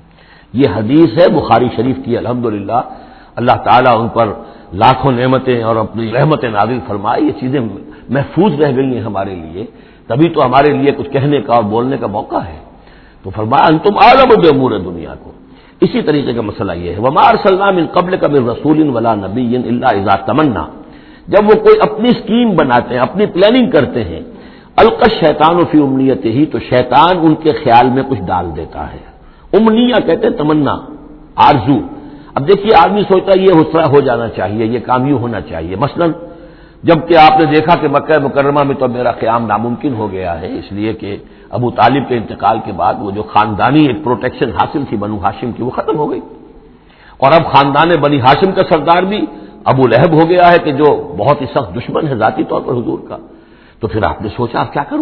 یہ حدیث ہے بخاری شریف کی، الحمدللہ اللہ تعالیٰ ان پر لاکھوں نعمتیں اور اپنی رحمتیں نازل فرمائے، یہ چیزیں محفوظ رہ گئی ہیں ہمارے لیے، تبھی تو ہمارے لیے کچھ کہنے کا اور بولنے کا موقع ہے۔ تو فرمایا انتم عالم بامور دنیاکم۔ اسی طریقے کا مسئلہ یہ ہے وما ارسلنا من قبلک من رسول ولا نبی الا اذا تمنا، جب وہ کوئی اپنی اسکیم بناتے ہیں، اپنی پلاننگ کرتے ہیں، القى الشیطان فی امنیتہ، تو شیطان ان کے خیال میں کچھ ڈال دیتا ہے۔ امنیہ کہتے ہیں تمنا، آرزو۔ اب دیکھیے آدمی سوچتا ہے یہ حصہ ہو جانا چاہیے، یہ کام یوں ہونا چاہیے، مثلا جب کہ آپ نے دیکھا کہ مکہ مکرمہ میں تو میرا قیام ناممکن ہو گیا ہے، اس لیے کہ ابو طالب کے انتقال کے بعد وہ جو خاندانی ایک پروٹیکشن حاصل تھی بنو ہاشم کی وہ ختم ہو گئی، اور اب خاندان بنی ہاشم کا سردار بھی ابو لہب ہو گیا ہے کہ جو بہت ہی سخت دشمن ہے ذاتی طور پر حضور کا۔ تو پھر آپ نے سوچا اب کیا کروں،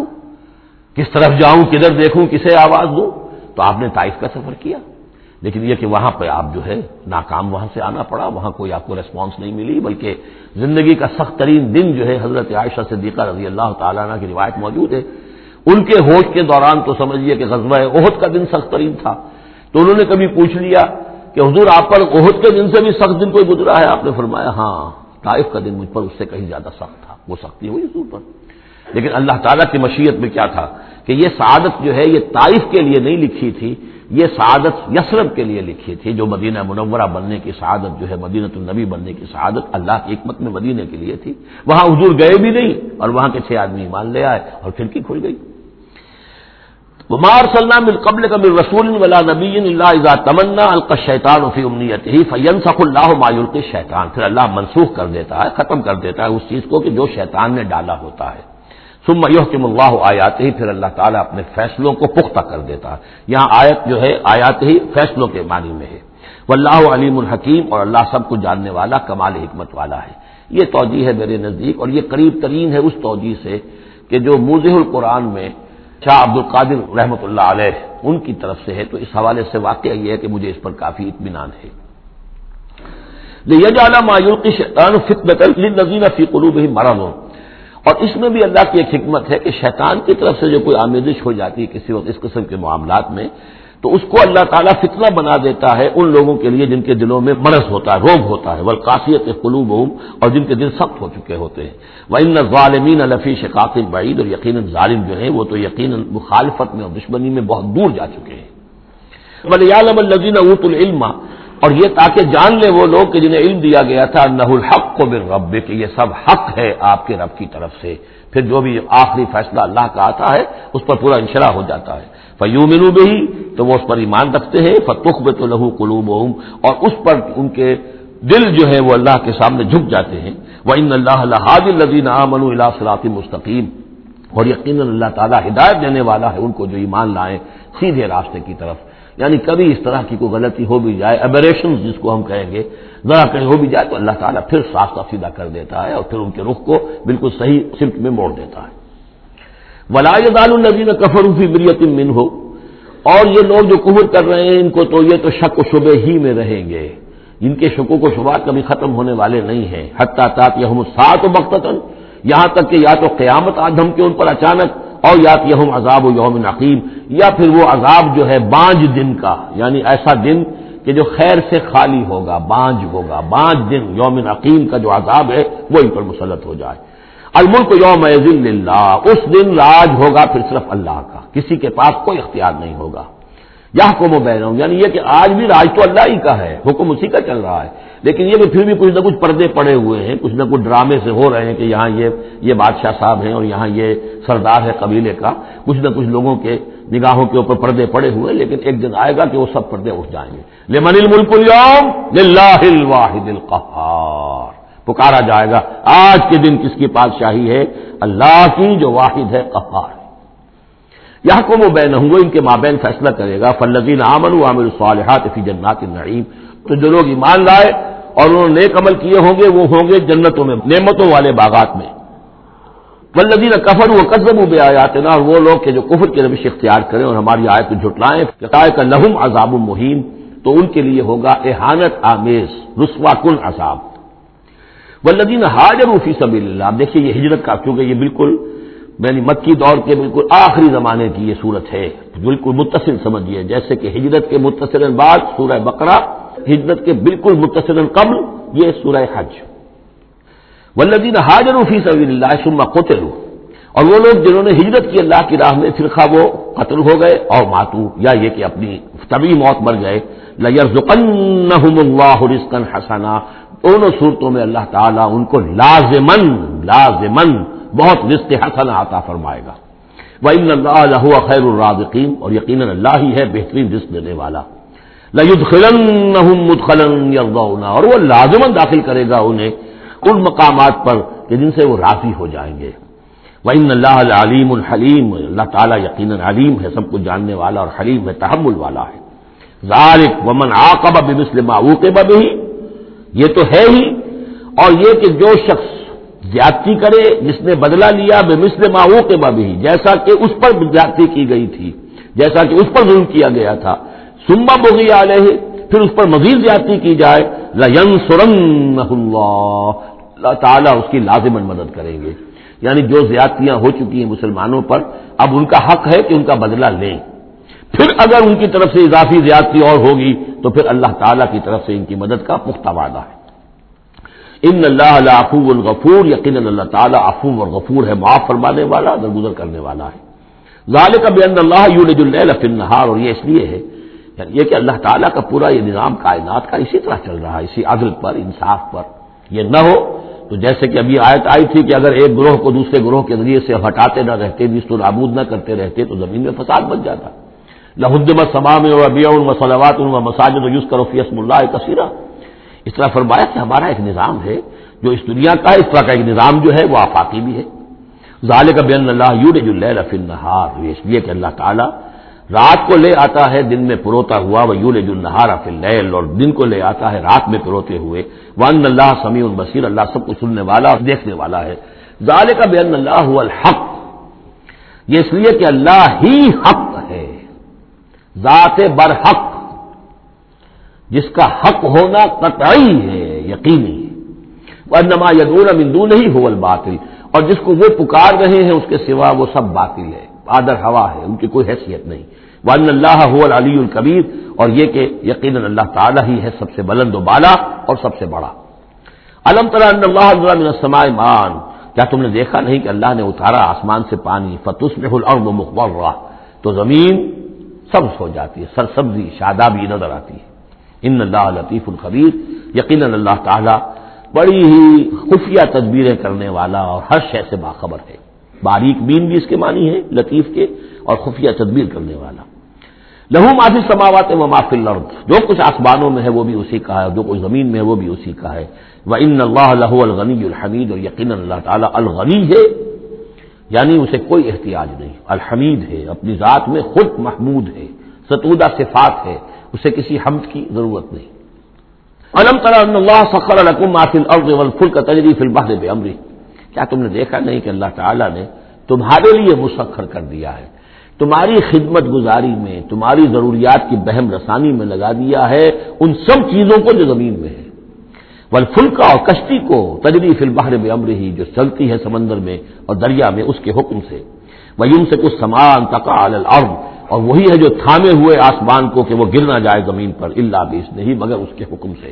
کس طرف جاؤں، کدھر دیکھوں، کسے آواز دوں، تو آپ نے طائف کا سفر کیا، لیکن یہ کہ وہاں پہ آپ جو ہے ناکام وہاں سے آنا پڑا، وہاں کوئی آپ کو ریسپانس نہیں ملی، بلکہ زندگی کا سخت ترین دن جو ہے حضرت عائشہ صدیقہ رضی اللہ تعالیٰ عنہ کی روایت موجود ہے، ان کے ہوش کے دوران تو سمجھیے کہ غزوہ احد کا دن سخت ترین تھا، تو انہوں نے کبھی پوچھ لیا کہ حضور آپ پر احد کے دن سے بھی سخت دن کوئی گزرا ہے؟ آپ نے فرمایا ہاں، طائف کا دن مجھ پر اس سے کہیں زیادہ سخت تھا، وہ سختی ہوئی حضور پر۔ لیکن اللہ تعالیٰ کی مشیت میں کیا تھا کہ یہ سعادت جو ہے یہ طائف کے لیے نہیں لکھی تھی، یہ سعادت یثرب کے لیے لکھی تھی، جو مدینہ منورہ بننے کی سعادت جو ہے، مدینہ النبی بننے کی سعادت اللہ کی حکمت میں مدینے کے لیے تھی۔ وہاں حضور گئے بھی نہیں اور وہاں کے 6 آدمی ایمان لے آئے اور کھڑکی کھل گئی۔ وما ارسلنا من قبلک من رسول ولا نبی الا اذا تمنا القى الشیطان فی امنیتہ فینسخ اللہ ما یلقی الشیطان، پھر اللہ منسوخ کر دیتا ہے، ختم کر دیتا ہے اس چیز کو کہ جو شیطان نے ڈالا ہوتا ہے۔ ثم یحکم اللہ آیاتہ، پھر اللہ تعالیٰ اپنے فیصلوں کو پختہ کر دیتا ہے۔ یہاں آیت جو ہے آیات ہی فیصلوں کے معنی میں ہے۔ واللہ علیم الحکیم، اور اللہ سب کو جاننے والا کمال حکمت والا ہے۔ یہ توجیہ ہے میرے نزدیک، اور یہ قریب ترین ہے اس توجیہ سے کہ جو موضح القرآن میں شاہ عبد القادر رحمۃ اللہ علیہ ان کی طرف سے ہے، تو اس حوالے سے واقعہ یہ ہے کہ مجھے اس پر کافی اطمینان ہے۔ لِيَجْعَلَ مَا يُلْقِي الشَّيْطَانُ فِتْنَةً لِلَّذِينَ فِي قُلُوبِهِم مَرَضٌ، اور اس میں بھی اللہ کی ایک حکمت ہے کہ شیطان کی طرف سے جو کوئی آمیزش ہو جاتی ہے کسی وقت اس قسم کے معاملات میں، تو اس کو اللہ تعالیٰ فتنہ بنا دیتا ہے ان لوگوں کے لیے جن کے دلوں میں مرض ہوتا ہے، روگ ہوتا ہے، والقاسیۃ قلوبہم، اور جن کے دل سخت ہو چکے ہوتے ہیں۔ وَإِنَّ الظَّالِمِينَ لَفِي شِقَاقٍ بَعِيدٍ، اور یقیناً ظالم جو ہیں وہ تو یقیناً مخالفت میں اور دشمنی میں بہت دور جا چکے ہیں۔ وَلِيَعْلَمَ الَّذِينَ أُوتُوا الْعِلْمَ، اور یہ تاکہ جان لے وہ لوگ کہ جنہیں علم دیا گیا تھا انہ الحق من ربک، کہ یہ سب حق ہے آپ کے رب کی طرف سے، پھر جو بھی آخری فیصلہ اللہ کا آتا ہے اس پر پورا انشراح ہو جاتا ہے۔ فیؤمنوا بہ، تو وہ اس پر ایمان رکھتے ہیں، فتخبت لہ قلوبہم، اور اس پر ان کے دل جو ہے وہ اللہ کے سامنے جھک جاتے ہیں۔ وان اللہ لہادی الذین آمنوا الی صراط مستقیم، اور یقیناً اللہ تعالیٰ ہدایت دینے والا ہے ان کو جو ایمان لائیں سیدھے راستے کی طرف۔ یعنی کبھی اس طرح کی کوئی غلطی ہو بھی جائے، ایبریشن جس کو ہم کہیں گے، ذرا کہیں ہو بھی جائے تو اللہ تعالیٰ پھر راستہ سیدھا کر دیتا ہے اور پھر ان کے رخ کو بالکل صحیح سمت میں موڑ دیتا ہے۔ وَلَا يَزَالُ الَّذِينَ كَفَرُوا فِي مِرْيَةٍ مِّنْهُ، اور یہ لوگ جو کفر کر رہے ہیں ان کو تو یہ تو شک و شبہ ہی میں رہیں گے، ان کے شکوک و شبہات کبھی ختم ہونے والے نہیں ہیں۔ حَتَّىٰ تَأْتِيَهُمُ السَّاعَةُ بَغْتَةً، یہاں تک کہ یا تو قیامت آ دھمکے ان پر اچانک، اور یاتیہم عذاب یوم عقیم، یا پھر وہ عذاب جو ہے بانج دن کا، یعنی ایسا دن کہ جو خیر سے خالی ہوگا، بانج ہوگا، بانج دن یوم عقیم کا جو عذاب ہے وہ ان پر مسلط ہو جائے۔ الملک یومئذ للہ، اس دن راج ہوگا پھر صرف اللہ کا، کسی کے پاس کوئی اختیار نہیں ہوگا۔ یحکم بینہم، یعنی یہ کہ آج بھی راج تو اللہ ہی کا ہے، حکم اسی کا چل رہا ہے، لیکن یہ کہ پھر بھی کچھ نہ کچھ پردے پڑے ہوئے ہیں، کچھ نہ کچھ ڈرامے سے ہو رہے ہیں کہ یہاں یہ بادشاہ صاحب ہیں اور یہاں یہ سردار ہے قبیلے کا، کچھ نہ کچھ لوگوں کے نگاہوں کے اوپر پردے پڑے ہوئے ہیں، لیکن ایک دن آئے گا کہ وہ سب پردے اٹھ جائیں گے۔ لمن الملک اليوم للہ الواحد القہار، پکارا جائے گا آج کے دن کس کی بادشاہی ہے؟ اللہ کی جو واحد ہے، قہار۔ یحکم بینہم، وہ ان کے مابین فیصلہ کرے گا۔ فالذین آمنوا وعملوا الصالحات فی جنات النعیم، تو جو لوگ ایمان لائے اور انہوں نے نیک عمل کیے ہوں گے وہ ہوں گے جنتوں میں، نعمتوں والے باغات میں۔ والذین کفروا وکذبوا بآیاتنا، اور وہ لوگ کہ جو کفر کی روش اختیار کریں اور ہماری آیت کو جھٹلائیں، فاولئک لہم عذاب مہین، تو ان کے لیے ہوگا اہانت آمیز رسوا کن عذاب۔ والذین ہاجروا فی سبیل اللہ، اب دیکھیے یہ ہجرت کا، کیونکہ یہ بالکل یعنی مکی دور کے بالکل آخری زمانے کی یہ صورت ہے، بالکل متصل سمجھیے، جیسے کہ ہجرت کے متصل بعد سورہ بقرہ، ہجرت کے بالکل متصل قبل یہ سورہ حج۔ والذین ہاجروا فی سبیل اللہ ثم قتلوا، اور وہ لوگ جنہوں نے ہجرت کی اللہ کی راہ میں، پھر خواہ وہ قتل ہو گئے اور ماتو، یا یہ کہ اپنی طبعی موت مر گئے، لَيَرْزُقَنَّهُمُ اللَّهُ رِزْقًا حَسَنًا، دونوں صورتوں میں اللہ تعالیٰ ان کو لازماً بہت رزق حسن عطا فرمائے گا۔ وَإِنَّ اللَّهَ لَهُوَ خَيْرُ الرَّازِقِينَ، اور یقیناً اللہ ہی ہے بہترین رزق دینے والا۔ لَيُدْخِلَنَّهُمْ مُدْخَلًا يَرْضَوْنَ، اور وہ لازماً داخل کرے گا انہیں ان مقامات پر کہ جن سے وہ راضی ہو جائیں گے۔ وَإِنَّ اللَّهَ لَعَلِيمٌ حَلِيمٌ، اللہ تعالیٰ یقیناً علیم ہے، سب کچھ جاننے والا، اور حلیم ہے، تحمل والا ہے۔ ذَلِكَ وَمَنْ عَاقَبَ بِمِثْلِ مَا عُوقِبَ بِهِ، یہ تو ہے ہی، اور یہ کہ جو شخص زیادتی کرے، جس نے بدلہ لیا بمثل ما عوقب به، جیسا کہ اس پر زیادتی کی گئی تھی، جیسا کہ اس پر ظلم کیا گیا تھا، ثم بغی علیہ، پھر اس پر مزید زیادتی کی جائے، لینصرنہ اللہ تعالیٰ اس کی لازماً مدد کریں گے۔ یعنی جو زیادتیاں ہو چکی ہیں مسلمانوں پر، اب ان کا حق ہے کہ ان کا بدلہ لیں، پھر اگر ان کی طرف سے اضافی زیادتی اور ہوگی تو پھر اللہ تعالیٰ کی طرف سے ان کی مدد کا پختہ وعدہ ہے۔ ان اللہ لعفو غفور، یقیناً اللہ تعالیٰ عفو اور غفور ہے، معاف فرمانے والا، درگزر کرنے والا ہے۔ ذالک بان اللہ یولج اللیل فی النہار، اور یہ اس لیے ہے یعنی یہ کہ اللہ تعالیٰ کا پورا یہ نظام کائنات کا اسی طرح چل رہا ہے، اسی عدل پر، انصاف پر۔ یہ نہ ہو تو جیسے کہ ابھی آیت آئی تھی کہ اگر ایک گروہ کو دوسرے گروہ کے ذریعے سے ہٹاتے نہ رہتے، نیست و نابود نہ کرتے رہتے، تو زمین میں فساد بچ جاتا۔ لہدمت صوامع وبیع وصلوات ومساجد یذکر فیہا اسم اللہ کثیرا، اس طرح فرمایا کہ ہمارا ایک نظام ہے جو اس دنیا کا ہے، اس طرح کا ایک نظام جو ہے وہ آفاقی بھی ہے، ذالک بان اللہ یولج اللیل فی النہار، یہ اس لیے کہ اللہ تعالیٰ رات کو لے آتا ہے دن میں پروتا ہوا، ویولج النہار فی اللیل، اور دن کو لے آتا ہے رات میں پروتے ہوئے، وان اللہ سمیع بصیر، اللہ سب کو سننے والا اور دیکھنے والا ہے۔ ذالک بان اللہ هو الحق، یہ اس لیے کہ اللہ ہی حق ہے، ذات برحق، جس کا حق ہونا قطعی ہے، یقینی ہے۔ وانما يدعون من دونه هو الباطل، اور جس کو وہ پکار رہے ہیں اس کے سوا وہ سب باطل ہے، آدر ہوا ہے، ان کی کوئی حیثیت نہیں۔ وان اللہ هو العلی الکبیر، اور یہ کہ یقیناً اللہ تعالی ہی ہے سب سے بلند و بالا اور سب سے بڑا۔ الم تر ان اللہ انزل من السماء ماء، کیا تم نے دیکھا نہیں کہ اللہ نے اتارا آسمان سے پانی، فتصبح الارض مخضرہ، تو زمین سبز ہو جاتی ہے، سرسبزی شادابی نظر آتی ہے۔ ان اللہ لطیف خبیر، یقیناً اللہ تعالی بڑی ہی خفیہ تدبیریں کرنے والا اور ہر شے سے باخبر ہے۔ باریک بین بھی اس کے معنی ہے لطیف کے، اور خفیہ تدبیر کرنے والا۔ لہو ما فی السماوات و ما فی الارض، جو کچھ آسمانوں میں ہے وہ بھی اسی کا ہے، اور جو کچھ زمین میں ہے وہ بھی اسی کا ہے۔ وان اللہ لہو الغنی الحمید، اور یقیناً اللہ تعالیٰ الغنی ہے، یعنی اسے کوئی احتیاج نہیں، الحمید ہے، اپنی ذات میں خود محمود ہے، ستودہ صفات ہے، اسے کسی حمد کی ضرورت نہیں۔ الم تر ان اللہ سخر لکم ما فی الارض والفلک تجری فی البحر بامرہ، کیا تم نے دیکھا نہیں کہ اللہ تعالیٰ نے تمہارے لیے مسخر کر دیا ہے، تمہاری خدمت گزاری میں، تمہاری ضروریات کی بہم رسانی میں لگا دیا ہے ان سب چیزوں کو جو زمین میں ہے، والفلک، اور کشتی کو، تجری فی البحر بامرہ، جو چلتی ہے سمندر میں اور دریا میں اس کے حکم سے، ویمسک السماء ان تقع علی الارض، اور وہی ہے جو تھامے ہوئے آسمان کو کہ وہ گر نہ جائے زمین پر، الا باذنہ، مگر اس کے حکم سے۔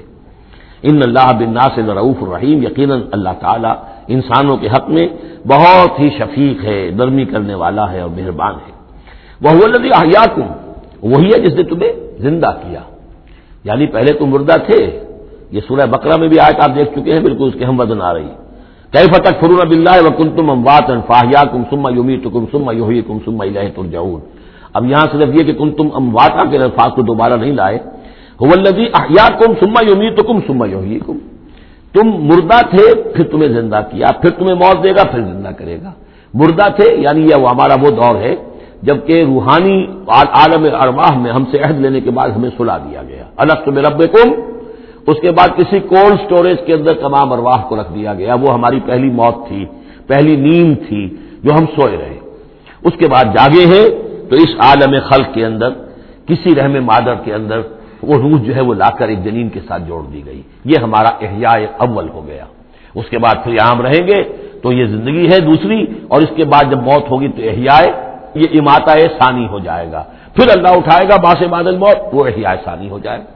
ان اللہ بالناس لرؤوف الرحیم، یقیناً اللہ تعالی انسانوں کے حق میں بہت ہی شفیق ہے، نرمی کرنے والا ہے اور مہربان ہے۔ وہو الذی احیاکم، وہی ہے جس نے تمہیں زندہ کیا، یعنی پہلے تم مردہ تھے، یہ سورہ بقرہ میں بھی آیت آپ دیکھ چکے ہیں، بالکل اس کے ہم وزن آ رہی۔ کیف تکفرون باللہ وکنتم امواتا فاحیاکم ثم یمیتکم ثم یحییکم ثم الیہ ترجعون۔ اب یہاں صرف یہ کہ کنتم امواتا کے الفاظ کو دوبارہ نہیں لائے، هو الذی احیاکم ثم یمیتکم ثم یحییکم، تم مردہ تھے پھر تمہیں زندہ کیا، پھر تمہیں موت دے گا پھر زندہ کرے گا۔ مردہ تھے یعنی یہ ہمارا وہ دور ہے جبکہ روحانی عالم ارواح میں ہم سے عہد لینے کے بعد ہمیں سلا دیا گیا، الست بربکم، اس کے بعد کسی کولڈ سٹوریج کے اندر تمام ارواح کو رکھ دیا گیا، وہ ہماری پہلی موت تھی، پہلی نیند تھی جو ہم سوئے رہے، اس کے بعد جاگے ہیں تو اس عالم خلق کے اندر کسی رحم مادر کے اندر وہ روح جو ہے وہ لا کر ایک جنین کے ساتھ جوڑ دی گئی، یہ ہمارا احیاء اول ہو گیا۔ اس کے بعد پھر یہاں رہیں گے تو یہ زندگی ہے دوسری، اور اس کے بعد جب موت ہوگی تو احیاء، یہ اماتہ ثانی ہو جائے گا، پھر اللہ اٹھائے گا بعد بعد الموت، وہ احیاء ثانی ہو جائے گا۔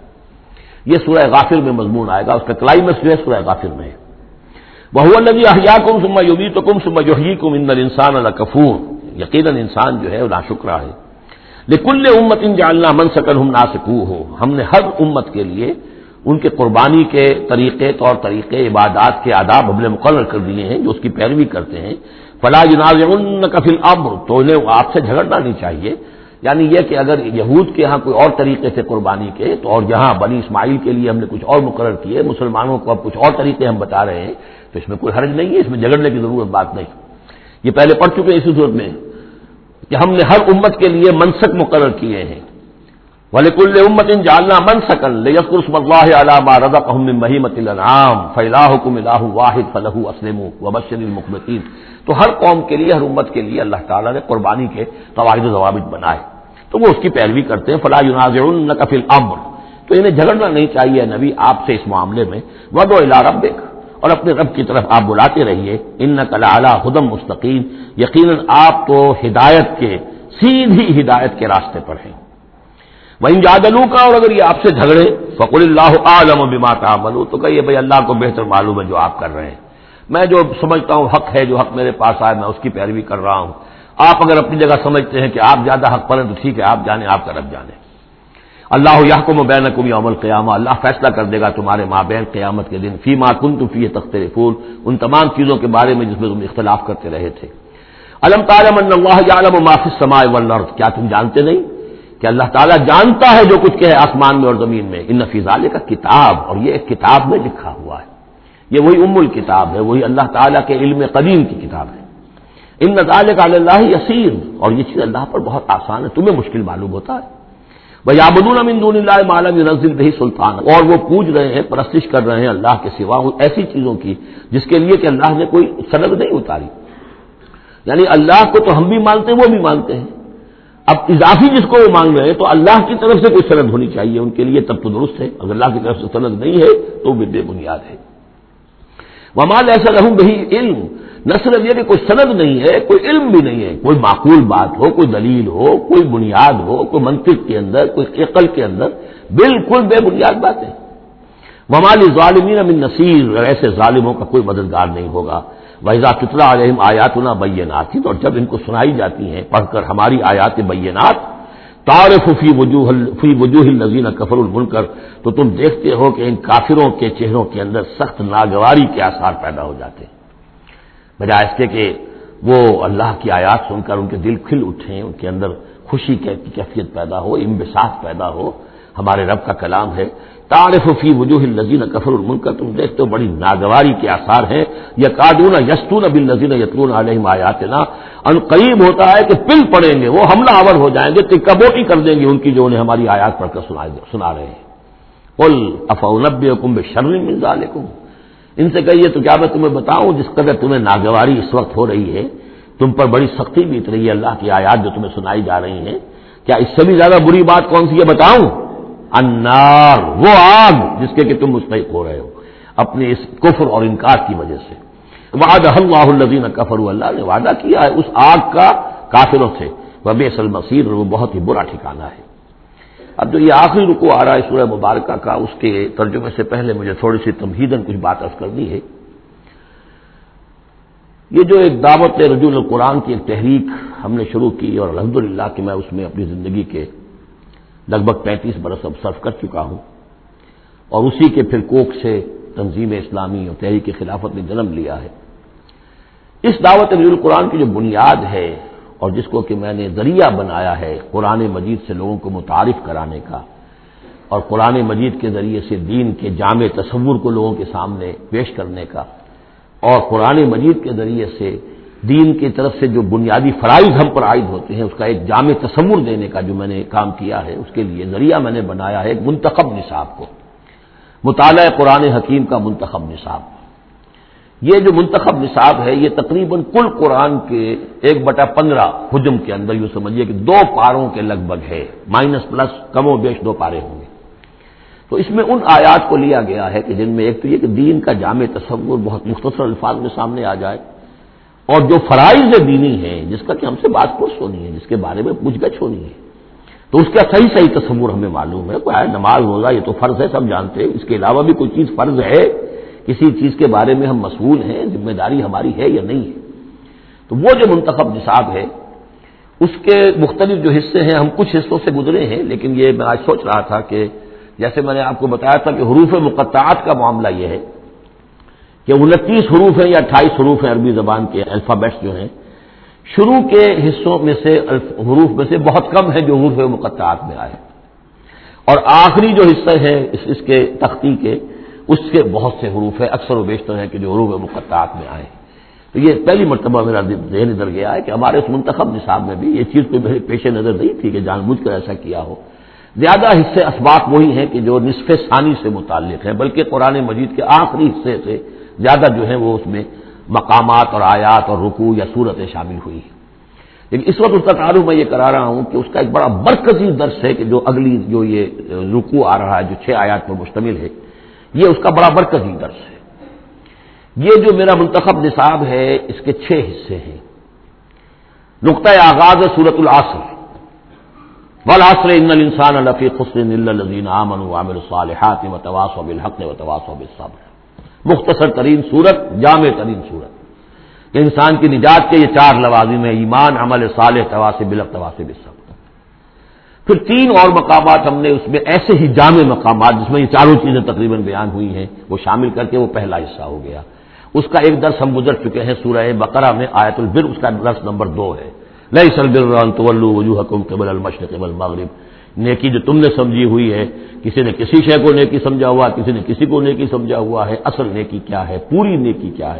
یہ سورہ غافر میں مضمون آئے گا، اس کا کلائمیکس جو ہے سورہ غافر میں ہے۔ وَهُوَ الَّذِي أَحْيَاكُمْ ثُمَّ يُمِيتُكُمْ ثُمَّ يُحْيِيكُمْ إِنَّ الْإِنسَانَ لَكَفُورٌ، یقیناً انسان جو ہے وہ ناشکرا ہے۔ لِكُلِّ أُمَّةٍ جَعَلْنَا مَنسَكًا هُمْ نَاسِكُوهُ، ہم نے ہر امت کے لیے ان کے قربانی کے طریقے، طور طریقے، عبادات کے آداب ہم نے مقرر کر دیے ہیں جو اس کی پیروی کرتے ہیں۔ فَلَا يُنَازِعُنَّكَ فِي الْأَمْرِ، تو انہیں آپ سے جھگڑنا نہیں چاہیے، یعنی یہ کہ اگر یہود کے ہاں کوئی اور طریقے سے قربانی کے تو، اور جہاں بنی اسماعیل کے لیے ہم نے کچھ اور مقرر کیے، مسلمانوں کو اب کچھ اور طریقے ہم بتا رہے ہیں، تو اس میں کوئی حرج نہیں ہے، اس میں جھگڑنے کی ضرورت بات نہیں۔ یہ پہلے پڑھ چکے اسی صورت میں کہ ہم نے ہر امت کے لیے منسک مقرر کیے ہیں۔ وَلِكُلِّ أُمَّةٍ جَعَلْنَا مَنسَكًا لِيَذْكُرُوا اسْمَ اللَّهِ عَلَىٰ مَا رَزَقَهُم مِّن بَهِيمَةِ الْأَنْعَامِ فَإِلَٰهُكُمْ إِلَٰهٌ وَاحِدٌ فَلَهُ أَسْلِمُوا وَبَشِّرِ الْمُخْبِتِينَ، تو ہر قوم کے لیے، ہر امت کے لیے اللہ تعالیٰ نے قربانی کے قواعد و ضوابط بنائے، تو وہ اس کی پیروی کرتے ہیں۔ فَلَا يُنَازِعُنَّكَ فِي الْأَمْرِ، تو انہیں جھگڑنا نہیں چاہیے نبی آپ سے اس معاملے میں۔ وَادْعُ إِلَىٰ رَبِّكَ، اور اپنے رب کی طرف آپ بلاتے رہیے۔ إِنَّكَ لَعَلَىٰ هُدًى مُسْتَقِيمٍ، یقیناً آپ تو ہدایت کے، سیدھی ہدایت کے راستے پر ہیں۔ وَإِن جَادَلُوكَ، اور اگر یہ آپ سے جھگڑے، فَقُلِ اللَّهُ أَعْلَمُ بِمَا تَعْمَلُونَ، تو کہیے بھائی اللہ کو بہتر معلوم ہے جو آپ کر رہے ہیں، میں جو سمجھتا ہوں حق ہے، جو حق میرے پاس آئے میں اس کی پیروی کر رہا ہوں، آپ اگر اپنی جگہ سمجھتے ہیں کہ آپ زیادہ حق پر ہیں تو ٹھیک ہے، آپ جانیں، آپ کا رب جانے۔ اللہ یحکم بینکم یوم القیامہ، اللہ فیصلہ کر دے گا تمہارے مابین قیامت کے دن، فیما کنتم فیہ تختلفون، ان تمام چیزوں کے بارے میں جس میں تم اختلاف کرتے رہے تھے۔ الم تعلم ان اللہ یعلم ما فی السماء والارض، کیا تم جانتے نہیں کہ اللہ تعالیٰ جانتا ہے جو کچھ کہ ہے آسمان میں اور زمین میں۔ ان فی ذالک کتاب، اور یہ ایک کتاب میں لکھا ہوا ہے، یہ وہی ام الکتاب ہے، وہی اللہ تعالیٰ کے علم قدیم کی کتاب ہے۔ ان ذالک علی اللہ یسیر، اور یہ چیز اللہ پر بہت آسان ہے، تمہیں مشکل معلوم ہوتا ہے۔ وَيَعْبُدُونَ مِن دُونِ اللَّهِ مَا لَمْ يُنَزِّلْ بِهِ سُلْطَانًا، اور وہ پوج رہے ہیں، پرستش کر رہے ہیں اللہ کے سوا ایسی چیزوں کی جس کے لیے کہ اللہ نے کوئی سند نہیں اتاری۔ یعنی اللہ کو تو ہم بھی مانتے ہیں، وہ بھی مانتے ہیں، اب اضافی جس کو وہ مانگ رہے ہیں تو اللہ کی طرف سے کوئی سند ہونی چاہیے ان کے لیے، تب تو درست ہے، اگر اللہ کی طرف سے سند نہیں ہے تو وہ بے بنیاد ہے۔ وَمَا لَيْسَ لَهُم بِهِ عِلْمٌ، نہ صرف یہ کہ کوئی سند نہیں ہے، کوئی علم بھی نہیں ہے، کوئی معقول بات ہو، کوئی دلیل ہو، کوئی بنیاد ہو، کوئی منطق کے اندر، کوئی عقل کے اندر، بالکل بے بنیاد بات ہے۔ وَمَا لِلظَّالِمِينَ مِن نَصِيرٍ، اور ایسے ظالموں کا کوئی مددگار نہیں ہوگا۔ وَإِذَا تُتْلَىٰ عَلَيْهِمْ آيَاتُنَا بَيِّنَاتٍ، اور جب ان کو سنائی جاتی ہیں پڑھ کر ہماری آیات بینات، تعرف فی وجوہ الذین کفروا المنکر، تو تم دیکھتے ہو کہ ان کافروں کے چہروں کے اندر سخت ناگواری کے آثار پیدا ہو جاتے ہیں، بجائے اس کے کہ وہ اللہ کی آیات سن کر ان کے دل کھل اٹھیں، ان کے اندر خوشی کی کیفیت پیدا ہو، انبساط پیدا ہو۔ ہمارے رب کا کلام ہے، تعرف فی وجوہ الذین کفروا المنکر، تم دیکھتے ہو بڑی ناگواری کے آثار ہیں، یکادون یسطون بالذین یتلون علیہم آیاتنا، ان قریب ہوتا ہے کہ پل پڑیں گے، وہ حملہ آور ہو جائیں گے، تکہ بوٹی کر دیں گے ان کی جو انہیں ہماری آیات پڑھ کر سنا رہے ہیں۔ قل افانبئکم بشر من ذالکم، ان سے کہیے تو کیا میں تمہیں بتاؤں جس قدر تمہیں ناگواری اس وقت ہو رہی ہے، تم پر بڑی سختی بیت رہی ہے اللہ کی آیات جو تمہیں سنائی جا رہی ہیں، کیا اس سے بھی زیادہ بری بات کون سی ہے بتاؤں؟ النار، وہ آگ جس کے کہ تم مستحق ہو رہے ہو اپنے اس کفر اور انکار کی وجہ سے۔ وعدہ اللہ الذین کفروا، اللہ نے وعدہ کیا ہے اس آگ کا کافروں سے، وبئس المصیر، اور وہ بہت ہی برا ٹھکانہ ہے۔ اب جو یہ آخری رکوع آ رہا ہے سورہ مبارکہ کا، اس کے ترجمے سے پہلے مجھے تھوڑی سی تمہیداً کچھ بات عرض کرنی ہے۔ یہ جو ایک دعوت رجوع القرآن کی ایک تحریک ہم نے شروع کی، اور الحمدللہ کہ میں اس میں اپنی زندگی کے لگ بھگ 35 برس اب صرف کر چکا ہوں، اور اسی کے پھر کوکھ سے تنظیم اسلامی اور تحریک خلافت نے جنم لیا ہے۔ اس دعوت رجوع القرآن کی جو بنیاد ہے اور جس کو کہ میں نے ذریعہ بنایا ہے قرآن مجید سے لوگوں کو متعارف کرانے کا، اور قرآن مجید کے ذریعے سے دین کے جامع تصور کو لوگوں کے سامنے پیش کرنے کا، اور قرآن مجید کے ذریعے سے دین کی طرف سے جو بنیادی فرائض ہم پر عائد ہوتے ہیں اس کا ایک جامع تصور دینے کا جو میں نے کام کیا ہے، اس کے لیے ذریعہ میں نے بنایا ہے ایک منتخب نصاب کو، مطالعہ قرآن حکیم کا منتخب نصاب۔ یہ جو منتخب نصاب ہے یہ تقریباً کل قرآن کے 1/15 حجم کے اندر یوں سمجھیے کہ 2 پاروں کے لگ بھگ ہے، مائنس پلس کم و بیش 2 پارے ہوں گے۔ تو اس میں ان آیات کو لیا گیا ہے کہ جن میں ایک تو یہ کہ دین کا جامع تصور بہت مختصر الفاظ میں سامنے آ جائے، اور جو فرائض دینی ہیں جس کا کہ ہم سے بات پرس ہونی ہے، جس کے بارے میں پوچھ گچھ ہونی ہے، تو اس کا صحیح تصور ہمیں معلوم ہے۔ کوئی نماز روزہ یہ تو فرض ہے، سب جانتے ہیں، اس کے علاوہ بھی کوئی چیز فرض ہے، کسی چیز کے بارے میں ہم مسئول ہیں، ذمہ داری ہماری ہے یا نہیں ہے۔ تو وہ جو منتخب نصاب ہے اس کے مختلف جو حصے ہیں، ہم کچھ حصوں سے گزرے ہیں، لیکن یہ میں آج سوچ رہا تھا کہ جیسے میں نے آپ کو بتایا تھا کہ حروف مقطعات کا معاملہ یہ ہے کہ 29 حروف ہیں یا 28 حروف ہیں عربی زبان کے الفابیٹس جو ہیں، شروع کے حصوں میں سے حروف میں سے بہت کم ہے جو حروف مقطعات میں آئے، اور آخری جو حصے ہیں اس کے تختی کے، اس کے بہت سے حروف ہیں، اکثر و بیشتر ہیں کہ جو حروف مقطعات میں آئے۔ تو یہ پہلی مرتبہ میرا ذہن ادھر گیا ہے کہ ہمارے اس منتخب نصاب میں بھی یہ چیز کوئی میرے پیش نظر نہیں تھی کہ جان بوجھ کر ایسا کیا ہو۔ زیادہ حصے اسباق وہی ہیں کہ جو نصف ثانی سے متعلق ہیں، بلکہ قرآن مجید کے آخری حصے سے زیادہ جو ہے وہ اس میں مقامات اور آیات اور رکوع یا صورتیں شامل ہوئی ہیں۔ لیکن اس وقت اس کا تعارف میں یہ کرا رہا ہوں کہ اس کا ایک بڑا مرکزی درس ہے کہ جو اگلی جو یہ رکوع آ رہا ہے جو 6 آیات پر مشتمل ہے، یہ اس کا بڑا مرکزی درس ہے۔ یہ جو میرا منتخب نصاب ہے اس کے 6 حصے ہیں۔ نقطہ آغاز سورۃ العصر، والعصر ان الانسان لفی خسر الا الذین آمنوا وعملوا الصالحات وتواصوا بالحق وتواصوا بالصبر۔ مختصر ترین صورت، جامع ترین صورت، کہ انسان کی نجات کے یہ 4 لوازم ہیں: ایمان، عمل صالح، تواصی بالحق، تواصی بالصبر۔ پھر 3 اور مقامات ہم نے اس میں ایسے ہی جامع مقامات جس میں یہ چاروں چیزیں تقریباً بیان ہوئی ہیں وہ شامل کر کے وہ پہلا حصہ ہو گیا۔ اس کا ایک درس ہم گزر چکے ہیں سورہ بقرہ میں، آیت البر، اس کا درس نمبر 2 ہے۔ لیس البر ان تولوا وجوہکم قبل المشرق والمغرب، نیکی جو تم نے سمجھی ہوئی ہے، کسی نے کسی شے کو نیکی سمجھا ہوا، کسی نے کسی کو نیکی سمجھا ہوا ہے، اصل نیکی کیا ہے، پوری نیکی کیا ہے،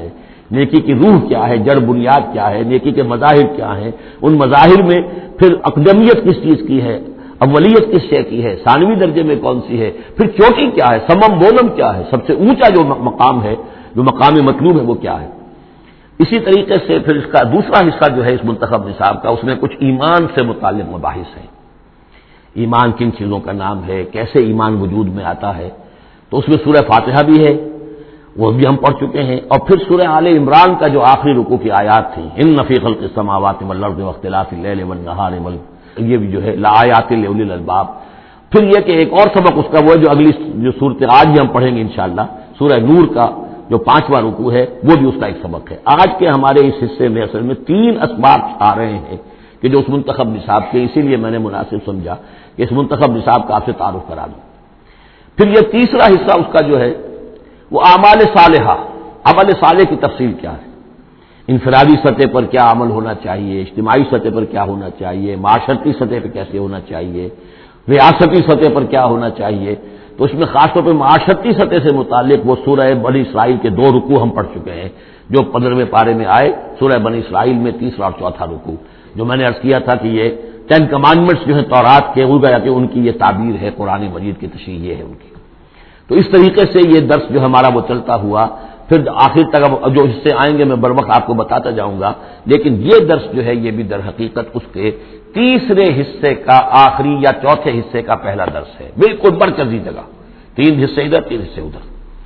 نیکی کی روح کیا ہے، جڑ بنیاد کیا ہے، نیکی کے مظاہر کیا ہیں، ان مظاہر میں پھر اقدمیت کس چیز کی ہے، اولیت کس شے کی ہے، ثانوی درجے میں کون سی ہے، پھر چوٹی کیا ہے، سمم بولم کیا ہے، سب سے اونچا جو مقام ہے، جو مقام مطلوب ہے وہ کیا ہے۔ اسی طریقے سے پھر اس کا دوسرا حصہ جو ہے اس منتخب نصاب کا، اس میں کچھ ایمان سے متعلق مباحث ہیں۔ ایمان کن چیزوں کا نام ہے، کیسے ایمان وجود میں آتا ہے، تو اس میں سورہ فاتحہ بھی ہے، وہ بھی ہم پڑھ چکے ہیں، اور پھر سورہ آل عمران کا جو آخری رکوع کی آیات تھی، ان فی خلق السماوات والارض واختلاف اللیل والنہار یہ بھی جو ہے لآیات لأولی الالباب۔ پھر یہ کہ ایک اور سبق اس کا وہ ہے جو اگلی جو صورت آج بھی ہم پڑھیں گے انشاءاللہ، سورہ نور کا جو 5واں رکوع ہے وہ بھی اس کا ایک سبق ہے۔ آج کے ہمارے اس حصے میں اصل میں 3 اسباب آ رہے ہیں کہ جو اس منتخب نصاب کے، اسی لیے میں نے مناسب سمجھا کہ اس منتخب نصاب کا آپ سے تعارف کرا دوں۔ پھر یہ تیسرا حصہ اس کا جو ہے وہ اعمال صالحہ، عمل صالح کی تفصیل کیا ہے، انفرادی سطح پر کیا عمل ہونا چاہیے، اجتماعی سطح پر کیا ہونا چاہیے، معاشرتی سطح پہ کیسے ہونا چاہیے، ریاستی سطح پر کیا ہونا چاہیے۔ تو اس میں خاص طور پہ معاشرتی سطح سے متعلق وہ سورہ بنی اسرائیل کے 2 رکوع ہم پڑھ چکے ہیں جو 15ویں پارے میں آئے، سورہ بنی اسرائیل میں 3 اور 4 رکوع، جو میں نے عرض کیا تھا کہ یہ 10 کمانڈمنٹس جو ہیں تورات کے، وہ گیا کہ ان کی یہ تعبیر ہے، قرآن مجید کی تشریح یہ ہے ان کی۔ تو اس طریقے سے یہ درس جو ہمارا وہ چلتا ہوا، پھر آخر تک اب جو حصے آئیں گے میں بروقت آپ کو بتاتا جاؤں گا، لیکن یہ درس جو ہے یہ بھی در حقیقت اس کے تیسرے حصے کا آخری یا چوتھے حصے کا پہلا درس ہے، بالکل مرکزی جگہ، 3 حصے ادھر 3 حصے ادھر۔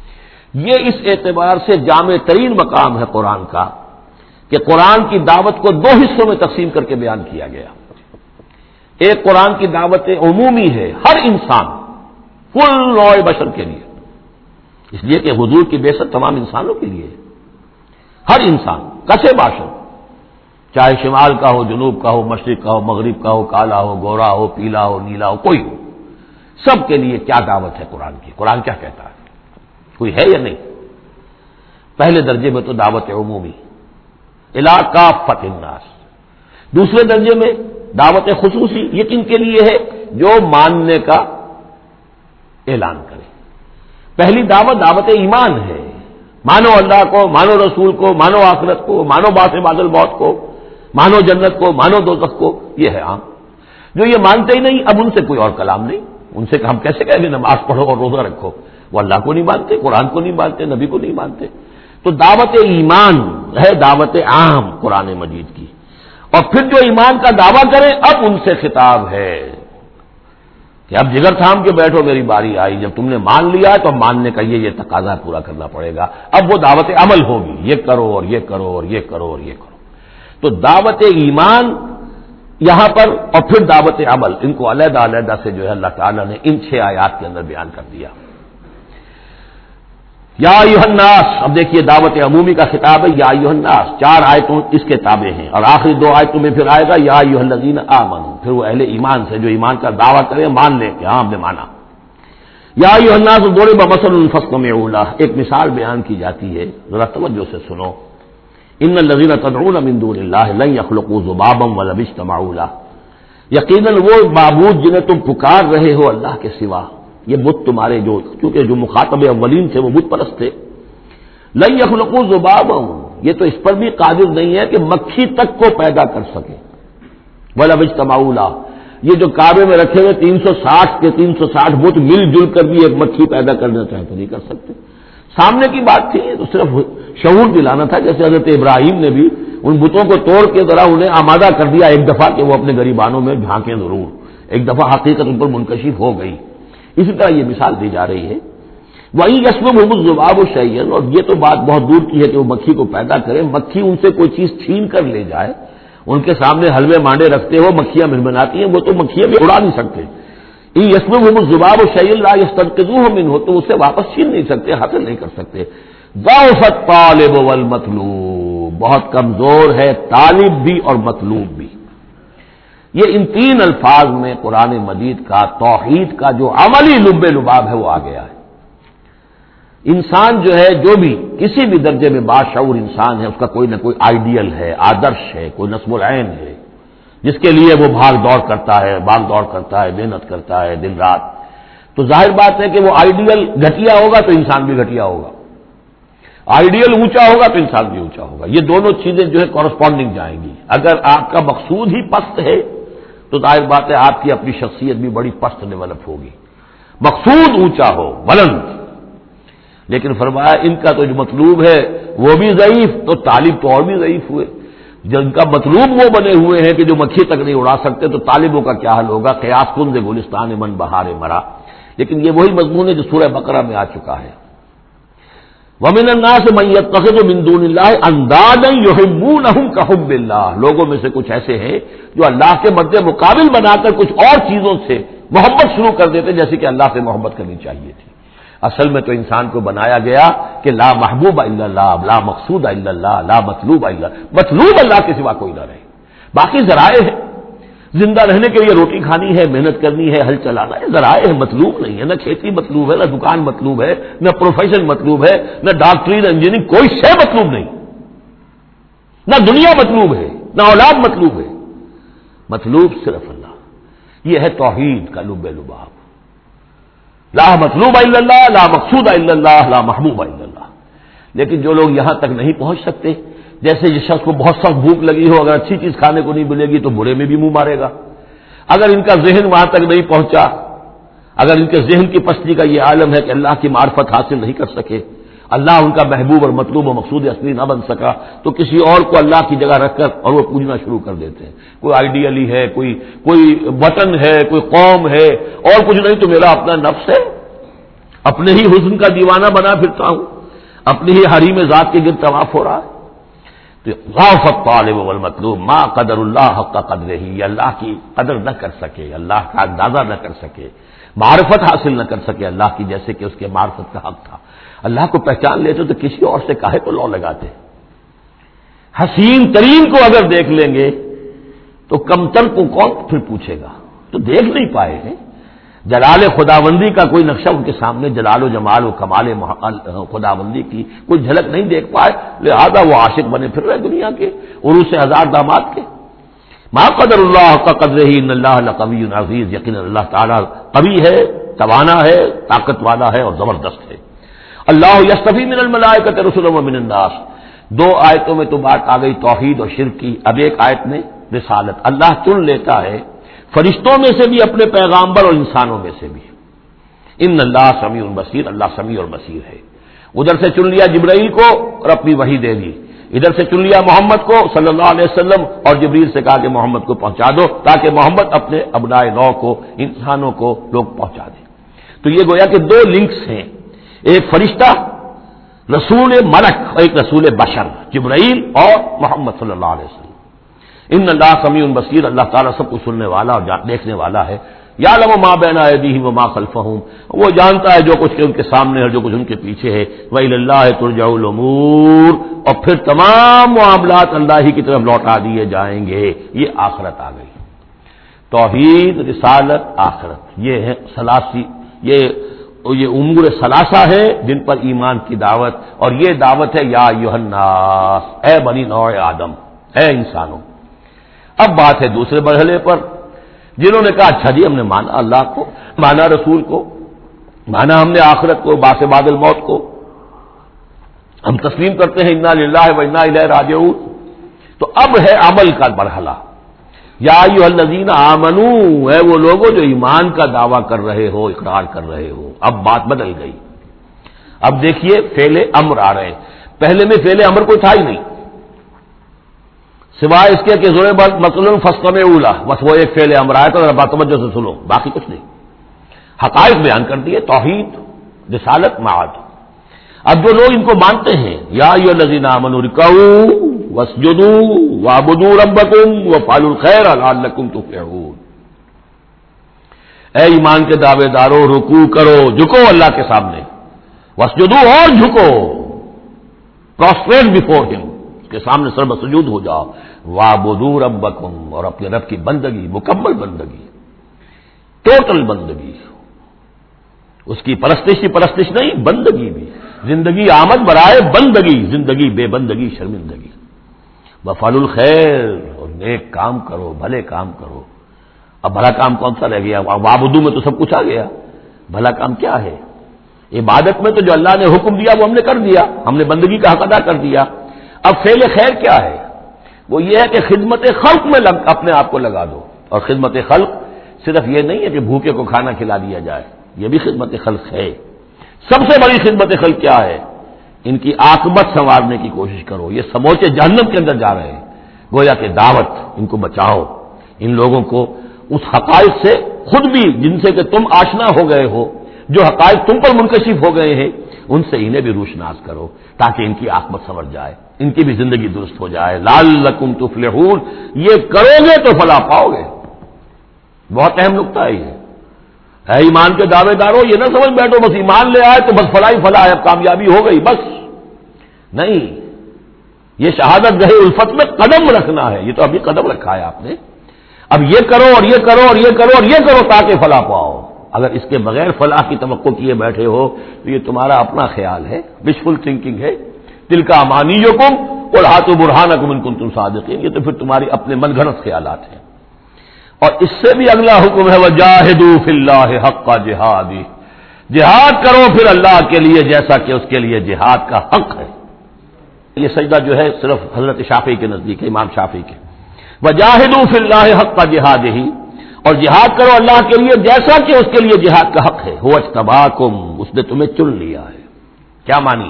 یہ اس اعتبار سے جامع ترین مقام ہے قرآن کا کہ قرآن کی دعوت کو 2 حصوں میں تقسیم کر کے بیان کیا گیا۔ ایک قرآن کی دعوت عمومی ہے، ہر انسان، کل نوع بشر کے لیے، اس لیے کہ حضور کی بعثت تمام انسانوں کے لیے ہے، ہر انسان کسے باشد، چاہے شمال کا ہو، جنوب کا ہو، مشرق کا ہو، مغرب کا ہو، کالا ہو، گورا ہو، پیلا ہو، نیلا ہو، کوئی ہو، سب کے لیے کیا دعوت ہے قرآن کی، قرآن کیا کہتا ہے، کوئی ہے یا نہیں؟ پہلے درجے میں تو دعوت عمومی الی کافۃ الناس، دوسرے درجے میں دعوت خصوصی، یہ کن کے لیے ہے؟ جو ماننے کا اعلان کرے۔ پہلی دعوت دعوت ایمان ہے، مانو اللہ کو، مانو رسول کو، مانو آخرت کو، مانو بعث بعد الموت کو، مانو جنت کو، مانو دوزخ کو، یہ ہے عام۔ جو یہ مانتے ہی نہیں، اب ان سے کوئی اور کلام نہیں، ان سے ہم کیسے کہیں گے نماز پڑھو اور روزہ رکھو، وہ اللہ کو نہیں مانتے، قرآن کو نہیں مانتے، نبی کو نہیں مانتے۔ تو دعوت ایمان ہے دعوت عام قرآن مجید کی، اور پھر جو ایمان کا دعویٰ کریں اب ان سے خطاب ہے کہ اب جگر تھام کے بیٹھو، میری باری آئی، جب تم نے مان لیا تو ماننے کا یہ تقاضا پورا کرنا پڑے گا، اب وہ دعوت عمل ہوگی، یہ کرو اور یہ کرو اور یہ کرو اور یہ کرو۔ تو دعوت ایمان یہاں پر اور پھر دعوت عمل، ان کو علیحدہ علیحدہ سے جو ہے اللہ تعالیٰ نے ان 6 آیات کے اندر بیان کر دیا۔ یا ایھا الناس، اب دیکھیے دعوت عمومی کا خطاب ہے، یا ایھا الناس، 4 آیتوں اس کے تابع ہیں، اور آخری 2 آیتوں میں پھر آئے گا یا ایھا الذین آمنوا، پھر وہ اہل ایمان سے جو ایمان کا دعویٰ کریں مان لیں کہ ہاں ہم نے مانا۔ یا ایھا الناس ضرب مثل فاستمعوا لہ، ایک مثال بیان کی جاتی ہے، ذرا توجہ سے سنو۔ ان الذین تدعون من دون اللہ لن یخلقوا ذبابا ولو اجتمعوا لہ، یقیناً وہ معبود جنہیں تم پکار رہے ہو اللہ کے سوا، یہ بت تمہارے جو، چونکہ جو مخاطب اولین تھے وہ بت پرست تھے، لن یخلقوا ذبابا، یہ تو اس پر بھی قادر نہیں ہے کہ مکھی تک کو پیدا کر سکے، ولو اجتمعوا لہ، یہ جو کعبے میں رکھے ہوئے 360 کے 360 بت مل جل کر بھی ایک مکھی پیدا کرنا چاہے تو نہیں کر سکتے۔ سامنے کی بات تھی، تو صرف شعور دلانا تھا، جیسے حضرت ابراہیم نے بھی ان بتوں کو توڑ کے ذرا انہیں آمادہ کر دیا ایک دفعہ کہ وہ اپنے گریبانوں میں جھانکیں ضرور، ایک دفعہ حقیقت ان پر منکشف ہو گئی۔ اسی طرح یہ مثال دی جا رہی ہے، وہیں یسلبھم الذباب شیئا، اور یہ تو بات بہت دور کی ہے کہ وہ مکھی کو پیدا کرے، مکھی ان سے کوئی چیز چھین کر لے جائے، ان کے سامنے حلوے مانڈے رکھتے ہو، مکھیاں منمناتی ہیں، وہ تو مکھیاں بھی اڑا نہیں سکتے۔ ان یسلبھم الذباب شیئا لا یستنقذوہ منہ، تو اسے واپس چھین نہیں سکتے، حاصل نہیں کر سکتے۔ ضعف الطالب والمطلوب، بہت کمزور ہے طالب بھی اور مطلوب بھی۔ یہ ان 3 الفاظ میں قرآن مجید کا توحید کا جو عملی لب لباب ہے وہ آ گیا ہے۔ انسان جو ہے، جو بھی کسی بھی درجے میں باشعور انسان ہے، اس کا کوئی نہ کوئی آئیڈیل ہے، آدرش ہے، کوئی نصب العین ہے، جس کے لیے وہ بھاگ دوڑ کرتا ہے، محنت کرتا ہے دن رات۔ تو ظاہر بات ہے کہ وہ آئیڈیل گھٹیا ہوگا تو انسان بھی گھٹیا ہوگا، آئیڈیل اونچا ہوگا تو انسان بھی اونچا ہوگا. یہ دونوں چیزیں جو ہے کورسپونڈنگ جائیں گی. اگر آپ کا مقصود ہی پست ہے تو ظاہر بات ہے آپ کی اپنی شخصیت بھی بڑی پست ڈیولپ ہوگی. مقصود اونچا ہو، بلند. لیکن فرمایا ان کا تو جو مطلوب ہے وہ بھی ضعیف، تو طالب تو اور بھی ضعیف ہوئے. جن کا مطلوب وہ بنے ہوئے ہیں کہ جو مکھی تک نہیں اڑا سکتے، تو طالبوں کا کیا حل ہوگا؟ قیاس کن گلستان من بہار مرا. لیکن یہ وہی مضمون ہے جو سورہ بقرہ میں آ چکا ہے. وَمِنَ النَّاسِ مَن يَتَّخِذُ مِن دُونِ اللَّهِ أَندَادًا يُحِبُّونَهُمْ كَحُبِّ اللَّهِ. لوگوں میں سے کچھ ایسے ہیں جو اللہ کے مد مقابل بنا کر کچھ اور چیزوں سے محبت شروع کر دیتے جیسے کہ اللہ سے محبت کرنی چاہیے تھی. اصل میں تو انسان کو بنایا گیا کہ لا محبوب الا اللہ، لا مقصود الا اللہ، لا مطلوب الا اللہ. مطلوب اللہ کے سوا کوئی نہ رہے. باقی ذرائع ہیں، زندہ رہنے کے لیے روٹی کھانی ہے، محنت کرنی ہے، ہل چلانا ہے، ذرائع ہے، مطلوب نہیں ہے. نہ کھیتی مطلوب ہے، نہ دکان مطلوب ہے، نہ پروفیشن مطلوب ہے، نہ ڈاکٹری، نہ انجینئرنگ، کوئی شے مطلوب نہیں. نہ دنیا مطلوب ہے، نہ اولاد مطلوب ہے. مطلوب صرف اللہ. یہ ہے توحید کا لب لباب. لا مطلوب الا اللہ، لا مقصود الا اللہ، لا محبوب الا اللہ. لیکن جو لوگ یہاں تک نہیں پہنچ سکتے، جیسے جس شخص کو بہت سخت بھوک لگی ہو، اگر اچھی چیز کھانے کو نہیں ملے گی تو برے میں بھی منہ مارے گا. اگر ان کا ذہن وہاں تک نہیں پہنچا، اگر ان کے ذہن کی پستی کا یہ عالم ہے کہ اللہ کی معرفت حاصل نہیں کر سکے، اللہ ان کا محبوب اور مطلوب و مقصود اصلی نہ بن سکا، تو کسی اور کو اللہ کی جگہ رکھ کر اور وہ پوجنا شروع کر دیتے ہیں. کوئی آئیڈیلی ہے، کوئی وطن ہے، کوئی قوم ہے، اور کچھ نہیں تو میرا اپنا نفس ہے، اپنے ہی حسن کا دیوانہ بنا پھرتا ہوں، اپنی ہی حریم ذات کے گرد طواف ہو رہا ہے. تو غاف الطالب والمطلوب ما قدر اللہ حق قدرہ. یہ اللہ کی قدر نہ کر سکے، اللہ کا اندازہ نہ کر سکے، معرفت حاصل نہ کر سکے اللہ کی جیسے کہ اس کے معرفت کا حق تھا. اللہ کو پہچان لیتے تو کسی اور سے کاہے کو لو لگاتے. حسین ترین کو اگر دیکھ لیں گے تو کمتر کو کون پھر پوچھے گا؟ تو دیکھ نہیں پائے ہیں. جلال خداوندی کا کوئی نقشہ ان کے سامنے، جلال و جمال و کمال خداوندی کی کوئی جھلک نہیں دیکھ پائے، لہذا وہ عاشق بنے پھر رہے دنیا کے عروس ہزار داماد کے. ما قدر اللہ کا قدر ہی ان اللہ لقوی عزیز. یقینا اللہ تعالیٰ قوی ہے، توانا ہے، طاقت والا ہے اور زبردست ہے. اللہ یصطفی من الملائکۃ رسلا ومن الناس. دو آیتوں میں تو بات آ گئی توحید اور شرک کی. اب ایک آیت میں رسالت. اللہ چن لیتا ہے فرشتوں میں سے بھی اپنے پیغامبر اور انسانوں میں سے بھی. ان اللہ سمیع بصیر. اللہ سمیع اور بصیر ہے. ادھر سے چن لیا جبرائیل کو اور اپنی وحی دے دی، ادھر سے چن لیا محمد کو صلی اللہ علیہ وسلم اور جبریل سے کہا کہ محمد کو پہنچا دو تاکہ محمد اپنے ابنائے نو کو، انسانوں کو لوگ پہنچا دیں. تو یہ گویا کہ دو لنکس ہیں، ایک فرشتہ رسول ملک اور ایک رسول بشر جبرائیل اور محمد صلی اللہ علیہ وسلم. ان اللہ سمیع بصیر. اللہ تعالیٰ سب کو سننے والا اور دیکھنے والا ہے. یعلم ما بین ایدیہم وما خلفہم. وہ جانتا ہے جو کچھ ان کے سامنے ہے اور جو کچھ ان کے پیچھے ہے. وإلی اللہ ترجع الامور. اور پھر تمام معاملات اللہ ہی کی طرف لوٹا دیے جائیں گے. یہ آخرت آ گئی. توحید، رسالت، آخرت، یہ ہے ثلاثی، یہ امور ثلاثہ ہے جن پر ایمان کی دعوت. اور یہ دعوت ہے یا ایھا الناس، اے بنی نوع آدم، اے انسانوں. اب بات ہے دوسرے مرحلے پر، جنہوں نے کہا اچھا جی ہم نے مانا اللہ کو، مانا رسول کو، مانا ہم نے آخرت کو، باس بعد الموت کو، ہم تسلیم کرتے ہیں انا للہ و انا الیہ راجعون. تو اب ہے عمل کا مرحلہ. یا ایھا الذین آمنوا، ہے وہ لوگوں جو ایمان کا دعویٰ کر رہے ہو، اقرار کر رہے ہو. اب بات بدل گئی. اب دیکھیے فعل امر آ رہے ہیں. پہلے میں فعل امر کوئی تھا ہی نہیں، سوائے اس کے کہ ضرب مثلا فاستمعوا، بس وہ ایک فعل امر آیا تو ذرا باتوجہ سے سنو، باقی کچھ نہیں. حقائق بیان کر دیے، توحید، رسالت، معاد. اب جو لوگ ان کو مانتے ہیں، یا ایھا الذین آمنوا ارکعوا واسجدوا واعبدوا ربکم وافعلوا الخیر لعلکم تفلحون. اے ایمان کے دعوے دارو، رکوع کرو، جھکو اللہ کے سامنے، واسجدوا اور جھکو، پروسٹریٹ بیفور ہم، کے سامنے سر بسجود ہو جاؤ. وَاعْبُدُوا رَبَّكُمْ، اور اپنے رب کی بندگی، مکمل بندگی، ٹوٹل بندگی، اس کی پرستش نہیں، بندگی بھی. زندگی آمد برائے بندگی، زندگی بے بندگی شرمندگی. وَافْعَلُوا الْخَيْرَ، اور نیک کام کرو، بھلے کام کرو. اب بھلا کام کون سا رہ گیا؟ وَاعْبُدُوا میں تو سب کچھ آ گیا. بھلا کام کیا ہے؟ عبادت میں تو جو اللہ نے حکم دیا وہ ہم نے کر دیا، ہم نے بندگی کا حق ادا کر دیا۔ اب فعل خیر کیا ہے؟ وہ یہ ہے کہ خدمت خلق میں اپنے آپ کو لگا دو، اور خدمت خلق صرف یہ نہیں ہے کہ بھوکے کو کھانا کھلا دیا جائے، یہ بھی خدمت خلق ہے۔ سب سے بڑی خدمت خلق کیا ہے؟ ان کی عاقبت سنوارنے کی کوشش کرو، یہ سموچے جہنم کے اندر جا رہے ہیں، گویا کہ دعوت، ان کو بچاؤ، ان لوگوں کو اس حقائق سے خود بھی جن سے کہ تم آشنا ہو گئے ہو، جو حقائق تم پر منکشف ہو گئے ہیں، ان سے انہیں بھی روشناس کرو تاکہ ان کی عاقبت سنور جائے، ان کی بھی زندگی درست ہو جائے۔ لعلکم تفلحون، یہ کرو گے تو فلاح پاؤ گے۔ بہت اہم نقطہ ہے یہ۔ اے ایمان کے دعوے دارو، یہ نہ سمجھ بیٹھو بس ایمان لے آئے تو بس فلاح ہی فلاح ہے، اب کامیابی ہو گئی بس، نہیں، یہ شہادت گاہ الفت میں قدم رکھنا ہے، یہ تو ابھی قدم رکھا ہے آپ نے، اب یہ کرو اور یہ کرو اور یہ کرو اور یہ کرو تاکہ فلاح پاؤ۔ اگر اس کے بغیر فلاح کی توقع کیے بیٹھے ہو تو یہ تمہارا اپنا خیال ہے، وشفل تھنکنگ ہے، تلک امانیکم قل ہاتوا برہانکم ان کنتم صادقین، یہ تو پھر تمہاری اپنے من گھڑت خیالات ہیں۔ اور اس سے بھی اگلا حکم ہے وجاہدوا فی اللہ حق جہادہ، جہاد کرو پھر اللہ کے لیے جیسا کہ اس کے لیے جہاد کا حق ہے۔ یہ سجدہ جو ہے صرف حضرت شافعی کے نزدیک ہے، امام شافعی کے، وجاہدوا فی اللہ حق جہادہ، اور جہاد کرو اللہ کے لیے جیسا کہ اس کے لیے جہاد کا حق ہے۔ هو اجتباکم، اس نے تمہیں چن لیا ہے۔ کیا مانی؟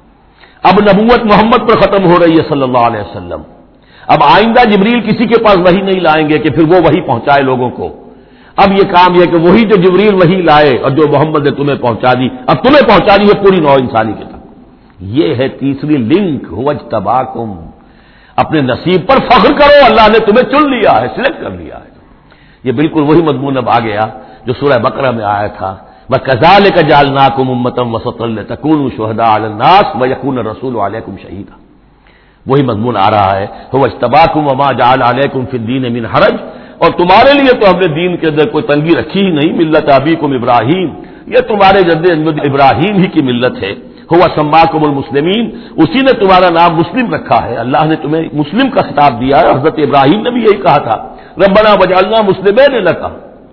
اب نبوت محمد پر ختم ہو رہی ہے صلی اللہ علیہ وسلم، اب آئندہ جبریل کسی کے پاس وحی نہیں لائیں گے کہ پھر وہ وحی پہنچائے لوگوں کو، اب یہ کام یہ کہ وہی جو جبریل وحی لائے اور جو محمد نے تمہیں پہنچا دی، اب تمہیں پہنچا دی ہے پوری نوع انسانی کے تک۔ یہ ہے تیسری لنک، هو اجتباکم، اپنے نصیب پر فخر کرو، اللہ نے تمہیں چن لیا ہے، سلیکٹ کر لیا ہے۔ یہ بالکل وہی مضمون اب آ گیا جو سورہ بقرہ میں آیا تھا، وَكَذَلِكَ جَعَلْنَاكُمْ أُمَّةً وَسَطًا لِتَكُونُوا شُهَدَاءَ عَلَى النَّاسِ وَيَكُونَ الرَّسُولُ عَلَيْكُمْ شَهِيدًا، وہی مضمون آ رہا ہے، هُوَ اجْتَبَاكُمْ وَمَا جَعَلَ عَلَيْكُمْ فِي الدِّينِ مِنْ حَرَجٍ، اور تمہارے لیے تو ہم نے دین کے اندر کوئی تنگی رکھی ہی نہیں، ملت ابیکم ابراہیم، یہ تمہارے جد ابراہیم ہی کی ملت ہے، هُوَ سَمَّاكُمُ الْمُسْلِمِينَ، اسی نے تمہارا نام مسلم رکھا ہے، اللہ نے تمہیں مسلم کا خطاب دیا ہے، حضرت ابراہیم نے بھی یہی کہا تھا، ربنا وجعلنا مسلمین لک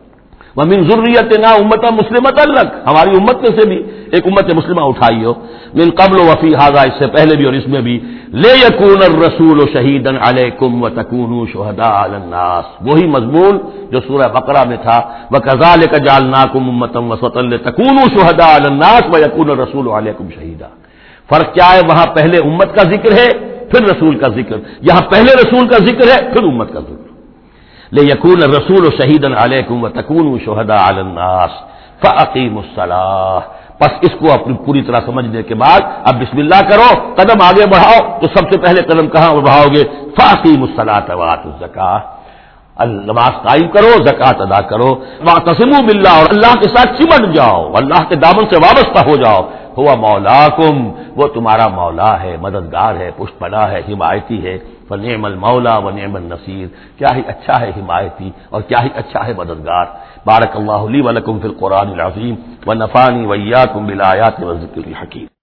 ومن ذریتنا امة مسلمۃ لک، ہماری امت میں سے بھی ایک امت مسلمہ اٹھائی ہو، من قبل وفی ھذا، اس سے پہلے بھی اور اس میں بھی، لیکون الرسول شہیدا علیکم وتکونوا شہداء علی الناس، وہی مضمون جو سورہ بقرہ میں تھا، وکذالک جعلناکم امة وسطا لتکونوا شہداء علی الناس ویکون الرسول علیکم شہیدا۔ فرق کیا ہے؟ وہاں پہلے امت کا ذکر ہے پھر رسول کا ذکر، یہاں پہلے رسول کا ذکر ہے پھر امت کا ذکر، لِيَكُونَ الرَّسُولُ شَهِيدًا عَلَيْكُمْ وَتَكُونُوا شُهَدَاءَ عَلَى النَّاسِ فَأَقِيمُوا الصَّلَاةَ، بس اس کو اپنی پوری طرح سمجھنے کے بعد اب بسم اللہ کرو، قدم آگے بڑھاؤ، تو سب سے پہلے قدم کہاں بڑھاؤ گے؟ فَأَقِيمُوا الصَّلَاةَ وَآتُوا الزَّكَاةَ، نماز قائم کرو، زکات ادا کرو، وَاعْتَصِمُوا بِاللَّهِ، اور اللہ کے ساتھ چمٹ جاؤ، اللہ کے دامن سے وابستہ ہو جاؤ، هُوَ مَوْلَاكُمْ، وہ تمہارا مولا ہے، مددگار ہے، پشت پناہ ہے، حمایتی ہے، فنعم المولا ونعم النصیر، کیا ہی اچھا ہے حمایتی اور کیا ہی اچھا ہے مددگار۔ بارک اللہ لی ولکم فی القرآن العظیم ونفعنی وإیاکم بالآیات والذکر الحکیم۔